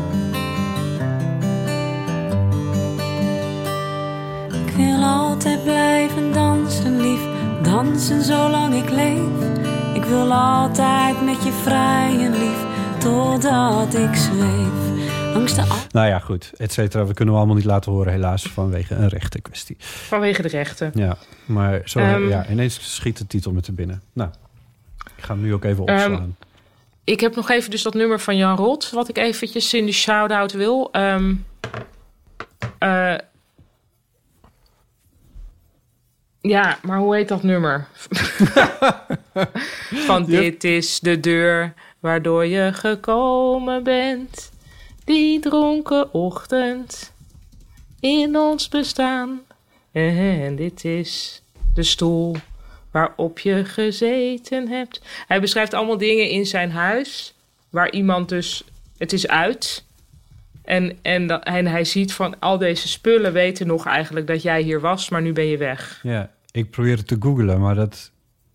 Ik wil altijd blijven dansen, lief. Dansen zolang ik leef. Ik wil altijd met je vrijen, lief. Totdat ik zweef. Langs de al- Nou ja, goed, et cetera. We kunnen we allemaal niet laten horen, helaas, vanwege een rechte kwestie. Vanwege de rechten. Ja, maar zo, Um, ja, ineens schiet de titel me te binnen. Nou, ik ga hem nu ook even opslaan. Um, ik heb nog even dus dat nummer van Jan Rot... wat ik eventjes in de shout-out wil. Um, uh, ja, maar hoe heet dat nummer? Van dit is de deur waardoor je gekomen bent... Die dronken ochtend in ons bestaan. En dit is de stoel waarop je gezeten hebt. Hij beschrijft allemaal dingen in zijn huis... waar iemand dus... Het is uit. En, en, dat, en hij ziet van al deze spullen weten nog eigenlijk dat jij hier was... maar nu ben je weg. Ja, ik probeer het te googlen, maar dat...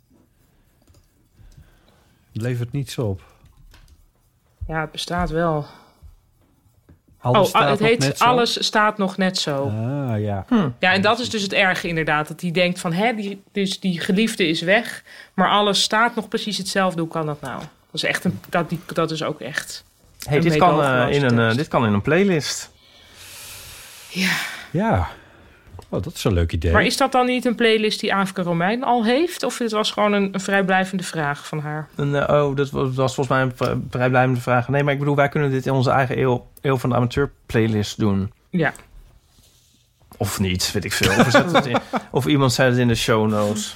levert niets op. Ja, het bestaat wel... Alles oh, staat het nog heet net zo? Alles staat nog net zo. Ah, ja. Hm. Ja, en dat is dus het erge inderdaad. Dat hij denkt van, hè, die, dus die geliefde is weg... maar alles staat nog precies hetzelfde. Hoe kan dat nou? Dat is, echt een, dat, die, dat is ook echt... Hey, dit, kan, uh, in een, uh, dit kan in een playlist. Ja. Ja. Oh, dat is een leuk idee. Maar is dat dan niet een playlist die Aafke Romein al heeft? Of dit was gewoon een, een vrijblijvende vraag van haar? En, uh, oh, dat was, was volgens mij een v- vrijblijvende vraag. Nee, maar ik bedoel, wij kunnen dit in onze eigen eeuw, eeuw van de amateur playlist doen. Ja. Of niet, weet ik veel. Of, zet het in, of iemand zet het in de show notes.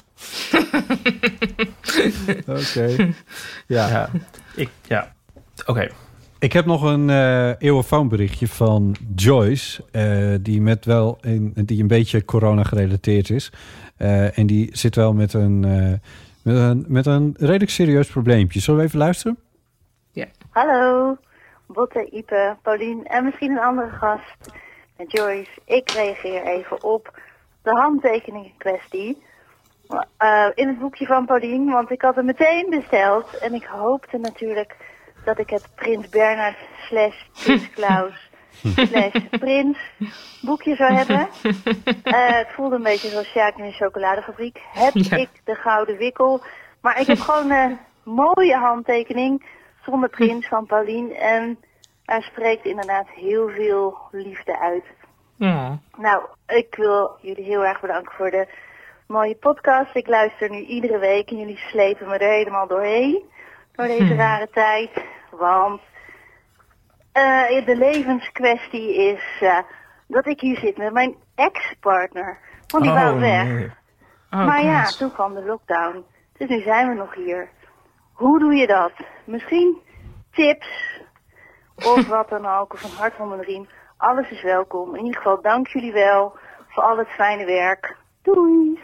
Oké. Okay. Ja. ja. Ik, ja. Oké. Okay. Ik heb nog een uh, eeuwenfoonberichtje van Joyce, uh, die met wel een, die een beetje corona gerelateerd is. Uh, en die zit wel met een, uh, met een met een redelijk serieus probleempje. Zullen we even luisteren? Ja. Hallo, Botte, Ipe, Paulien en misschien een andere gast. En Joyce, ik reageer even op de handtekeningen kwestie. Uh, in het boekje van Paulien, want ik had hem meteen besteld. En ik hoopte natuurlijk dat ik het Prins Bernhard slash Prins Klaus slash Prins boekje zou hebben. Uh, het voelde een beetje zoals Sjaak in een chocoladefabriek. Heb ja. ik de gouden wikkel. Maar ik heb gewoon een mooie handtekening zonder prins van Paulien. En hij spreekt inderdaad heel veel liefde uit. Ja. Nou, ik wil jullie heel erg bedanken voor de mooie podcast. Ik luister nu iedere week en jullie slepen me er helemaal doorheen. Door deze hm. rare tijd. Want uh, de levenskwestie is uh, dat ik hier zit met mijn ex-partner. Want die oh, wou weg. Nee. Oh, maar ja, toen kwam de lockdown. Dus nu zijn we nog hier. Hoe doe je dat? Misschien tips of wat dan ook. Of een hart onder de riem. Alles is welkom. In ieder geval dank jullie wel voor al het fijne werk. Doei!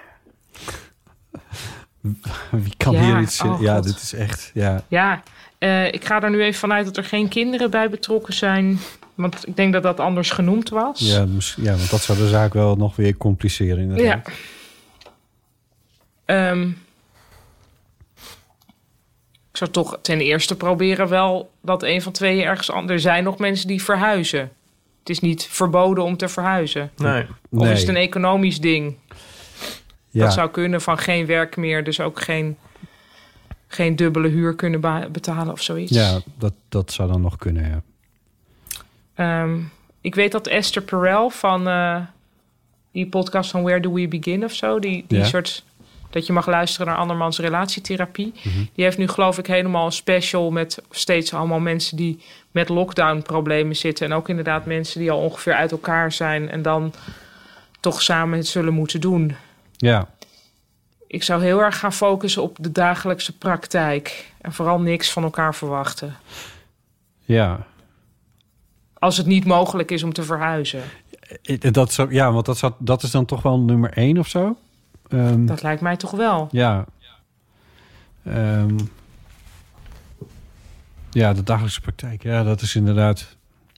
Wie kan ja, hier iets... Oh, ja, dit is echt... Ja, ja uh, ik ga er nu even vanuit dat er geen kinderen bij betrokken zijn. Want ik denk dat dat anders genoemd was. Ja, ja want dat zou de zaak wel nog weer compliceren inderdaad. Ja. Um, ik zou toch ten eerste proberen wel dat een van tweeën ergens anders... Er zijn nog mensen die verhuizen. Het is niet verboden om te verhuizen. Nee. Of nee. is het een economisch ding? Ja. Dat zou kunnen van geen werk meer, dus ook geen, geen dubbele huur kunnen ba- betalen of zoiets. Ja, dat, dat zou dan nog kunnen, ja. Um, ik weet dat Esther Perel van uh, die podcast van Where Do We Begin of zo, die, die ja. soort dat je mag luisteren naar andermans relatietherapie. Mm-hmm. Die heeft nu geloof ik helemaal een special met steeds allemaal mensen die met lockdown problemen zitten. En ook inderdaad mensen die al ongeveer uit elkaar zijn en dan toch samen het zullen moeten doen. Ja. Ik zou heel erg gaan focussen op de dagelijkse praktijk. En vooral niks van elkaar verwachten. Ja. Als het niet mogelijk is om te verhuizen. Dat zou, ja, want dat, zou, dat is dan toch wel nummer één of zo? Um, dat lijkt mij toch wel. Ja. Um, ja, de dagelijkse praktijk. Ja, dat is inderdaad...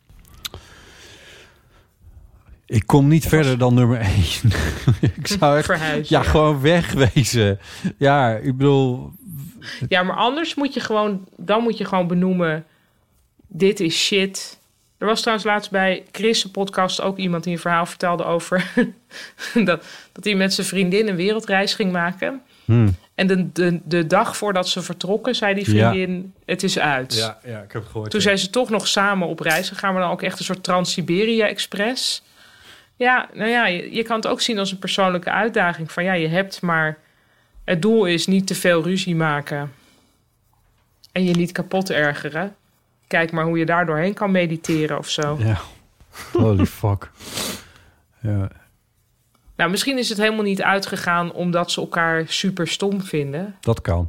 Ik kom niet verder dan nummer één. Ik zou echt... Verhuizen. Ja, ja, gewoon wegwezen. Ja, ik bedoel... Ja, maar anders moet je gewoon... Dan moet je gewoon benoemen... Dit is shit. Er was trouwens laatst bij Chris' podcast ook iemand die een verhaal vertelde over... dat, dat hij met zijn vriendin een wereldreis ging maken. Hmm. En de, de, de dag voordat ze vertrokken, zei die vriendin... Ja. Het is uit. Ja, ja, ik heb het gehoord. Toen ja. zijn ze toch nog samen op reis gegaan... maar dan ook echt een soort Trans-Siberia-express... Ja, nou ja, je, je kan het ook zien als een persoonlijke uitdaging. Van ja, je hebt maar... Het doel is niet te veel ruzie maken. En je niet kapot ergeren. Kijk maar hoe je daar doorheen kan mediteren of zo. Ja, holy fuck. Ja. Nou, misschien is het helemaal niet uitgegaan... omdat ze elkaar super stom vinden. Dat kan.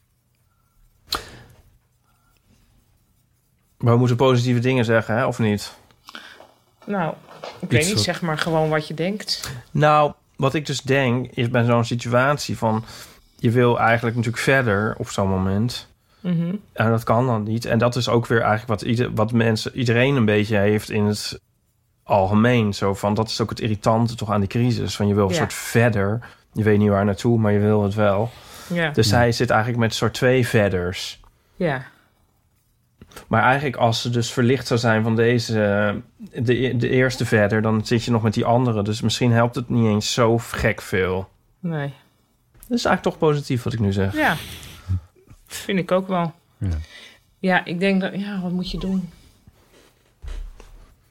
Maar we moeten positieve dingen zeggen, hè? Of niet? Nou... Ik weet niet, zeg maar gewoon wat je denkt. Nou, wat ik dus denk, is bij zo'n situatie van... je wil eigenlijk natuurlijk verder op zo'n moment. Mm-hmm. En dat kan dan niet. En dat is ook weer eigenlijk wat, ieder, wat mensen, iedereen een beetje heeft in het algemeen. Zo van, dat is ook het irritante toch aan die crisis. Van je wil een ja. soort verder. Je weet niet waar naartoe, maar je wil het wel. Ja. Dus ja. hij zit eigenlijk met een soort twee verders. Ja. Maar eigenlijk als ze dus verlicht zou zijn van deze... De, de eerste verder, dan zit je nog met die andere. Dus misschien helpt het niet eens zo gek veel. Nee. Dat is eigenlijk toch positief wat ik nu zeg. Ja. Vind ik ook wel. Ja, ja ik denk dat... Ja, wat moet je doen?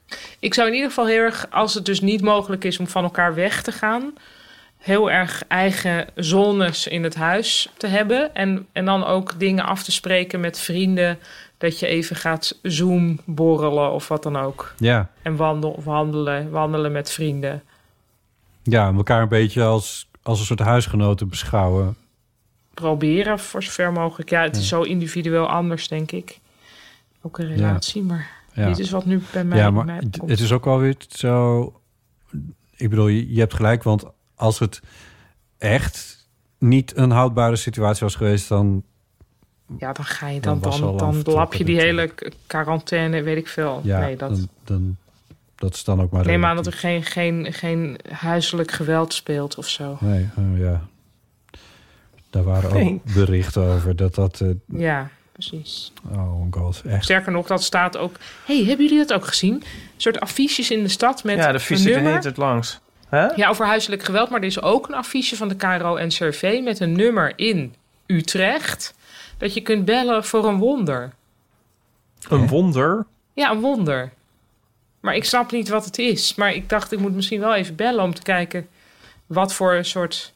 ik zou in ieder geval heel erg, als het dus niet mogelijk is om van elkaar weg te gaan, heel erg eigen zones in het huis te hebben. En, en dan ook dingen af te spreken met vrienden. Dat je even gaat Zoom borrelen of wat dan ook. Ja. En wandel, of wandelen, wandelen met vrienden. Ja, elkaar een beetje als, als een soort huisgenoten beschouwen. Proberen voor zover mogelijk. Ja, het is zo individueel anders, denk ik. Ook een relatie, ja. maar ja. dit is wat nu bij mij... Ja, maar mij het is ook wel weer zo... Ik bedoel, je, je hebt gelijk, want als het echt niet een houdbare situatie was geweest, dan... Ja, dan ga je dan, dan, dan, dan, dan lap je die hele quarantaine, weet ik veel. Ja, nee, dat... dan, dan, dat is dan ook maar... Neem aan dat er geen, geen, geen huiselijk geweld speelt of zo. Nee, oh ja. Daar waren ook nee. berichten over dat dat... Uh... Ja, precies. Oh god, echt. Sterker nog, dat staat ook... hey, hebben jullie dat ook gezien? Een soort affiches in de stad met ja, de fiets een nummer. heet het langs. Huh? Ja, over huiselijk geweld. Maar er is ook een affiche van de K R O N C R V met een nummer in Utrecht dat je kunt bellen voor een wonder. Een Hè? wonder? Ja, een wonder. Maar ik snap niet wat het is. Maar ik dacht, ik moet misschien wel even bellen om te kijken wat voor een soort...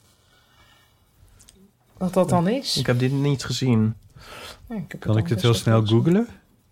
wat dat dan is. Ik heb dit niet gezien. Ja, ik heb kan ik dit heel snel googlen?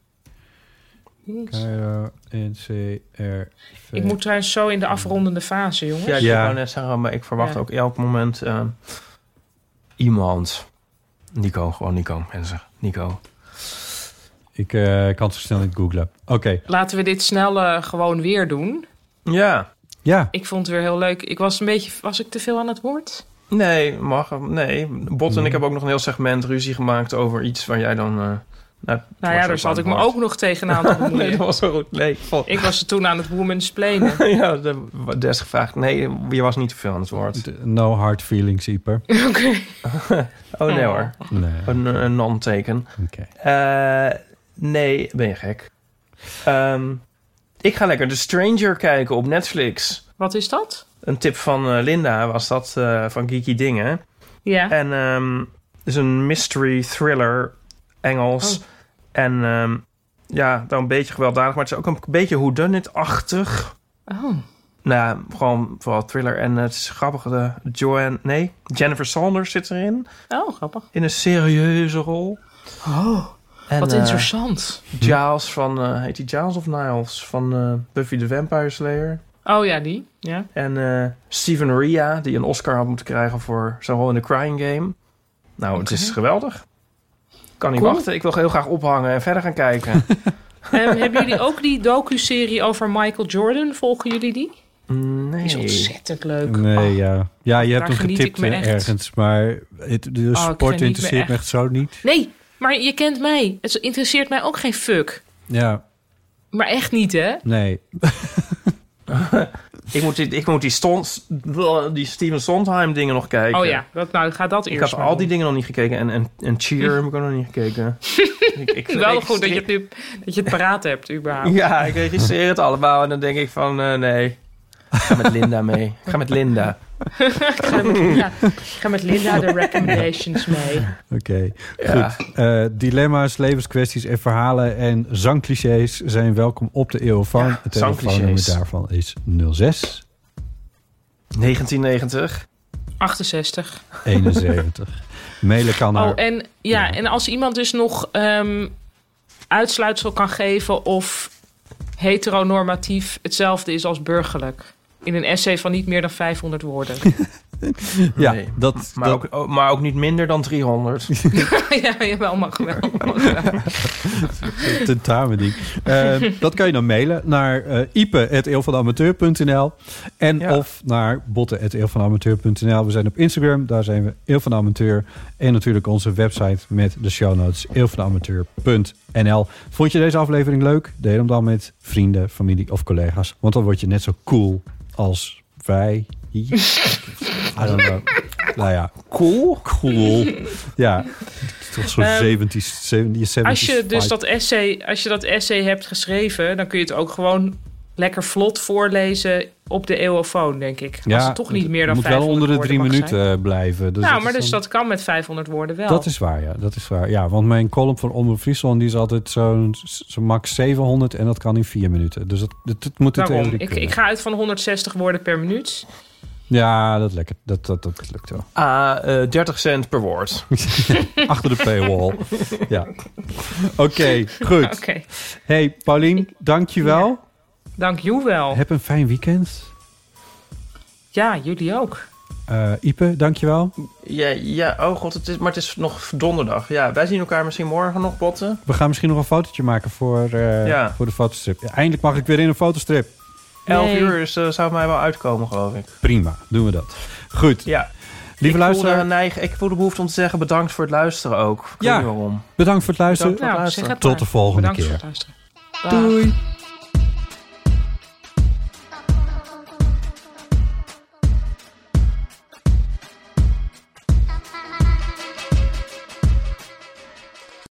K R O N C R V. Ik moet trouwens zo in de afrondende fase, jongens. Ja, ik ja. wou net zeggen, maar ik verwacht ja. ook elk moment uh, iemand. Nico, gewoon Nico, mensen. Nico. Ik uh, kan het zo snel niet googlen. Oké. Okay. Laten we dit snel uh, gewoon weer doen. Ja. Ja. Ik vond het weer heel leuk. Ik was een beetje... Was ik te veel aan het woord? Nee, mag. Nee. Bot en nee. ik hebben ook nog een heel segment ruzie gemaakt over iets waar jij dan... Uh, nou, nou ja, daar zat ik me ook nog tegenaan te bemoeien. Nee, dat was zo goed. Nee, ik was er toen aan het womansplainen. Ja, de, des gevraagd. Nee, je was niet te veel aan het woord. No hard feelings, Ieper. Oké. Okay. Oh, nee hoor. Nee. Een, een non-teken. Oké. Okay. Uh, nee, ben je gek. Um, ik ga lekker The Stranger kijken op Netflix. Wat is dat? Een tip van uh, Linda was dat, uh, van Geeky Dingen. Ja. En um, het is een mystery thriller, Engels. Oh. En um, ja, dan een beetje gewelddadig, maar het is ook een beetje whodunit-achtig. Oh. Nou ja, gewoon vooral thriller. En uh, het is grappig. De Joanne, nee, Jennifer Saunders zit erin. Oh, grappig. In een serieuze rol. Oh, en, wat uh, interessant. Giles van, uh, heet die Giles of Niles? Van uh, Buffy the Vampire Slayer. Oh ja, die. Ja. En uh, Steven Ria, die een Oscar had moeten krijgen voor zijn rol in The Crying Game. Nou, okay. Het is geweldig. Kan niet cool. wachten. Ik wil heel graag ophangen en verder gaan kijken. um, hebben jullie ook die docu-serie over Michael Jordan? Volgen jullie die? Nee. Die is ontzettend leuk. Nee, oh. ja. Ja, je Daar hebt hem getipt ergens. Maar het, de oh, sport interesseert me echt. me echt zo niet. Nee, maar je kent mij. Het interesseert mij ook geen fuck. Ja. Maar echt niet, hè? Nee. ik, moet die, ik moet die, Stond, die Steven Sondheim dingen nog kijken. Oh ja, dat, nou gaat dat eerst. Ik heb al doen. die dingen nog niet gekeken. En, en, en Cheer heb ik ook nog niet gekeken. ik, ik, Wel ik, goed ik, dat je, het nu, dat je het paraat hebt, überhaupt. Ja, ik registreer het allemaal. En dan denk ik van, uh, nee. Ik ga met Linda mee. Ik ga met Linda. ik, ga met Linda ik ga met Linda de recommendations mee. Oké, okay, ja. goed. Uh, dilemma's, levenskwesties en verhalen en zangclichés zijn welkom op de Eeuw van. Ja, het telefoonnummer daarvan is nul zes negentien negentig achtenzestig eenenzeventig. Mailen kan naar... Oh, en, ja, ja, en als iemand dus nog um, uitsluitsel kan geven of heteronormatief hetzelfde is als burgerlijk. In een essay van niet meer dan vijfhonderd woorden. ja, nee, dat, maar, dat... Ook, maar ook niet minder dan driehonderd. ja, jawel, mag wel. Mag wel. Tentamening. Uh, dat kan je dan mailen naar uh, ipe at eeuwvanamateur punt n l en ja. of naar botte at eeuwvanamateur punt n l. We zijn op Instagram, daar zijn we Eeuw van de Amateur. En natuurlijk onze website met de show notes eeuwvanamateur punt n l. Vond je deze aflevering leuk? Deel hem dan met vrienden, familie of collega's. Want dan word je net zo cool als wij hier. I don't know. Nou ja, cool? Cool. Ja, toch zo'n um, zeventig, zeventig, Als je dus dat essay, als je dat essay hebt geschreven, dan kun je het ook gewoon lekker vlot voorlezen op de eeuwofoon, denk ik. Ja, Als het toch niet meer dan moet vijfhonderd wel onder de woorden drie mag minuten zijn. blijven. Dus nou, dat maar is dus dan- dat kan met vijfhonderd woorden wel. Dat is waar, ja. Dat is waar. Ja, want mijn column van Omroep Friesland die is altijd zo'n zo max zevenhonderd en dat kan in vier minuten. Dus dat, dat, dat moet het Waarom? theorie Ik, kunnen. ik ga uit van honderdzestig woorden per minuut. Ja, dat lekker. Dat, dat, dat lukt wel. Ah, uh, dertig cent per woord. Achter de paywall. Ja. Oké, okay, goed. Oké. Okay. Hey, Paulien, dank je wel. Ja. Dank je wel. Heb een fijn weekend. Ja, jullie ook. Uh, Ipe, dank je wel. Ja, ja, oh god, het is, maar het is nog donderdag. Ja, wij zien elkaar misschien morgen nog, Botten. We gaan misschien nog een fotootje maken voor, uh, ja. voor de fotostrip. Ja, eindelijk mag ik weer in een fotostrip. elf nee. uur is, uh, zou mij wel uitkomen, geloof ik. Prima, doen we dat. Goed. Ja. Lieve ik luisteraar. Voelde, neig, ik voel de behoefte om te zeggen bedankt voor het luisteren ook. Ik ja, waarom. bedankt voor het luisteren. Nou, Tot de volgende bedankt keer. Voor het luisteren. Doei.